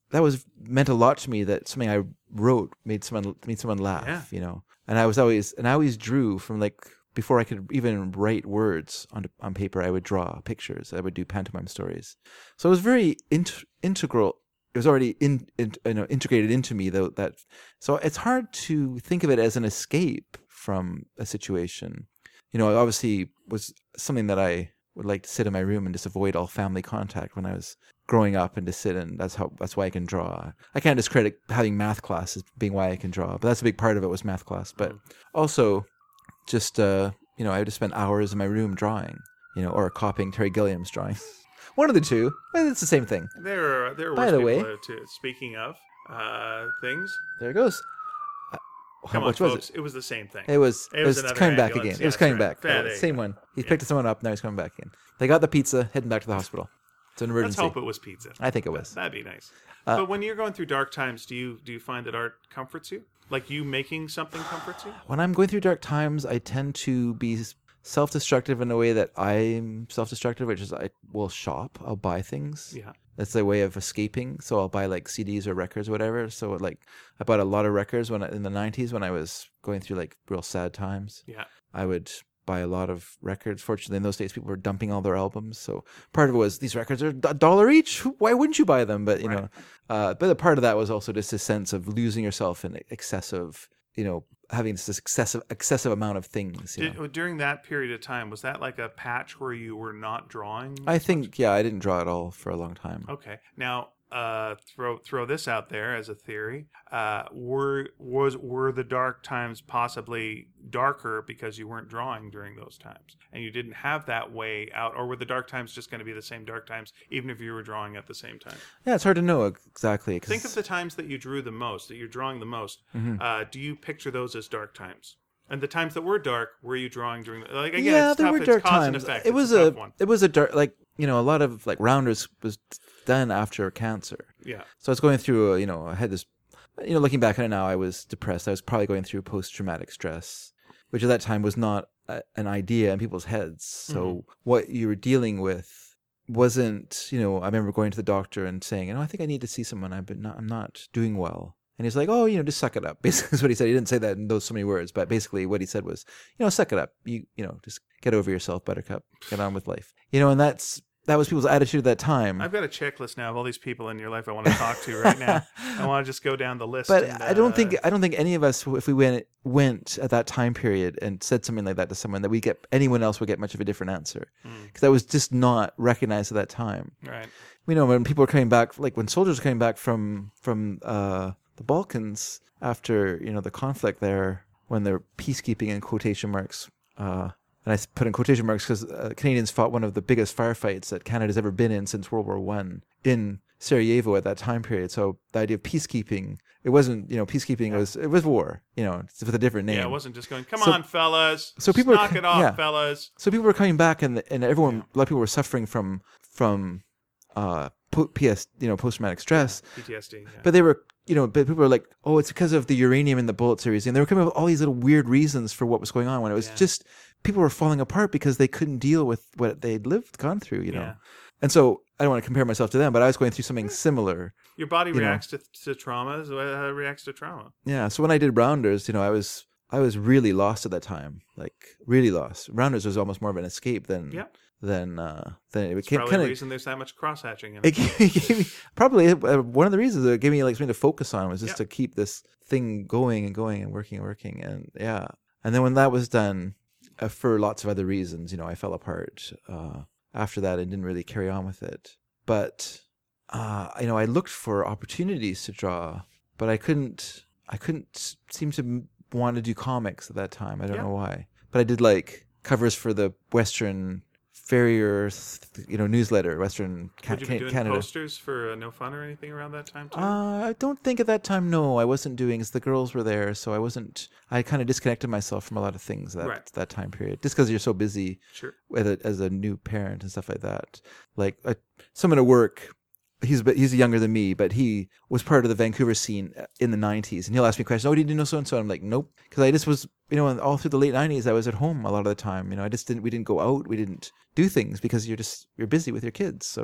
that was meant a lot to me. That something I wrote made someone made someone laugh. Yeah. You know, and I was always and I always drew from like before I could even write words on on paper. I would draw pictures. I would do pantomime stories. So it was very int- integral. It was already in, in you know integrated into me though. That so it's hard to think of it as an escape from a situation. You know, it obviously was something that I would like to sit in my room and just avoid all family contact when I was growing up, and just sit and that's how that's why I can draw. I can't discredit having math class as being why I can draw, but that's a big part of it was math class. But also, just uh, you know, I would just spend hours in my room drawing, you know, or copying Terry Gilliam's drawings. One of the two. Well, it's the same thing. There are there are By worse the people way- out too. Speaking of uh, things, There it goes. Uh, come how on, much was folks, it? it was the same thing. It was. It It was was, another coming back ambulance. again. It was Yeah, coming that's back. right. Uh, There you same go. one. He Yeah. picked someone up. Now he's coming back in. They got the pizza. Heading back to the hospital. It's an Let's emergency. hope it was pizza. I think it was. That'd be nice. Uh, but when you're going through dark times, do you do you find that art comforts you? Like you making something comforts you? When I'm going through dark times, I tend to be self-destructive in a way that I'm self-destructive, which is I will shop. I'll buy things. Yeah. That's a way of escaping. So I'll buy like C Ds or records or whatever. So like I bought a lot of records when I, in the nineties when I was going through like real sad times. Yeah. I would buy a lot of records. Fortunately, in those days, people were dumping all their albums. So part of it was these records are a dollar each. Why wouldn't you buy them? But you Right. know, uh, but a part of that was also just a sense of losing yourself in excessive, you know, having this excessive excessive amount of things. You Did, know? during that period of time, was that like a patch where you were not drawing? I as think yeah, I didn't draw at all for a long time. much? Okay. Now, uh, throw throw this out there as a theory. Uh, were was were the dark times possibly darker because you weren't drawing during those times, and you didn't have that way out, or were the dark times just going to be the same dark times even if you were drawing at the same time? Yeah, it's hard to know exactly. 'cause- Think of the times that you drew the most, that you're drawing the most. Mhm. Uh, do you picture those as dark times? And the times that were dark, were you drawing during? The, like again, yeah, it's there tough. were It's dark cause and times. effect. It It's was a a tough one. it was a dark like you know a lot of like Rounders was done after cancer. Yeah. So I was going through, a, you know, I had this, you know, looking back on it now, I was depressed. I was probably going through post-traumatic stress, which at that time was not a, an idea in people's heads. So Mhm. what you were dealing with wasn't, you know, I remember going to the doctor and saying, you know, I think I need to see someone. I've been not, I'm not doing well. And he's like, oh, you know, just suck it up. Basically, is what he said. He didn't say that in those so many words, but basically what he said was, you know, suck it up. You, you know, just get over yourself, Buttercup. Get on with life. You know, and that's that was people's attitude at that time. I've got a checklist now of all these people in your life I want to talk to right now. I want to just go down the list. But and, I don't uh, think I don't think any of us, if we went went at that time period and said something like that to someone, that we get anyone else would get much of a different answer, Mm. because that was just not recognized at that time. Right. We know when people were coming back, like when soldiers were coming back from from uh, the Balkans after you know the conflict there, when they're peacekeeping in quotation marks. Uh, and I put in quotation marks because uh, Canadians fought one of the biggest firefights that Canada's ever been in since World War One in Sarajevo at that time period. So the idea of peacekeeping, it wasn't, you know, peacekeeping Yeah. was, it was war, you know, it's with a different name. Yeah, it wasn't just going, come So- on, fellas. so people are knock c- it off, yeah. fellas. So people were coming back and and everyone, Yeah. a lot of people were suffering from, from uh, po- P S, you know, post-traumatic stress. P T S D. Yeah. But they were, you know, but people were like, oh, it's because of the uranium in the bullet series. And they were coming up with all these little weird reasons for what was going on when it was Yeah. just, people were falling apart because they couldn't deal with what they'd lived, gone through, you know. Yeah. And so I don't want to compare myself to them, but I was going through something similar. Your body you know. reacts to, to trauma as well as it reacts to trauma. Yeah. So when I did Rounders, you know, I was, I was really lost at that time, like really lost. Rounders was almost more of an escape than, Yeah. than, uh, than it It's became probably kind the of, reason there's that much cross-hatching in it it. gave, it gave me probably uh, one of the reasons it gave me like something to focus on was just Yeah. to keep this thing going and going and working and working. And yeah. And then when that was done, uh, for lots of other reasons, you know, I fell apart, uh, after that and didn't really carry on with it. But, uh, you know, I looked for opportunities to draw, but I couldn't, I couldn't seem to m- want to do comics at that time. I don't Yeah. know why, but I did like covers for the Western Farrier, you know, newsletter, Western Ca- Would you be Ca- doing Canada. posters for uh, No Fun or anything around that time, too? Uh, I don't think at that time. No, I wasn't doing. Cause the girls were there, so I wasn't. I kind of disconnected myself from a lot of things that Right. that time period, just because you're so busy Sure. with it as a new parent and stuff like that. Like uh, someone at work, he's but he's younger than me, but he was part of the Vancouver scene in the nineties, and he'll ask me questions. Oh, did you know so and so? I'm like, nope, because I just was, you know, all through the late nineties, I was at home a lot of the time. You know, I just didn't. We didn't go out. We didn't do things because you're just you're busy with your kids. So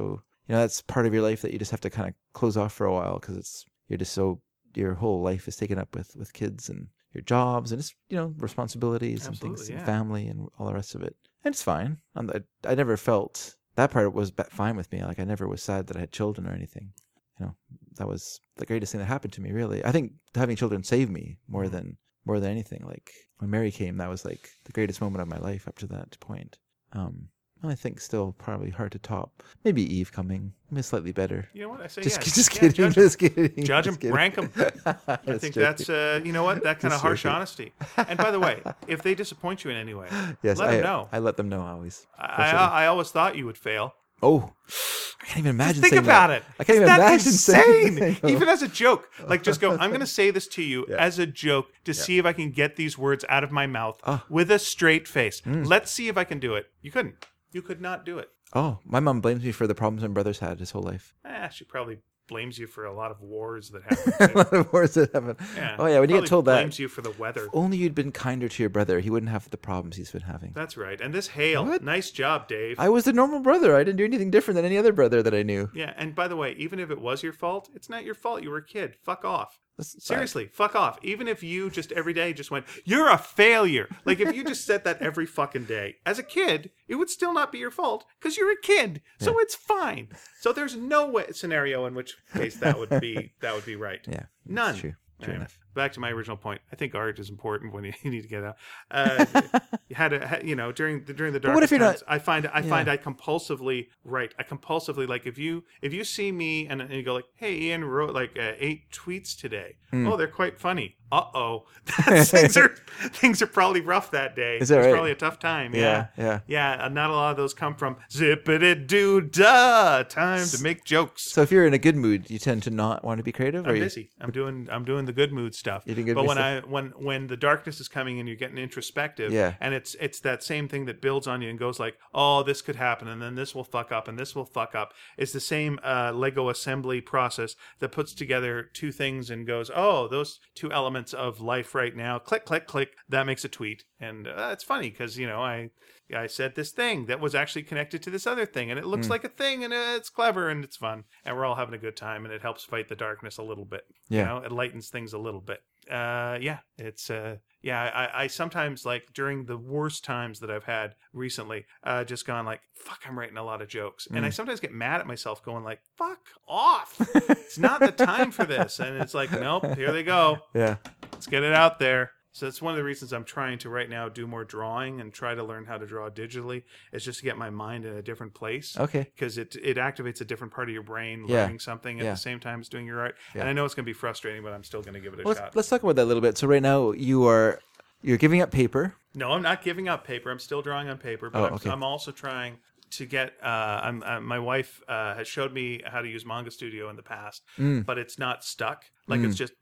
you know, that's part of your life that you just have to kind of close off for a while because it's you're just so your whole life is taken up with with kids and your jobs and it's, you know, responsibilities Absolutely, and things yeah. and family and all the rest of it. And it's fine. I'm, I, I never felt that part was ba- fine with me. Like I never was sad that I had children or anything. You know, that was the greatest thing that happened to me, really. I think having children saved me more Mm-hmm. than more than anything. Like when Mary came, that was like the greatest moment of my life up to that point. Um, I think still probably hard to top. Maybe Eve coming, maybe slightly better. You know what I say? Just, yeah, just yeah, kidding, judge 'em. just kidding. Judge 'em, just kidding. rank 'em. I That's think joking. that's uh, you know what, that kind of Just harsh joking. honesty. And by the way, if they disappoint you in any way, Yes, let I, them know. I let them know always. I, Especially- I I always thought you would fail. oh, I can't even imagine. Think saying about that. it. I can't Isn't even that imagine saying insane? anything. Even as a joke, like just go. I'm going to say this to you Yeah. as a joke to see if I can get these words out of my mouth Ah. with a straight face. Mm. Let's see if I can do it. You couldn't. You could not do it. Oh, my mom blames me for the problems my brother's had his whole life. Eh, she probably blames you for a lot of wars that A happened. lot Too. of wars that happen. Yeah. Oh yeah, when you Probably get told that, blames you for the weather. if only you'd been kinder to your brother, he wouldn't have the problems he's been having. That's right. And this hail, What? nice job, Dave. I was the normal brother. I didn't do anything different than any other brother that I knew. Yeah, and by the way, even if it was your fault, it's not your fault. You were a kid. Fuck off. That's- Seriously, fuck off. Even if you just every day just went, you're a failure. Like if you just said that every fucking day, as a kid, it would still not be your fault because you're a kid. So Yeah. it's fine. So there's no way, scenario in which case that would be that would be right. Yeah, None. That's true. True Anyway, enough. back to my original point. I think art is important when you, you need to get out. Uh, you had to, ha- you know, during the during the dark what if you're times, not- I find I Yeah. find I compulsively write. I compulsively like if you if you see me and, and you go like, hey, Ian wrote like uh, eight tweets today. Hmm. Oh, they're quite funny. Uh oh, things are things are probably rough that day. Is that It's right? probably a tough time. Yeah. Yeah, yeah. Yeah, uh, not a lot of those come from zippity doo dah. Time to make jokes. So if you're in a good mood, you tend to not want to be creative. I'm or you- busy. I'm doing I'm doing the good mood stuff. You're doing good but mood when stuff. I when when the darkness is coming and you're getting introspective, Yeah. and it's it's that same thing that builds on you and goes like, oh, this could happen, and then this will fuck up, and this will fuck up. It's the same uh, Lego assembly process that puts together two things and goes, oh, those two elements of life right now, click, click, click. That makes a tweet, and uh, it's funny because you know I. I said this thing that was actually connected to this other thing, and it Hmm. looks like a thing, and it's clever, and it's fun, and we're all having a good time, and it helps fight the darkness a little bit. Yeah. You know, it lightens things a little bit. Uh, yeah, it's uh, yeah. I, I sometimes like during the worst times that I've had recently, uh, just gone like, fuck, I'm writing a lot of jokes, and I sometimes get mad at myself, going like, fuck off, it's not the time for this, and it's like, nope, here they go, Yeah. let's get it out there. So it's one of the reasons I'm trying to right now do more drawing and try to learn how to draw digitally. It's just to get my mind in a different place. Okay. Because it it activates a different part of your brain, Yeah. learning something at Yeah. the same time as doing your art. Yeah. And I know it's going to be frustrating, but I'm still going to give it a Well, shot. let's, let's talk about that a little bit. So right now you are you're giving up paper. No, I'm not giving up paper. I'm still drawing on paper, but Oh, I'm, okay. I'm also trying to get. Uh, I'm, uh, my wife uh, has showed me how to use Manga Studio in the past, Mm. but it's not stuck. Like it's just.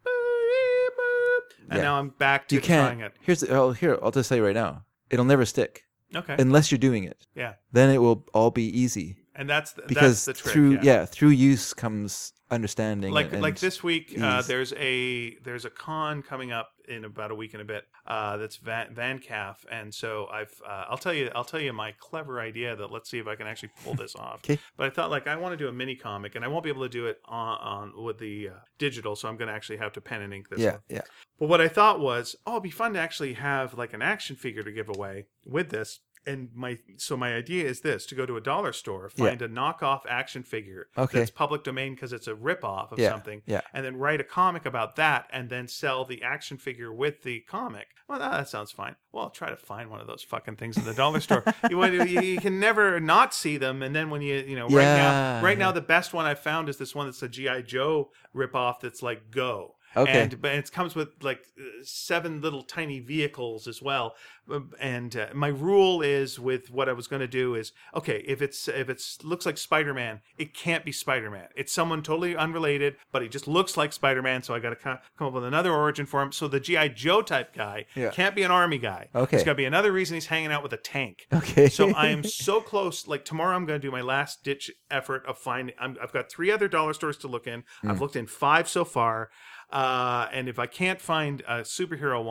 And Yeah. now I'm back to You trying can't. it. Here's the, oh, here I'll just say right now, it'll never stick Okay. unless you're doing it. yeah. Then it will all be easy And that's the, because that's the trick. through yeah. yeah. through use comes understanding. like and, like this week uh, ease. there's a there's a con coming up in about a week and a bit uh, that's Van VanCaf, and so I've uh, I'll tell you I'll tell you my clever idea that let's see if I can actually pull this off. Okay. But I thought like I want to do a mini comic, and I won't be able to do it on, on with the uh, digital, so I'm going to actually have to pen and ink this Yeah, one. yeah. But what I thought was, oh, it'd be fun to actually have like an action figure to give away with this. And my so my idea is this: to go to a dollar store, find a knockoff action figure Okay. that's public domain because it's a ripoff of Yeah, something, yeah. and then write a comic about that, and then sell the action figure with the comic. Well, that, that sounds fine. Well, I'll try to find one of those fucking things in the dollar store. You, you, you can never not see them, and then when you you know right Yeah, now right yeah. now the best one I found is this one that's a G I Joe ripoff that's like Go. Okay. And but it comes with like uh, seven little tiny vehicles as well. Um, And uh, my rule is with what I was going to do is okay, if it's if it's looks like Spider-Man, it can't be Spider-Man. It's someone totally unrelated, but he just looks like Spider-Man. So I got to come up with another origin for him. So the G I Joe type guy Yeah. can't be an army guy. Okay. It's got to be another reason he's hanging out with a tank. Okay. So I am so close. Like tomorrow, I'm going to do my last ditch effort of finding. I'm, I've got three other dollar stores to look in. Mm. I've looked in five so far. Uh, and if I can't find a superhero one,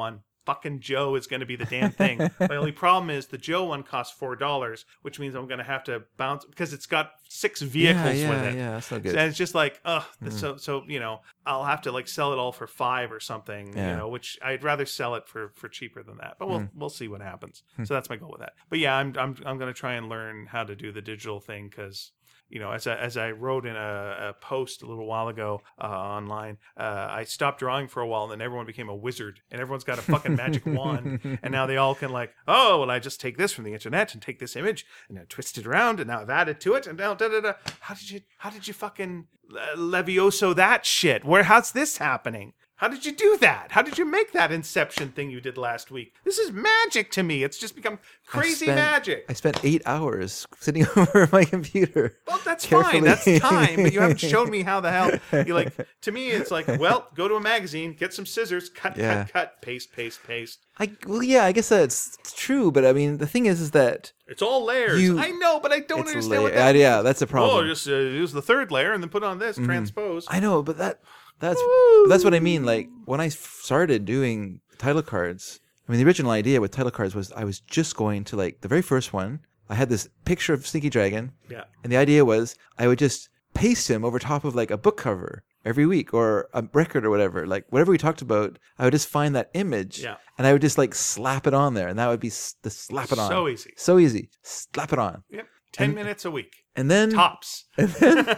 fucking Joe is going to be the damn thing. My only problem is the Joe one costs four dollars, which means I'm going to have to bounce because it's got six vehicles yeah, with it. Yeah, that's not good. And it's just like, ugh. Mm. So, so you know, I'll have to like sell it all for five or something. Yeah. You know, which I'd rather sell it for, for cheaper than that. But we'll Mm. we'll see what happens. So that's my goal with that. But yeah, I'm I'm I'm going to try and learn how to do the digital thing because. You know, as I, as I wrote in a, a post a little while ago uh, online, uh, I stopped drawing for a while, and then everyone became a wizard, and everyone's got a fucking magic wand, and now they all can like, oh, well, I just take this from the internet and take this image and I twist it around, and now I've added to it, and now da da da. How did you how did you fucking uh, Levioso that shit? Where how's this happening? How did you do that? How did you make that Inception thing you did last week? This is magic to me. It's just become crazy I spent, magic. I spent eight hours sitting over my computer. Well, that's carefully. fine. That's time. But you haven't shown me how the hell. You like to me, it's like, well, go to a magazine, get some scissors, cut, Yeah. cut, cut, paste, paste, paste. I well, yeah, I guess that's true, but I mean, the thing is, is that It's all layers. You- I know, but I don't it's understand what layer- that uh, yeah, means. that's a Oh, problem. just uh, use the third layer and then put on this, transpose. I know, but that that's that's what I mean. Like when I started doing title cards, I mean, the original idea with title cards was I was just going to like the very first one. I had this picture of Sneaky Dragon, Yeah. and the idea was I would just paste him over top of like a book cover every week or a record or whatever. Like whatever we talked about, I would just find that image, Yeah. and I would just like slap it on there, and that would be s- the slap it on. So easy. so easy. Slap it on, Yep. Ten And- minutes a week. and then Tops. and then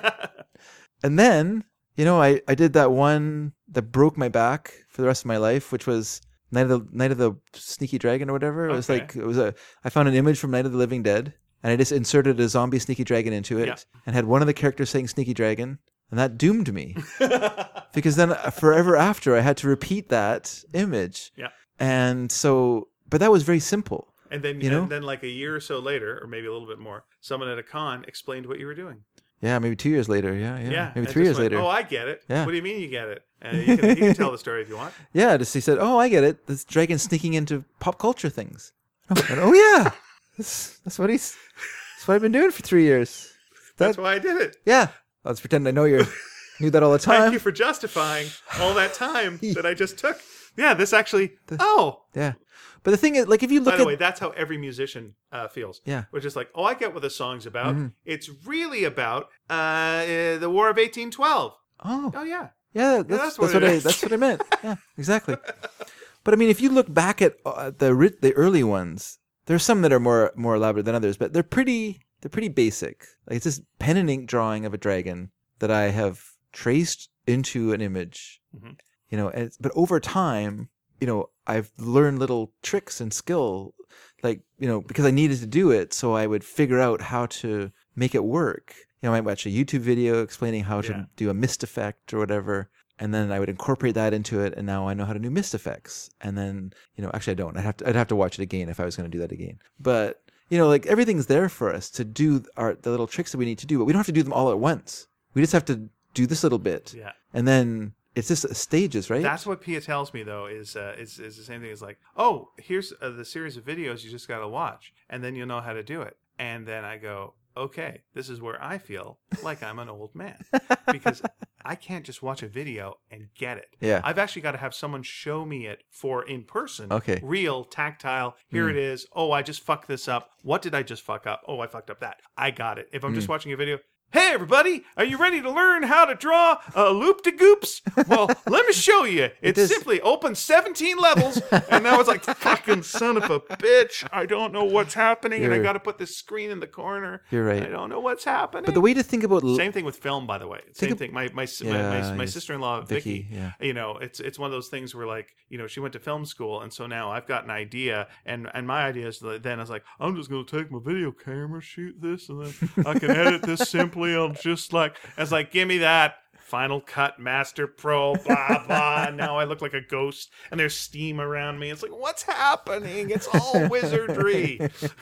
and then you know I, I did that one that broke my back for the rest of my life, which was Night of the Night of the Sneaky Dragon or whatever. It was Okay. like it was a I found an image from Night of the Living Dead, and I just inserted a zombie Sneaky Dragon into it, Yeah. and had one of the characters saying Sneaky Dragon, and that doomed me because then uh, forever after I had to repeat that image. Yeah. And so, but that was very simple. And then, You know? and then, like a year or so later, or maybe a little bit more, someone at a con explained what you were doing. Yeah, maybe two years later. Yeah, yeah, Yeah, maybe and three just years went, later. Oh, I get it. Yeah. What do you mean you get it? And you can, you can tell the story if you want. Yeah, just he said, "Oh, I get it. This dragon sneaking into pop culture things." I went, "Oh yeah, that's, that's what he's. That's what I've been doing for three years." That's That- why I did it. Yeah, let's pretend I know you knew that all the Thank time. you for justifying all that time that I just took. Yeah, this actually. Oh, Yeah, but the thing is, like, if you look by the at way, that's how every musician uh, feels. Yeah. Which is like, oh, I get what the song's about. Mm-hmm. It's really about uh, uh, the War of eighteen twelve. oh Oh yeah. yeah, that's, that's that's, what what, it I is. that's what I meant. Yeah, exactly. But I mean, if you look back at uh, the ri- the early ones, there's some that are more more elaborate than others, but they're pretty they're pretty basic. Like it's this pen and ink drawing of a dragon that I have traced into an image. Mhm. You know, and it's, but over time, you know, I've learned little tricks and skill, like you know, because I needed to do it, so I would figure out how to make it work. You know, I might watch a YouTube video explaining how Yeah. to do a mist effect or whatever. And then I would incorporate that into it, and now I know how to do mist effects. And then, you know, actually I don't. I'd have to, I'd have to watch it again if I was going to do that again. But you know, like everything's there for us to do our the little tricks that we need to do, but we don't have to do them all at once. We just have to do this little bit, Yeah. and then it's just stages, right? That's what Pia tells me though is uh, is is the same thing as like, oh, here's uh, the series of videos you just got to watch, and then you'll know how to do it. And then I go, okay, this is where I feel like I'm an old man because I can't just watch a video and get it. Yeah. I've actually got to have someone show me it for in person. Okay. Real, tactile. Here it is. Oh, I just fucked this up. What did I just fuck up? Oh, I fucked up that. I got it. If I'm just watching a video, hey, everybody, are you ready to learn how to draw uh, loop-de-goops? Well, let me show you. It's is- simply open seventeen levels, and now it's like, fucking son of a bitch. I don't know what's happening, and I You're- got to put this screen in the corner. You're right. I don't know what's happening. But the way to think about l- Same thing with film, by the way. Same of- thing. My my my, Yeah, my, my yes. sister-in-law Vicky. Vicky, yeah. You know, it's it's one of those things where like you know she went to film school, and so now I've got an idea, and and my idea is that then I was like, I'm just gonna take my video camera, shoot this, and then I can edit this simply. I'll just like I was like, give me that. Final Cut, Master Pro, blah blah. Now I look like a ghost, and there's steam around me. It's like, what's happening? It's all wizardry.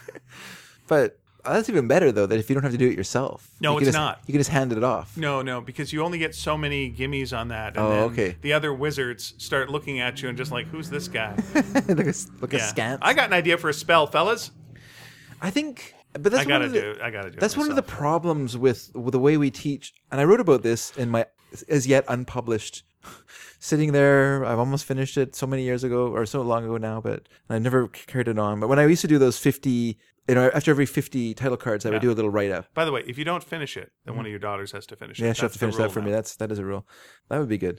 But uh, that's even better though. That if you don't have to do it yourself, No, you can it's just- not. You can just hand it off. No, no, because you only get so many gimmies on that. And Oh, then okay. The other wizards start looking at you and just like, who's this guy? look at look at Yeah. scant. I got an idea for a spell, fellas. I think, but that's I gotta one of the, do. it. I gotta do. That's it one of the myself. problems with, with the way we teach, and I wrote about this in my as yet unpublished sitting there. I've almost finished it so many years ago or so long ago now, but I've never carried it on. But when I used to do those fifty, you know, after every fifty title cards, I Yeah. would do a little write-up. By the way, if you don't finish it, then one of your daughters has to finish it. Yeah, she'll have That's to the finish that rule for me. now. That's that is a rule. That would be good.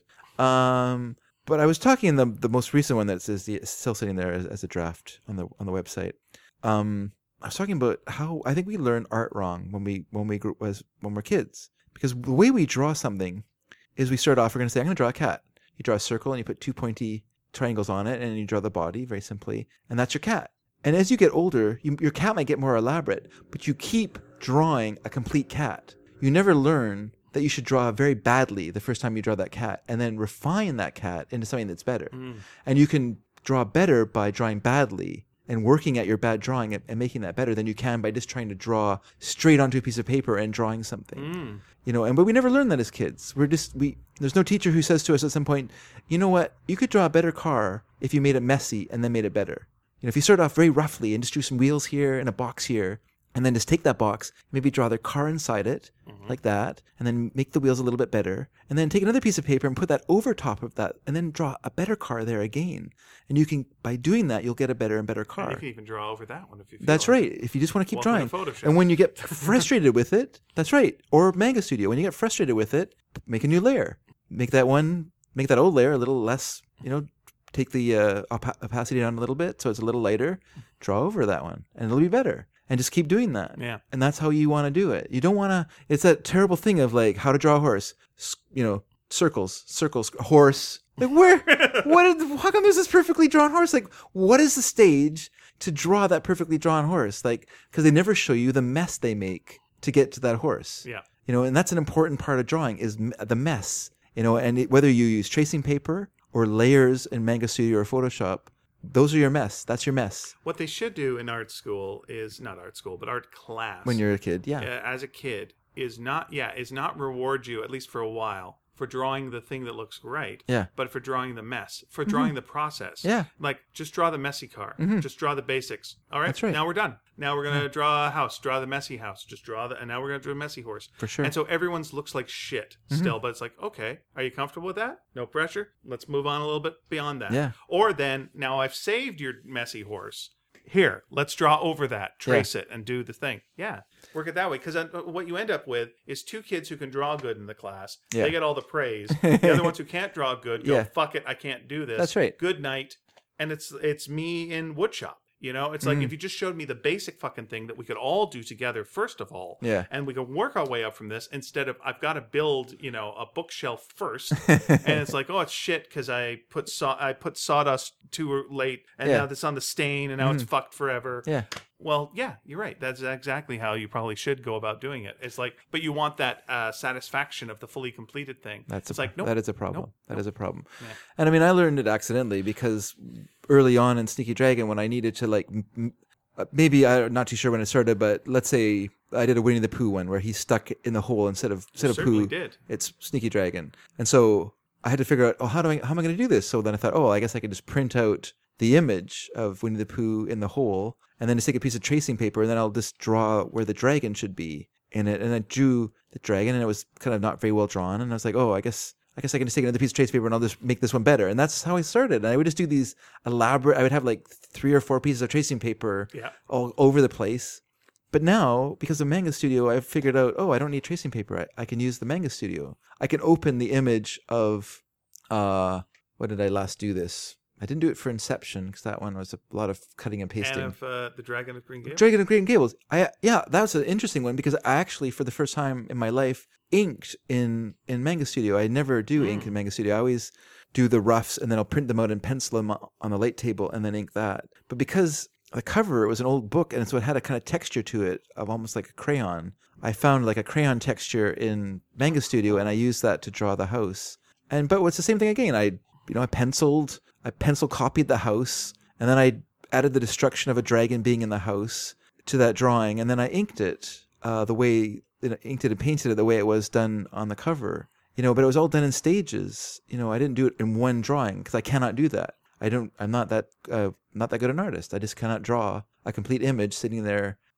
Um, but I was talking in the the most recent one that says the still sitting there as, as a draft on the on the website. Um, I was talking about how I think we learn art wrong when we when we grew as when we're kids, because the way we draw something is we start off. We're going to say, I'm going to draw a cat. You draw a circle and you put two pointy triangles on it, and you draw the body very simply, and that's your cat. And as you get older, you, your cat might get more elaborate, but you keep drawing a complete cat. You never learn that you should draw very badly the first time you draw that cat, and then refine that cat into something that's better. Mm. And you can draw better by drawing badly and working at your bad drawing and, and making that better than you can by just trying to draw straight onto a piece of paper and drawing something. Mm. You know, and but we never learn that as kids. We're just we. There's no teacher who says to us at some point, you know what, you could draw a better car if you made it messy and then made it better. You know, if you start off very roughly and just drew some wheels here and a box here, and then just take that box, maybe draw the car inside it, Mm-hmm. like that, and then make the wheels a little bit better, and then take another piece of paper and put that over top of that, and then draw a better car there again. And you can, by doing that, you'll get a better and better And car. you can even draw over that one if you feel That's like right. If you just want to keep Welcome drawing. to Photoshop. And when you get frustrated with it, that's right. Or Manga Studio, when you get frustrated with it, make a new layer. Make that one, make that old layer a little less, you know, take the uh, op- opacity down a little bit so it's a little lighter. Draw over that one, and it'll be better. And just keep doing that. Yeah. And that's how you want to do it. You don't want to, it's that terrible thing of like how to draw a horse. S- You know, circles, circles, horse. Like where, what, is, how come there's this perfectly drawn horse? Like, what is the stage to draw that perfectly drawn horse? Like, because they never show you the mess they make to get to that horse. Yeah. You know, and that's an important part of drawing is m- the mess. You know, and it, whether you use tracing paper or layers in Manga Studio or Photoshop, those are your mess. That's your mess What they should do in art school is not art school, but art class. when you're a kid. Yeah. uh, as a kid is not yeah is not reward you at least for a while for drawing the thing that looks right. Yeah. But for drawing the mess, for drawing the process. Yeah. Like just draw the messy car. Mhm. Just draw the basics. All right. That's right. Now we're done. Now we're gonna draw a house. Draw the messy house. Just draw the and now we're gonna draw a messy horse. For sure. And so everyone's looks like shit still, but it's like, okay, are you comfortable with that? No pressure. Let's move on a little bit beyond that. Yeah. Or then now I've saved your messy horse. Here, let's draw over that, trace it, and do the thing. Yeah, work it that way. Because what you end up with is two kids who can draw good in the class. Yeah. They get all the praise. The other ones who can't draw good go, Yeah. fuck it, I can't do this. That's right. Good night. And it's it's me in woodshop. You know, it's like Mm. if you just showed me the basic fucking thing that we could all do together, first of all, Yeah. and we could work our way up from this instead of I've got to build, you know, a bookshelf first, and it's like, oh, it's shit because I put saw I put sawdust too late, and Yeah. now that's on the stain, and now it's fucked forever. Yeah. Well, yeah, you're right. That's exactly how you probably should go about doing it. It's like, but you want that uh, satisfaction of the fully completed thing. That's it's a, like, nope, that is a problem. nope, That nope. is a problem. Yeah. And I mean, I learned it accidentally because early on in Sneaky Dragon, when I needed to like, m- m- uh, maybe I'm not too sure when it started, but let's say I did a Winnie the Pooh one where he's stuck in the hole instead of instead of certainly Pooh, did. it's Sneaky Dragon, and so I had to figure out, oh, how do I how am I going to do this? So then I thought, oh, I guess I could just print out the image of Winnie the Pooh in the hole, and then just take a piece of tracing paper, and then I'll just draw where the dragon should be in it. And I drew the dragon, and it was kind of not very well drawn. And I was like, oh, I guess I guess I can just take another piece of tracing paper, and I'll just make this one better. And that's how I started. And I would just do these elaborate. I would have like three or four pieces of tracing paper Yeah. all over the place. But now, because of Manga Studio, I've figured out, oh, I don't need tracing paper. I, I can use the Manga Studio. I can open the image of, uh, what did I last do this? I didn't do it for Inception because that one was a lot of cutting and pasting. And of uh, the Dragon of Green Gables. Dragon of Green Gables. I yeah, that was an interesting one because I actually, for the first time in my life, inked in in Manga Studio. I never do ink in Manga Studio. I always do the roughs and then I'll print them out and pencil them on the light table and then ink that. But because the cover, it was an old book and so it had a kind of texture to it of almost like a crayon. I found like a crayon texture in Manga Studio and I used that to draw the house. And but it's the same thing again. I you know I penciled. I pencil copied the house, and then I added the destruction of a dragon being in the house to that drawing, and then I inked it uh, the way, you know, inked it and painted it the way it was done on the cover. You know, but it was all done in stages. You know, I didn't do it in one drawing because I cannot do that. I don't. I'm not that. Uh, not that good an artist. I just cannot draw a complete image sitting there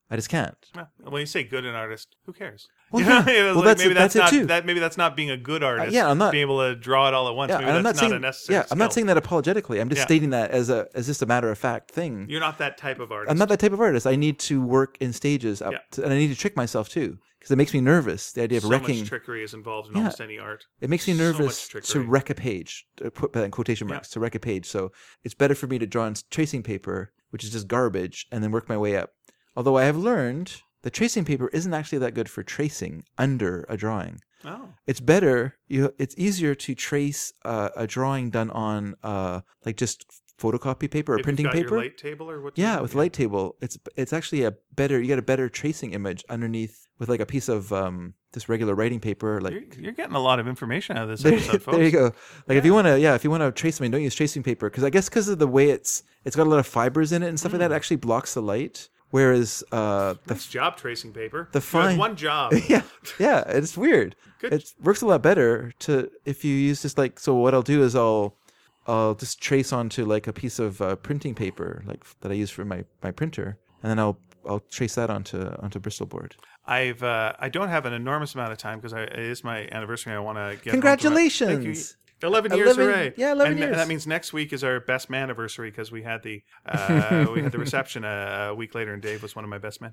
I just can't. Well, when you say good an artist, who cares? Well, You know, yeah. it's Well, like that's- maybe that's, that's it not too. that maybe that's not being a good artist. yeah, I'm not- being able to draw it all at once. Yeah, maybe and I'm that's not not, saying a necessary. yeah, I'm not skill. saying that apologetically. I'm just Yeah. stating that as a as just a matter of fact thing. You're not that type of artist. I'm not that type of artist. I need to work in stages up, Yeah. to, and I need to trick myself too because it makes me nervous. The idea of so wrecking much trickery is involved in Yeah. almost any art. it makes me so nervous much to trickery. wreck a page. To put that in quotation marks to wreck a page. So it's better for me to draw on tracing paper, which is just garbage, and then work my way up. Although I have learned that tracing paper isn't actually that good for tracing under a drawing. Oh, It's better. You. It's easier to trace uh, a drawing done on uh, like just photocopy paper or if printing you've got paper. your light table or what? Yeah, with light table, it's it's actually a better. You get a better tracing image underneath with like a piece of um this regular writing paper. Like You're, you're getting a lot of information out of this there, episode, folks. there you go. Like if you want to, yeah, if you want to trace something, don't use tracing paper because I guess because of the way it's it's got a lot of fibers in it and stuff like that, it actually blocks the light. Whereas uh the Nice job tracing paper. the You had fine- one job. yeah yeah it's weird. Good. It works a lot better to if you use just like so. What I'll do is I'll I'll just trace onto like a piece of uh, printing paper like that I use for my, my printer, and then I'll I'll trace that onto onto Bristol board. I've uh, I don't have an enormous amount of time because it is my anniversary. I want to get home to my- Congratulations! Thank you. Eleven years, eleven hooray! yeah, eleven and, years. And that means next week is our best man anniversary because we had the uh, we had the reception a, a week later, and Dave was one of my best men.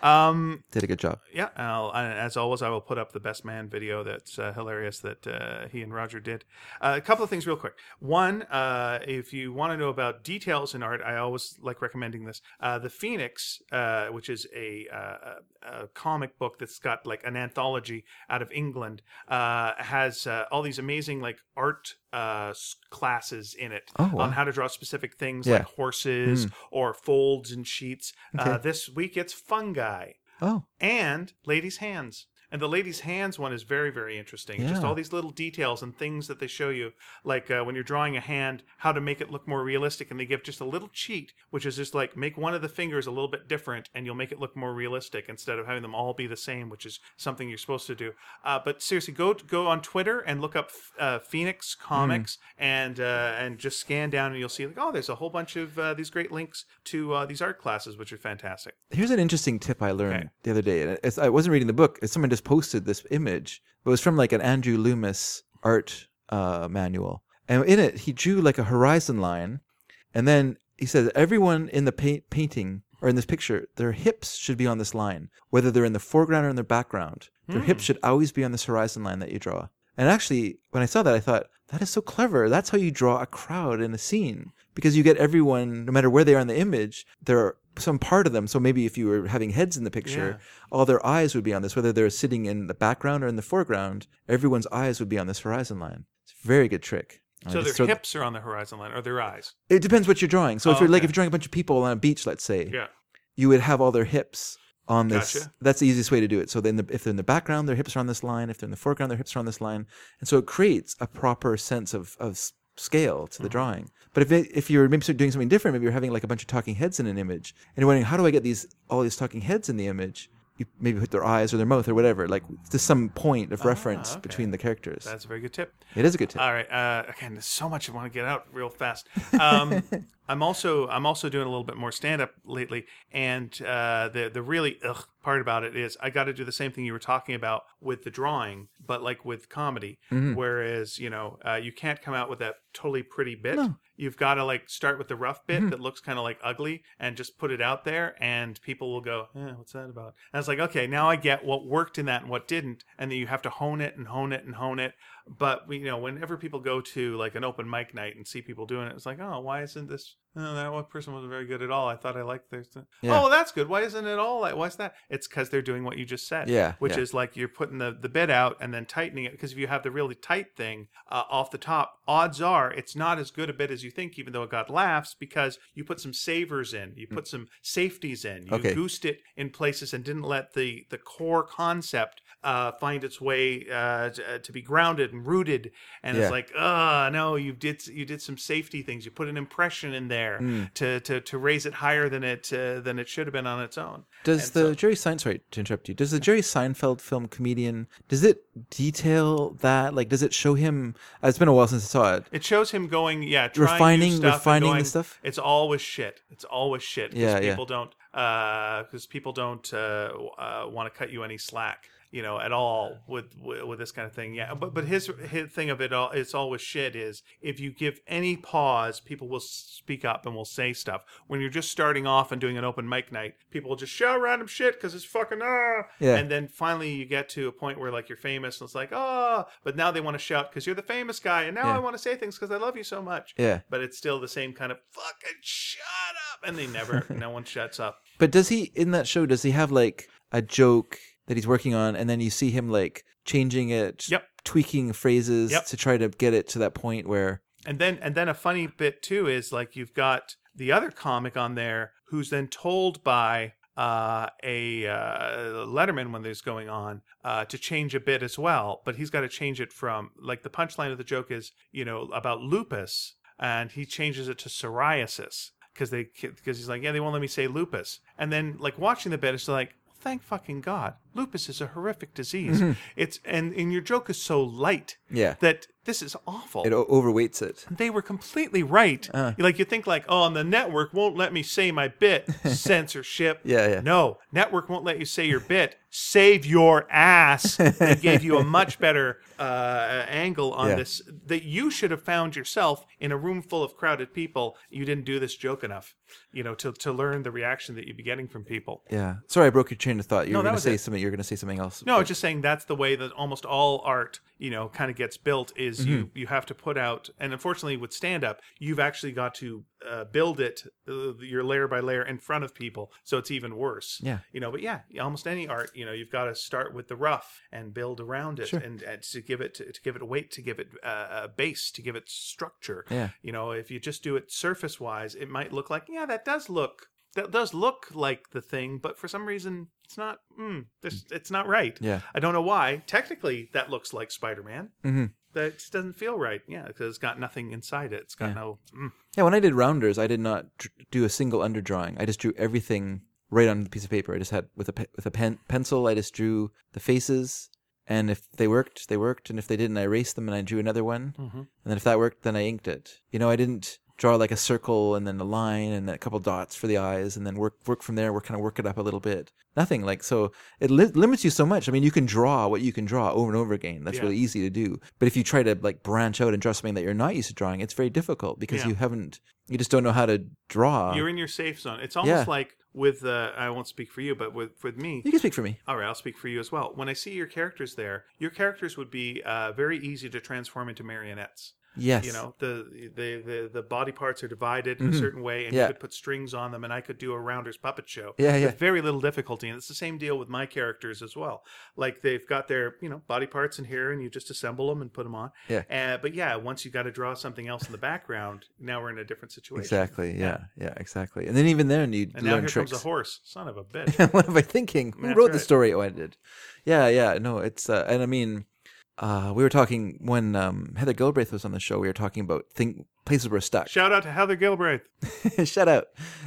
Um, Did a good job. yeah, I'll, I, as always, I will put up the best man video. That's uh, hilarious that uh, he and Roger did. Uh, a couple of things, real quick. One, uh, if you want to know about details in art, I always like recommending this. Uh, the Phoenix, uh, which is a, uh, a comic book that's got like an anthology out of England, uh, has uh, all these amazing like art uh, s- classes in it Oh, wow. on how to draw specific things Yeah. like horses or folds and sheets. Uh, Okay. this week it's fungi Oh, and ladies' hands. And the ladies' hands one is very, very interesting. Just Yeah. all these little details and things that they show you, like uh, when you're drawing a hand, how to make it look more realistic. And they give just a little cheat, which is just like make one of the fingers a little bit different and you'll make it look more realistic instead of having them all be the same, which is something you're supposed to do. Uh, but seriously, go go on Twitter and look up uh, Phoenix Comics and uh, and just scan down and you'll see like, oh, there's a whole bunch of uh, these great links to uh, these art classes, which are fantastic. here's an interesting tip I learned Okay. the other day. And it's, I wasn't reading the book. It's someone just posted this image. It was from like an Andrew Loomis art uh, manual, and in it he drew like a horizon line, and then he says everyone in the pa- painting or in this picture, their hips should be on this line, whether they're in the foreground or in the background. Their hips should always be on this horizon line that you draw. And actually, when I saw that, I thought that is so clever. That's how you draw a crowd in a scene, because you get everyone, no matter where they are in the image, they're some part of them. So maybe if you were having heads in the picture, all their eyes would be on this, whether they're sitting in the background or in the foreground, everyone's eyes would be on this horizon line. It's a very good trick. I So just their throw- hips are on the horizon line, or their eyes. It depends what you're drawing. So if Oh, you're like okay. if you're drawing a bunch of people on a beach, let's say, Yeah. you would have all their hips on this. Gotcha. That's the easiest way to do it. So then, the, if they're in the background, their hips are on this line. If they're in the foreground, their hips are on this line, and so it creates a proper sense of of s- scale to the Mm-hmm. drawing. But if it, if you're maybe doing something different, maybe you're having like a bunch of talking heads in an image, and you're wondering how do I get these all these talking heads in the image? You maybe put their eyes or their mouth or whatever, like there's some point of reference Ah, okay. between the characters. That's a very good tip. It is a good tip. All right. Uh, again, there's so much I want to get out real fast. Um, I'm also I'm also doing a little bit more stand up lately, and uh, the the really ugh part about it is I got to do the same thing you were talking about with the drawing, but like with comedy. Mm-hmm. Whereas you know uh, you can't come out with that totally pretty bit. No. You've got to like start with the rough bit Mm-hmm. that looks kind of like ugly and just put it out there, and people will go, eh, "What's that about?" And it's like, okay, now I get what worked in that and what didn't, and then you have to hone it and hone it and hone it. But we, you know, whenever people go to like an open mic night and see people doing it, it's like, oh, why isn't this? Oh, that one person wasn't very good at all. I thought I liked their. St- Yeah. Oh, well, that's good. Why isn't it all like? Why's that? It's because they're doing what you just said. Yeah, Which yeah. is like you're putting the the bit out and then tightening it. Because if you have the really tight thing uh, off the top, odds are it's not as good a bit as you think, even though it got laughs, because you put some savers in, you put some safeties in, you Okay. goosed it in places and didn't let the the core concept uh, find its way uh, to, uh, to be grounded and rooted. And Yeah. it's like, oh no, you did you did some safety things. You put an impression in there Mm. to, to to raise it higher than it uh, than it should have been on its own. Does And the so- Jerry Seinfeld, sorry to interrupt you, does the Jerry Seinfeld film Comedian, does it detail that? Like, does it show him, uh, it's been a while since I saw it. It shows him going, yeah, trying Refining- new stuff and refining the going, stuff? It's always shit. It's always shit. 'cause Yeah, yeah. people don't because people don't uh, uh, want to cut you any slack, you know, at all with, with with this kind of thing. Yeah, but but his his thing of it all, it's always shit. Is if you give any pause, people will speak up and will say stuff. When you're just starting off and doing an open mic night, people will just shout random shit because it's fucking ah. Yeah. And then finally you get to a point where like you're famous and it's like ah, but now they want to shout because you're the famous guy, and now Yeah. I want to say things because I love you so much. Yeah. But it's still the same kind of fucking shut up, and they never, no one shuts up. But does he, in that show, does he have like a joke that he's working on, and then you see him like changing it, Yep. tweaking phrases Yep. to try to get it to that point where, And then and then a funny bit too is like you've got the other comic on there who's then told by uh, a uh, Letterman when there's going on uh, to change a bit as well, but he's got to change it from like the punchline of the joke is, you know, about lupus, and he changes it to psoriasis because they because he's like, yeah, they won't let me say lupus, and then like watching the bit, it's like, thank fucking God, lupus is a horrific disease. Mm-hmm. It's and, and your joke is so light yeah, that this is awful. it o- overweights it. They were completely right. Uh. Like you think like, oh, and the network won't let me say my bit. Censorship. Yeah, yeah. No, network won't let you say your bit. Save your ass. They gave you a much better uh, angle on Yeah. this that you should have found yourself in a room full of crowded people. You didn't do this joke enough, you know, to, to learn the reaction that you'd be getting from people. Yeah. Sorry, I broke your train of thought. You No, were that going to was say it. something. You were going to say something else. No, just saying that's the way that almost all art, you know, kind of gets built is Mm-hmm. you you have to put out, and unfortunately with stand-up, you've actually got to uh, build it, uh, your layer by layer in front of people, so it's even worse. Yeah. You know, but yeah, almost any art, you know, you've got to start with the rough and build around it, Sure. and, and to give it to, to give it weight, to give it uh, a base, to give it structure. Yeah. You know, if you just do it surface-wise, it might look like, yeah, that does look that does look like the thing, but for some reason it's not. Mm, this, it's not right. Yeah. I don't know why. Technically, that looks like Spider-Man. Mm-hmm. That just doesn't feel right. Yeah, because it's got nothing inside it. It's got Yeah. no. Mm. Yeah, when I did Rounders, I did not dr- do a single underdrawing. I just drew everything right on the piece of paper. I just had with a pe- with a pen pencil. I just drew the faces, and if they worked, they worked, and if they didn't, I erased them and I drew another one. Mm-hmm. And then if that worked, then I inked it. You know, I didn't draw like a circle and then a line and then a couple dots for the eyes and then work work from there. Work kind of work it up a little bit. Nothing like so. It li- limits you so much. I mean, you can draw what you can draw over and over again. That's Yeah. really easy to do. But if you try to like branch out and draw something that you're not used to drawing, it's very difficult because Yeah. you haven't. You just don't know how to draw. You're in your safe zone. It's almost Yeah. like with. Uh, I won't speak for you, but with with me. You can speak for me. All right, I'll speak for you as well. When I see your characters there, your characters would be uh, very easy to transform into marionettes. Yes. You know, the the the, the body parts are divided in a certain way, and Yeah. you could put strings on them, and I could do a Rounders puppet show. Yeah, yeah. With very little difficulty, and it's the same deal with my characters as well. Like they've got their you know body parts in here, and you just assemble them and put them on. Yeah. Uh, but yeah, once you got to draw something else in the background, now we're in a different situation. Exactly. Yeah. Yeah. Exactly. And then even then you And now learn here tricks. comes a horse, son of a bitch. What am I thinking? Who That's wrote the right. story? Oh, I did. Yeah, yeah. No, it's uh, and I mean, uh, we were talking when um, Heather Gilbraith was on the show. We were talking about think places we're stuck. Shout out to Heather Gilbraith. Shut out.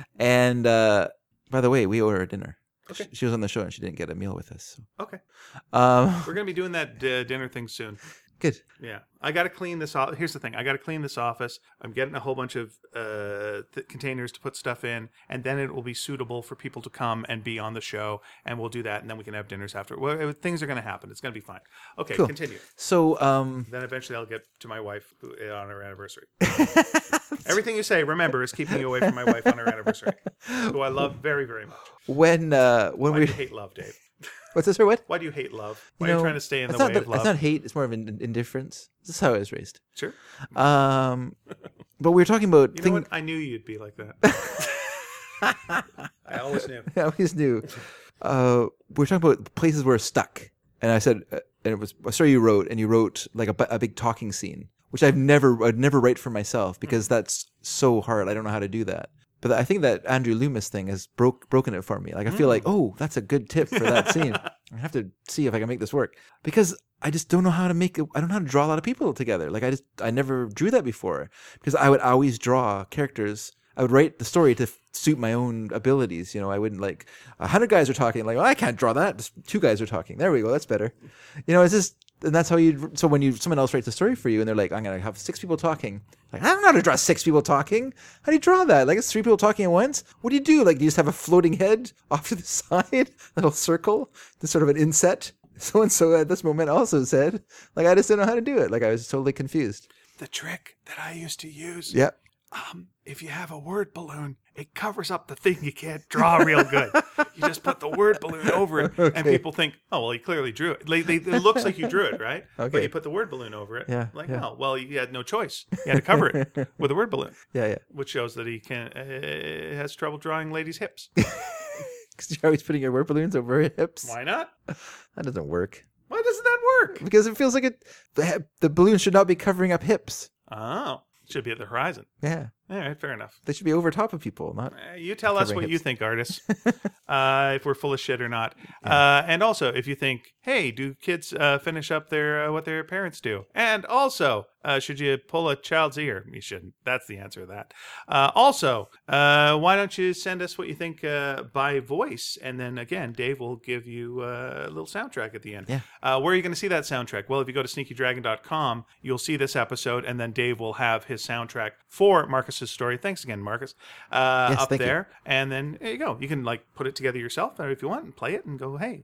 And uh, by the way, we owe her a dinner. Okay. She, she was on the show and she didn't get a meal with us. So. Okay, Um, we're gonna be doing that uh, dinner thing soon. good. Yeah, I got to clean this off. Here's the thing: I got to clean this office. I'm getting a whole bunch of uh, th- containers to put stuff in, and then it will be suitable for people to come and be on the show, and we'll do that, and then we can have dinners after. Well, things are going to happen. It's going to be fine. Okay, Cool. continue. So, um, Then eventually, I'll get to my wife who, on her anniversary. Everything you say, remember, is keeping you away from my wife on her anniversary, who I love very, very much. when uh, when Why we do you hate love, Dave? what's this or what? Why do you hate love? Why You are you know, trying to stay in the it's way not of that- love? It's not hate. It's more of an indifference. This is how I was raised. Sure. Um, but we were talking about You know thing- what? I knew you'd be like that. I always knew. I always knew. Uh, we were talking about places we're stuck, and I said, uh, and it was a story you wrote, and you wrote like a, bu- a big talking scene, which I've never, I'd never write for myself because that's so hard. I don't know how to do that. But I think that Andrew Loomis thing has broke broken it for me. Like I feel like, oh, that's a good tip for that scene. I have to see if I can make this work because I just don't know how to make it. I don't know how to draw a lot of people together. Like I just, I never drew that before because I would always draw characters. I would write the story to f- suit my own abilities. You know, I wouldn't like a hundred guys are talking. Like, well, I can't draw that. Just two guys are talking. There we go. That's better. You know, it's just and that's how you. So when you someone else writes a story for you, and they're like, "I'm gonna have six people talking," like I don't know how to draw six people talking. How do you draw that? Like it's three people talking at once. What do you do? Like do you just have a floating head off to the side, little circle, this sort of an inset? So and so at this moment also said, like I just didn't know how to do it. Like I was totally confused. The trick that I used to use. Yeah. Um, if you have a word balloon, it covers up the thing you can't draw real good. You just put the word balloon over it, Okay. and people think, "Oh, well, he clearly drew it." Like, they, it looks like you drew it, right? Okay. But you put the word balloon over it. Yeah, Like, yeah. oh, well, you had no choice. You had to cover it with a word balloon, Yeah, yeah. which shows that he can uh, has trouble drawing ladies' hips. Because you're always putting your word balloons over your hips. Why not? That doesn't work. Why doesn't that work? Because it feels like it. The, the balloon should not be covering up hips. Oh, should be at the horizon. Yeah. All right, fair enough. They should be over top of people, not. Uh, You tell us Covering what you hips. think, artists, uh, if we're full of shit or not. Uh, and also, if you think, hey, do kids uh, finish up their uh, what their parents do? And also, uh, should you pull a child's ear? You shouldn't. That's the answer to that. Uh, also, uh, why don't you send us what you think uh, by voice? And then again, Dave will give you uh, a little soundtrack at the end. Yeah. Uh, where are you going to see that soundtrack? Well, if you go to sneaky dragon dot com, you'll see this episode, and then Dave will have his soundtrack for Marcus's story. Thanks again, Marcus. Uh, Yes, up thank you. there, and then there you go. You can like put it together yourself, or if you want, and play it and go, hey.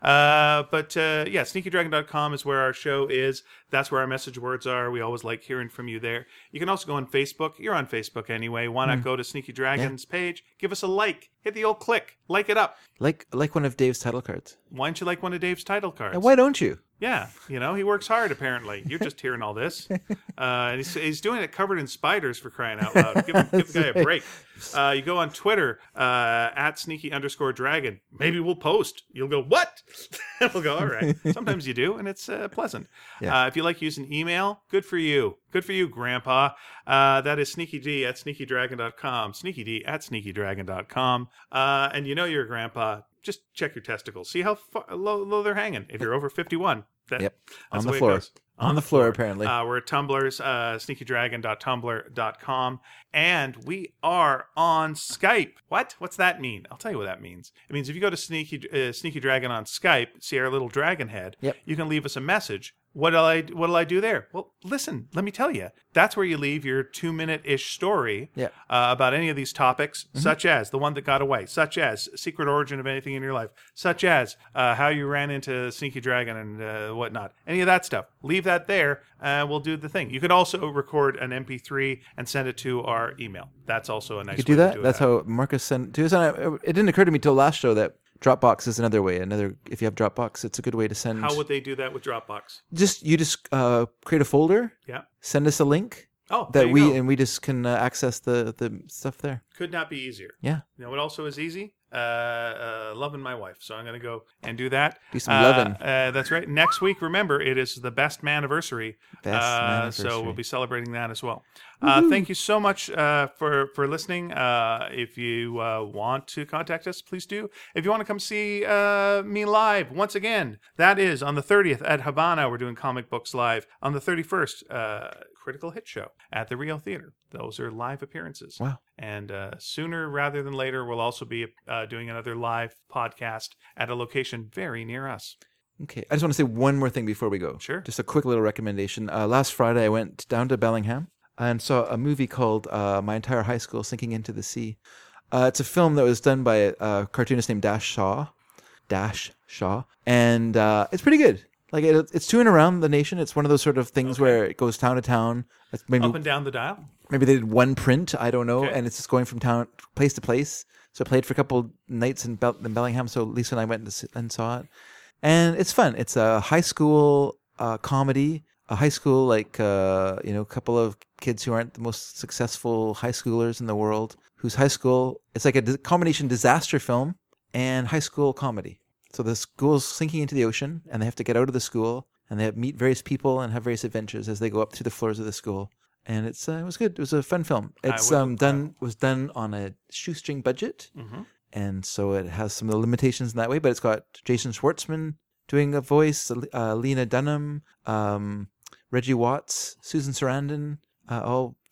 Uh, but uh, yeah, sneaky dragon dot com is where our show is. That's where our message words are. We always like hearing from you there. You can also go on Facebook. You're on Facebook anyway. Why Mm. not go to Sneaky Dragon's page? Give us a like. Hit the old click. Like it up. Like like one of Dave's title cards. Why don't you like one of Dave's title cards? And why don't you? Yeah, you know, he works hard, apparently. You're just hearing all this. Uh, and he's, he's doing it covered in spiders, for crying out loud. Give, him, give the guy a break. Uh, you go on Twitter, uh, at sneaky underscore dragon. Maybe we'll post. You'll go, what? We'll go, all right. Sometimes you do, and it's uh, pleasant. Yeah. Uh, if you like using email, good for you. Good for you, Grandpa. Uh, that is sneakyd at sneaky dragon dot com. sneakyd at sneaky dragon dot com. Uh, and you know you're a grandpa. Just check your testicles. See how far, low, low they're hanging. If you're over fifty-one, that, Yep. that's On the way it floor. goes. On the floor, apparently. Uh, we're at Tumblr's, uh, sneaky dragon dot tumblr dot com, and we are on Skype. What? What's that mean? I'll tell you what that means. It means if you go to Sneaky uh, Sneaky Dragon on Skype, see our little dragon head, Yep. you can leave us a message. What'll I what'll I do there? Well, listen, let me tell you. That's where you leave your two minute ish story Yeah. uh, about any of these topics, Mm-hmm. such as the one that got away, such as secret origin of anything in your life, such as uh, how you ran into Sneaky Dragon and uh, whatnot. Any of that stuff. Leave that there, and we'll do the thing. You could also record an M P three and send it to our email. That's also a nice You could way do that. to do That's that. how Marcus sent to us. And it didn't occur to me till last show that Dropbox is another way. Another, if you have Dropbox, it's a good way to send. How would they do that with Dropbox? just you just uh, create a folder, Yeah. send us a link Oh, there that you we go. and we just can uh, access the the stuff there. Could not be easier. Yeah. You know what also is easy? Uh, uh, loving my wife. So I'm going to go and do that. Do some Uh, loving. Uh, that's right. Next week, remember, it is the best man-iversary. Best uh, So man-iversary. we'll be celebrating that as well. Uh, thank you so much uh, for, for listening. Uh, if you uh, want to contact us, please do. If you want to come see uh, me live, once again, that is on the thirtieth at Havana. We're doing Comic Books Live. On the thirty-first, uh, Critical Hit Show at the Rio Theater. Those are live appearances. Wow. And uh, sooner rather than later, we'll also be uh, doing another live podcast at a location very near us. Okay, I just want to say one more thing before we go. Sure. Just a quick little recommendation. Uh, last Friday, I went down to Bellingham and saw a movie called uh, My Entire High School Sinking into the Sea. Uh, it's a film that was done by a, a cartoonist named Dash Shaw. Dash Shaw. And uh, it's pretty good. Like it, it's touring around the nation. It's one of those sort of things Okay. where it goes town to town. It's maybe Up and down the dial. maybe they did one print. I don't know, Okay. and it's just going from town place to place. So I played for a couple nights in, Bel- in Bellingham. So Lisa and I went and, s- and saw it, and it's fun. It's a high school uh, comedy. A high school like uh, you know, a couple of kids who aren't the most successful high schoolers in the world. Whose high school? It's like a di- combination disaster film and high school comedy. So the school's sinking into the ocean, and they have to get out of the school, and they have, meet various people and have various adventures as they go up through the floors of the school. And it's uh, it was good. It was a fun film. I It's would- um done was done on a shoestring budget, Mm-hmm. and so it has some of the limitations in that way. But it's got Jason Schwartzman doing a voice, uh, Lena Dunham, um, Reggie Watts, Susan Sarandon, uh, all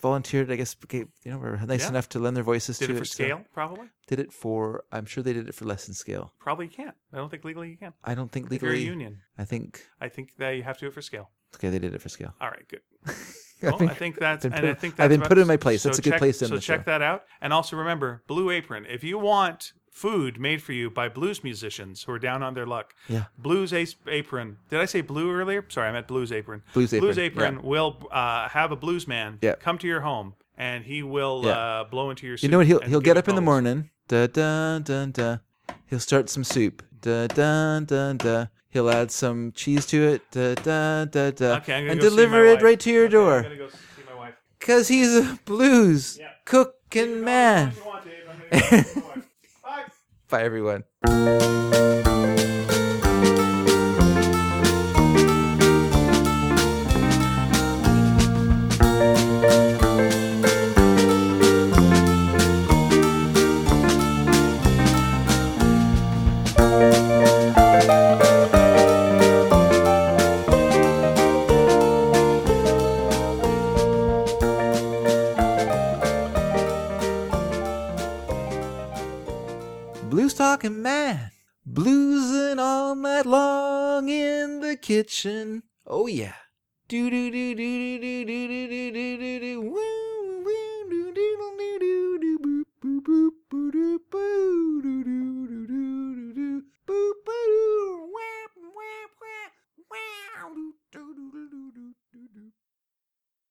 volunteered. I guess okay, you know, were nice Yeah. enough to lend their voices Did to it for so- scale, probably? Did it for? I'm sure they did it for lesson scale. Probably you can't. I don't think legally you can. I don't think If you're a legally. union, I think I think that you have to do it for scale. okay, they did it for scale. All right, good. I Well, think- I think that's been and put- I think I've that's been about- put in my place. so That's a good check- place to end So the check show. that out, and also remember Blue Apron. If you want food made for you by blues musicians who are down on their luck, Yeah. Blues Ace Apron. Did I say blue earlier? Sorry, I meant Blues Apron. Blues Apron, Blues Apron yeah. will uh, have a blues man Yeah. come to your home, and he will Yeah. uh, blow into your soup. You know what? He'll and he'll give get you up in the bubbles. morning. Da da da da. He'll start some soup. Da da da da. He'll add some cheese to it. Da da da da. Okay, I'm gonna and go see deliver my it wife. right to your Okay, I'm door. gonna go see my wife. Cause he's a blues Yeah. cooking man. You want, Dave. I'm gonna go see my wife. Bye. Bye everyone. Blues talking man, bluesing all night long in the kitchen. Oh yeah. Do do do do do do do do do do do. Woo woo do do do do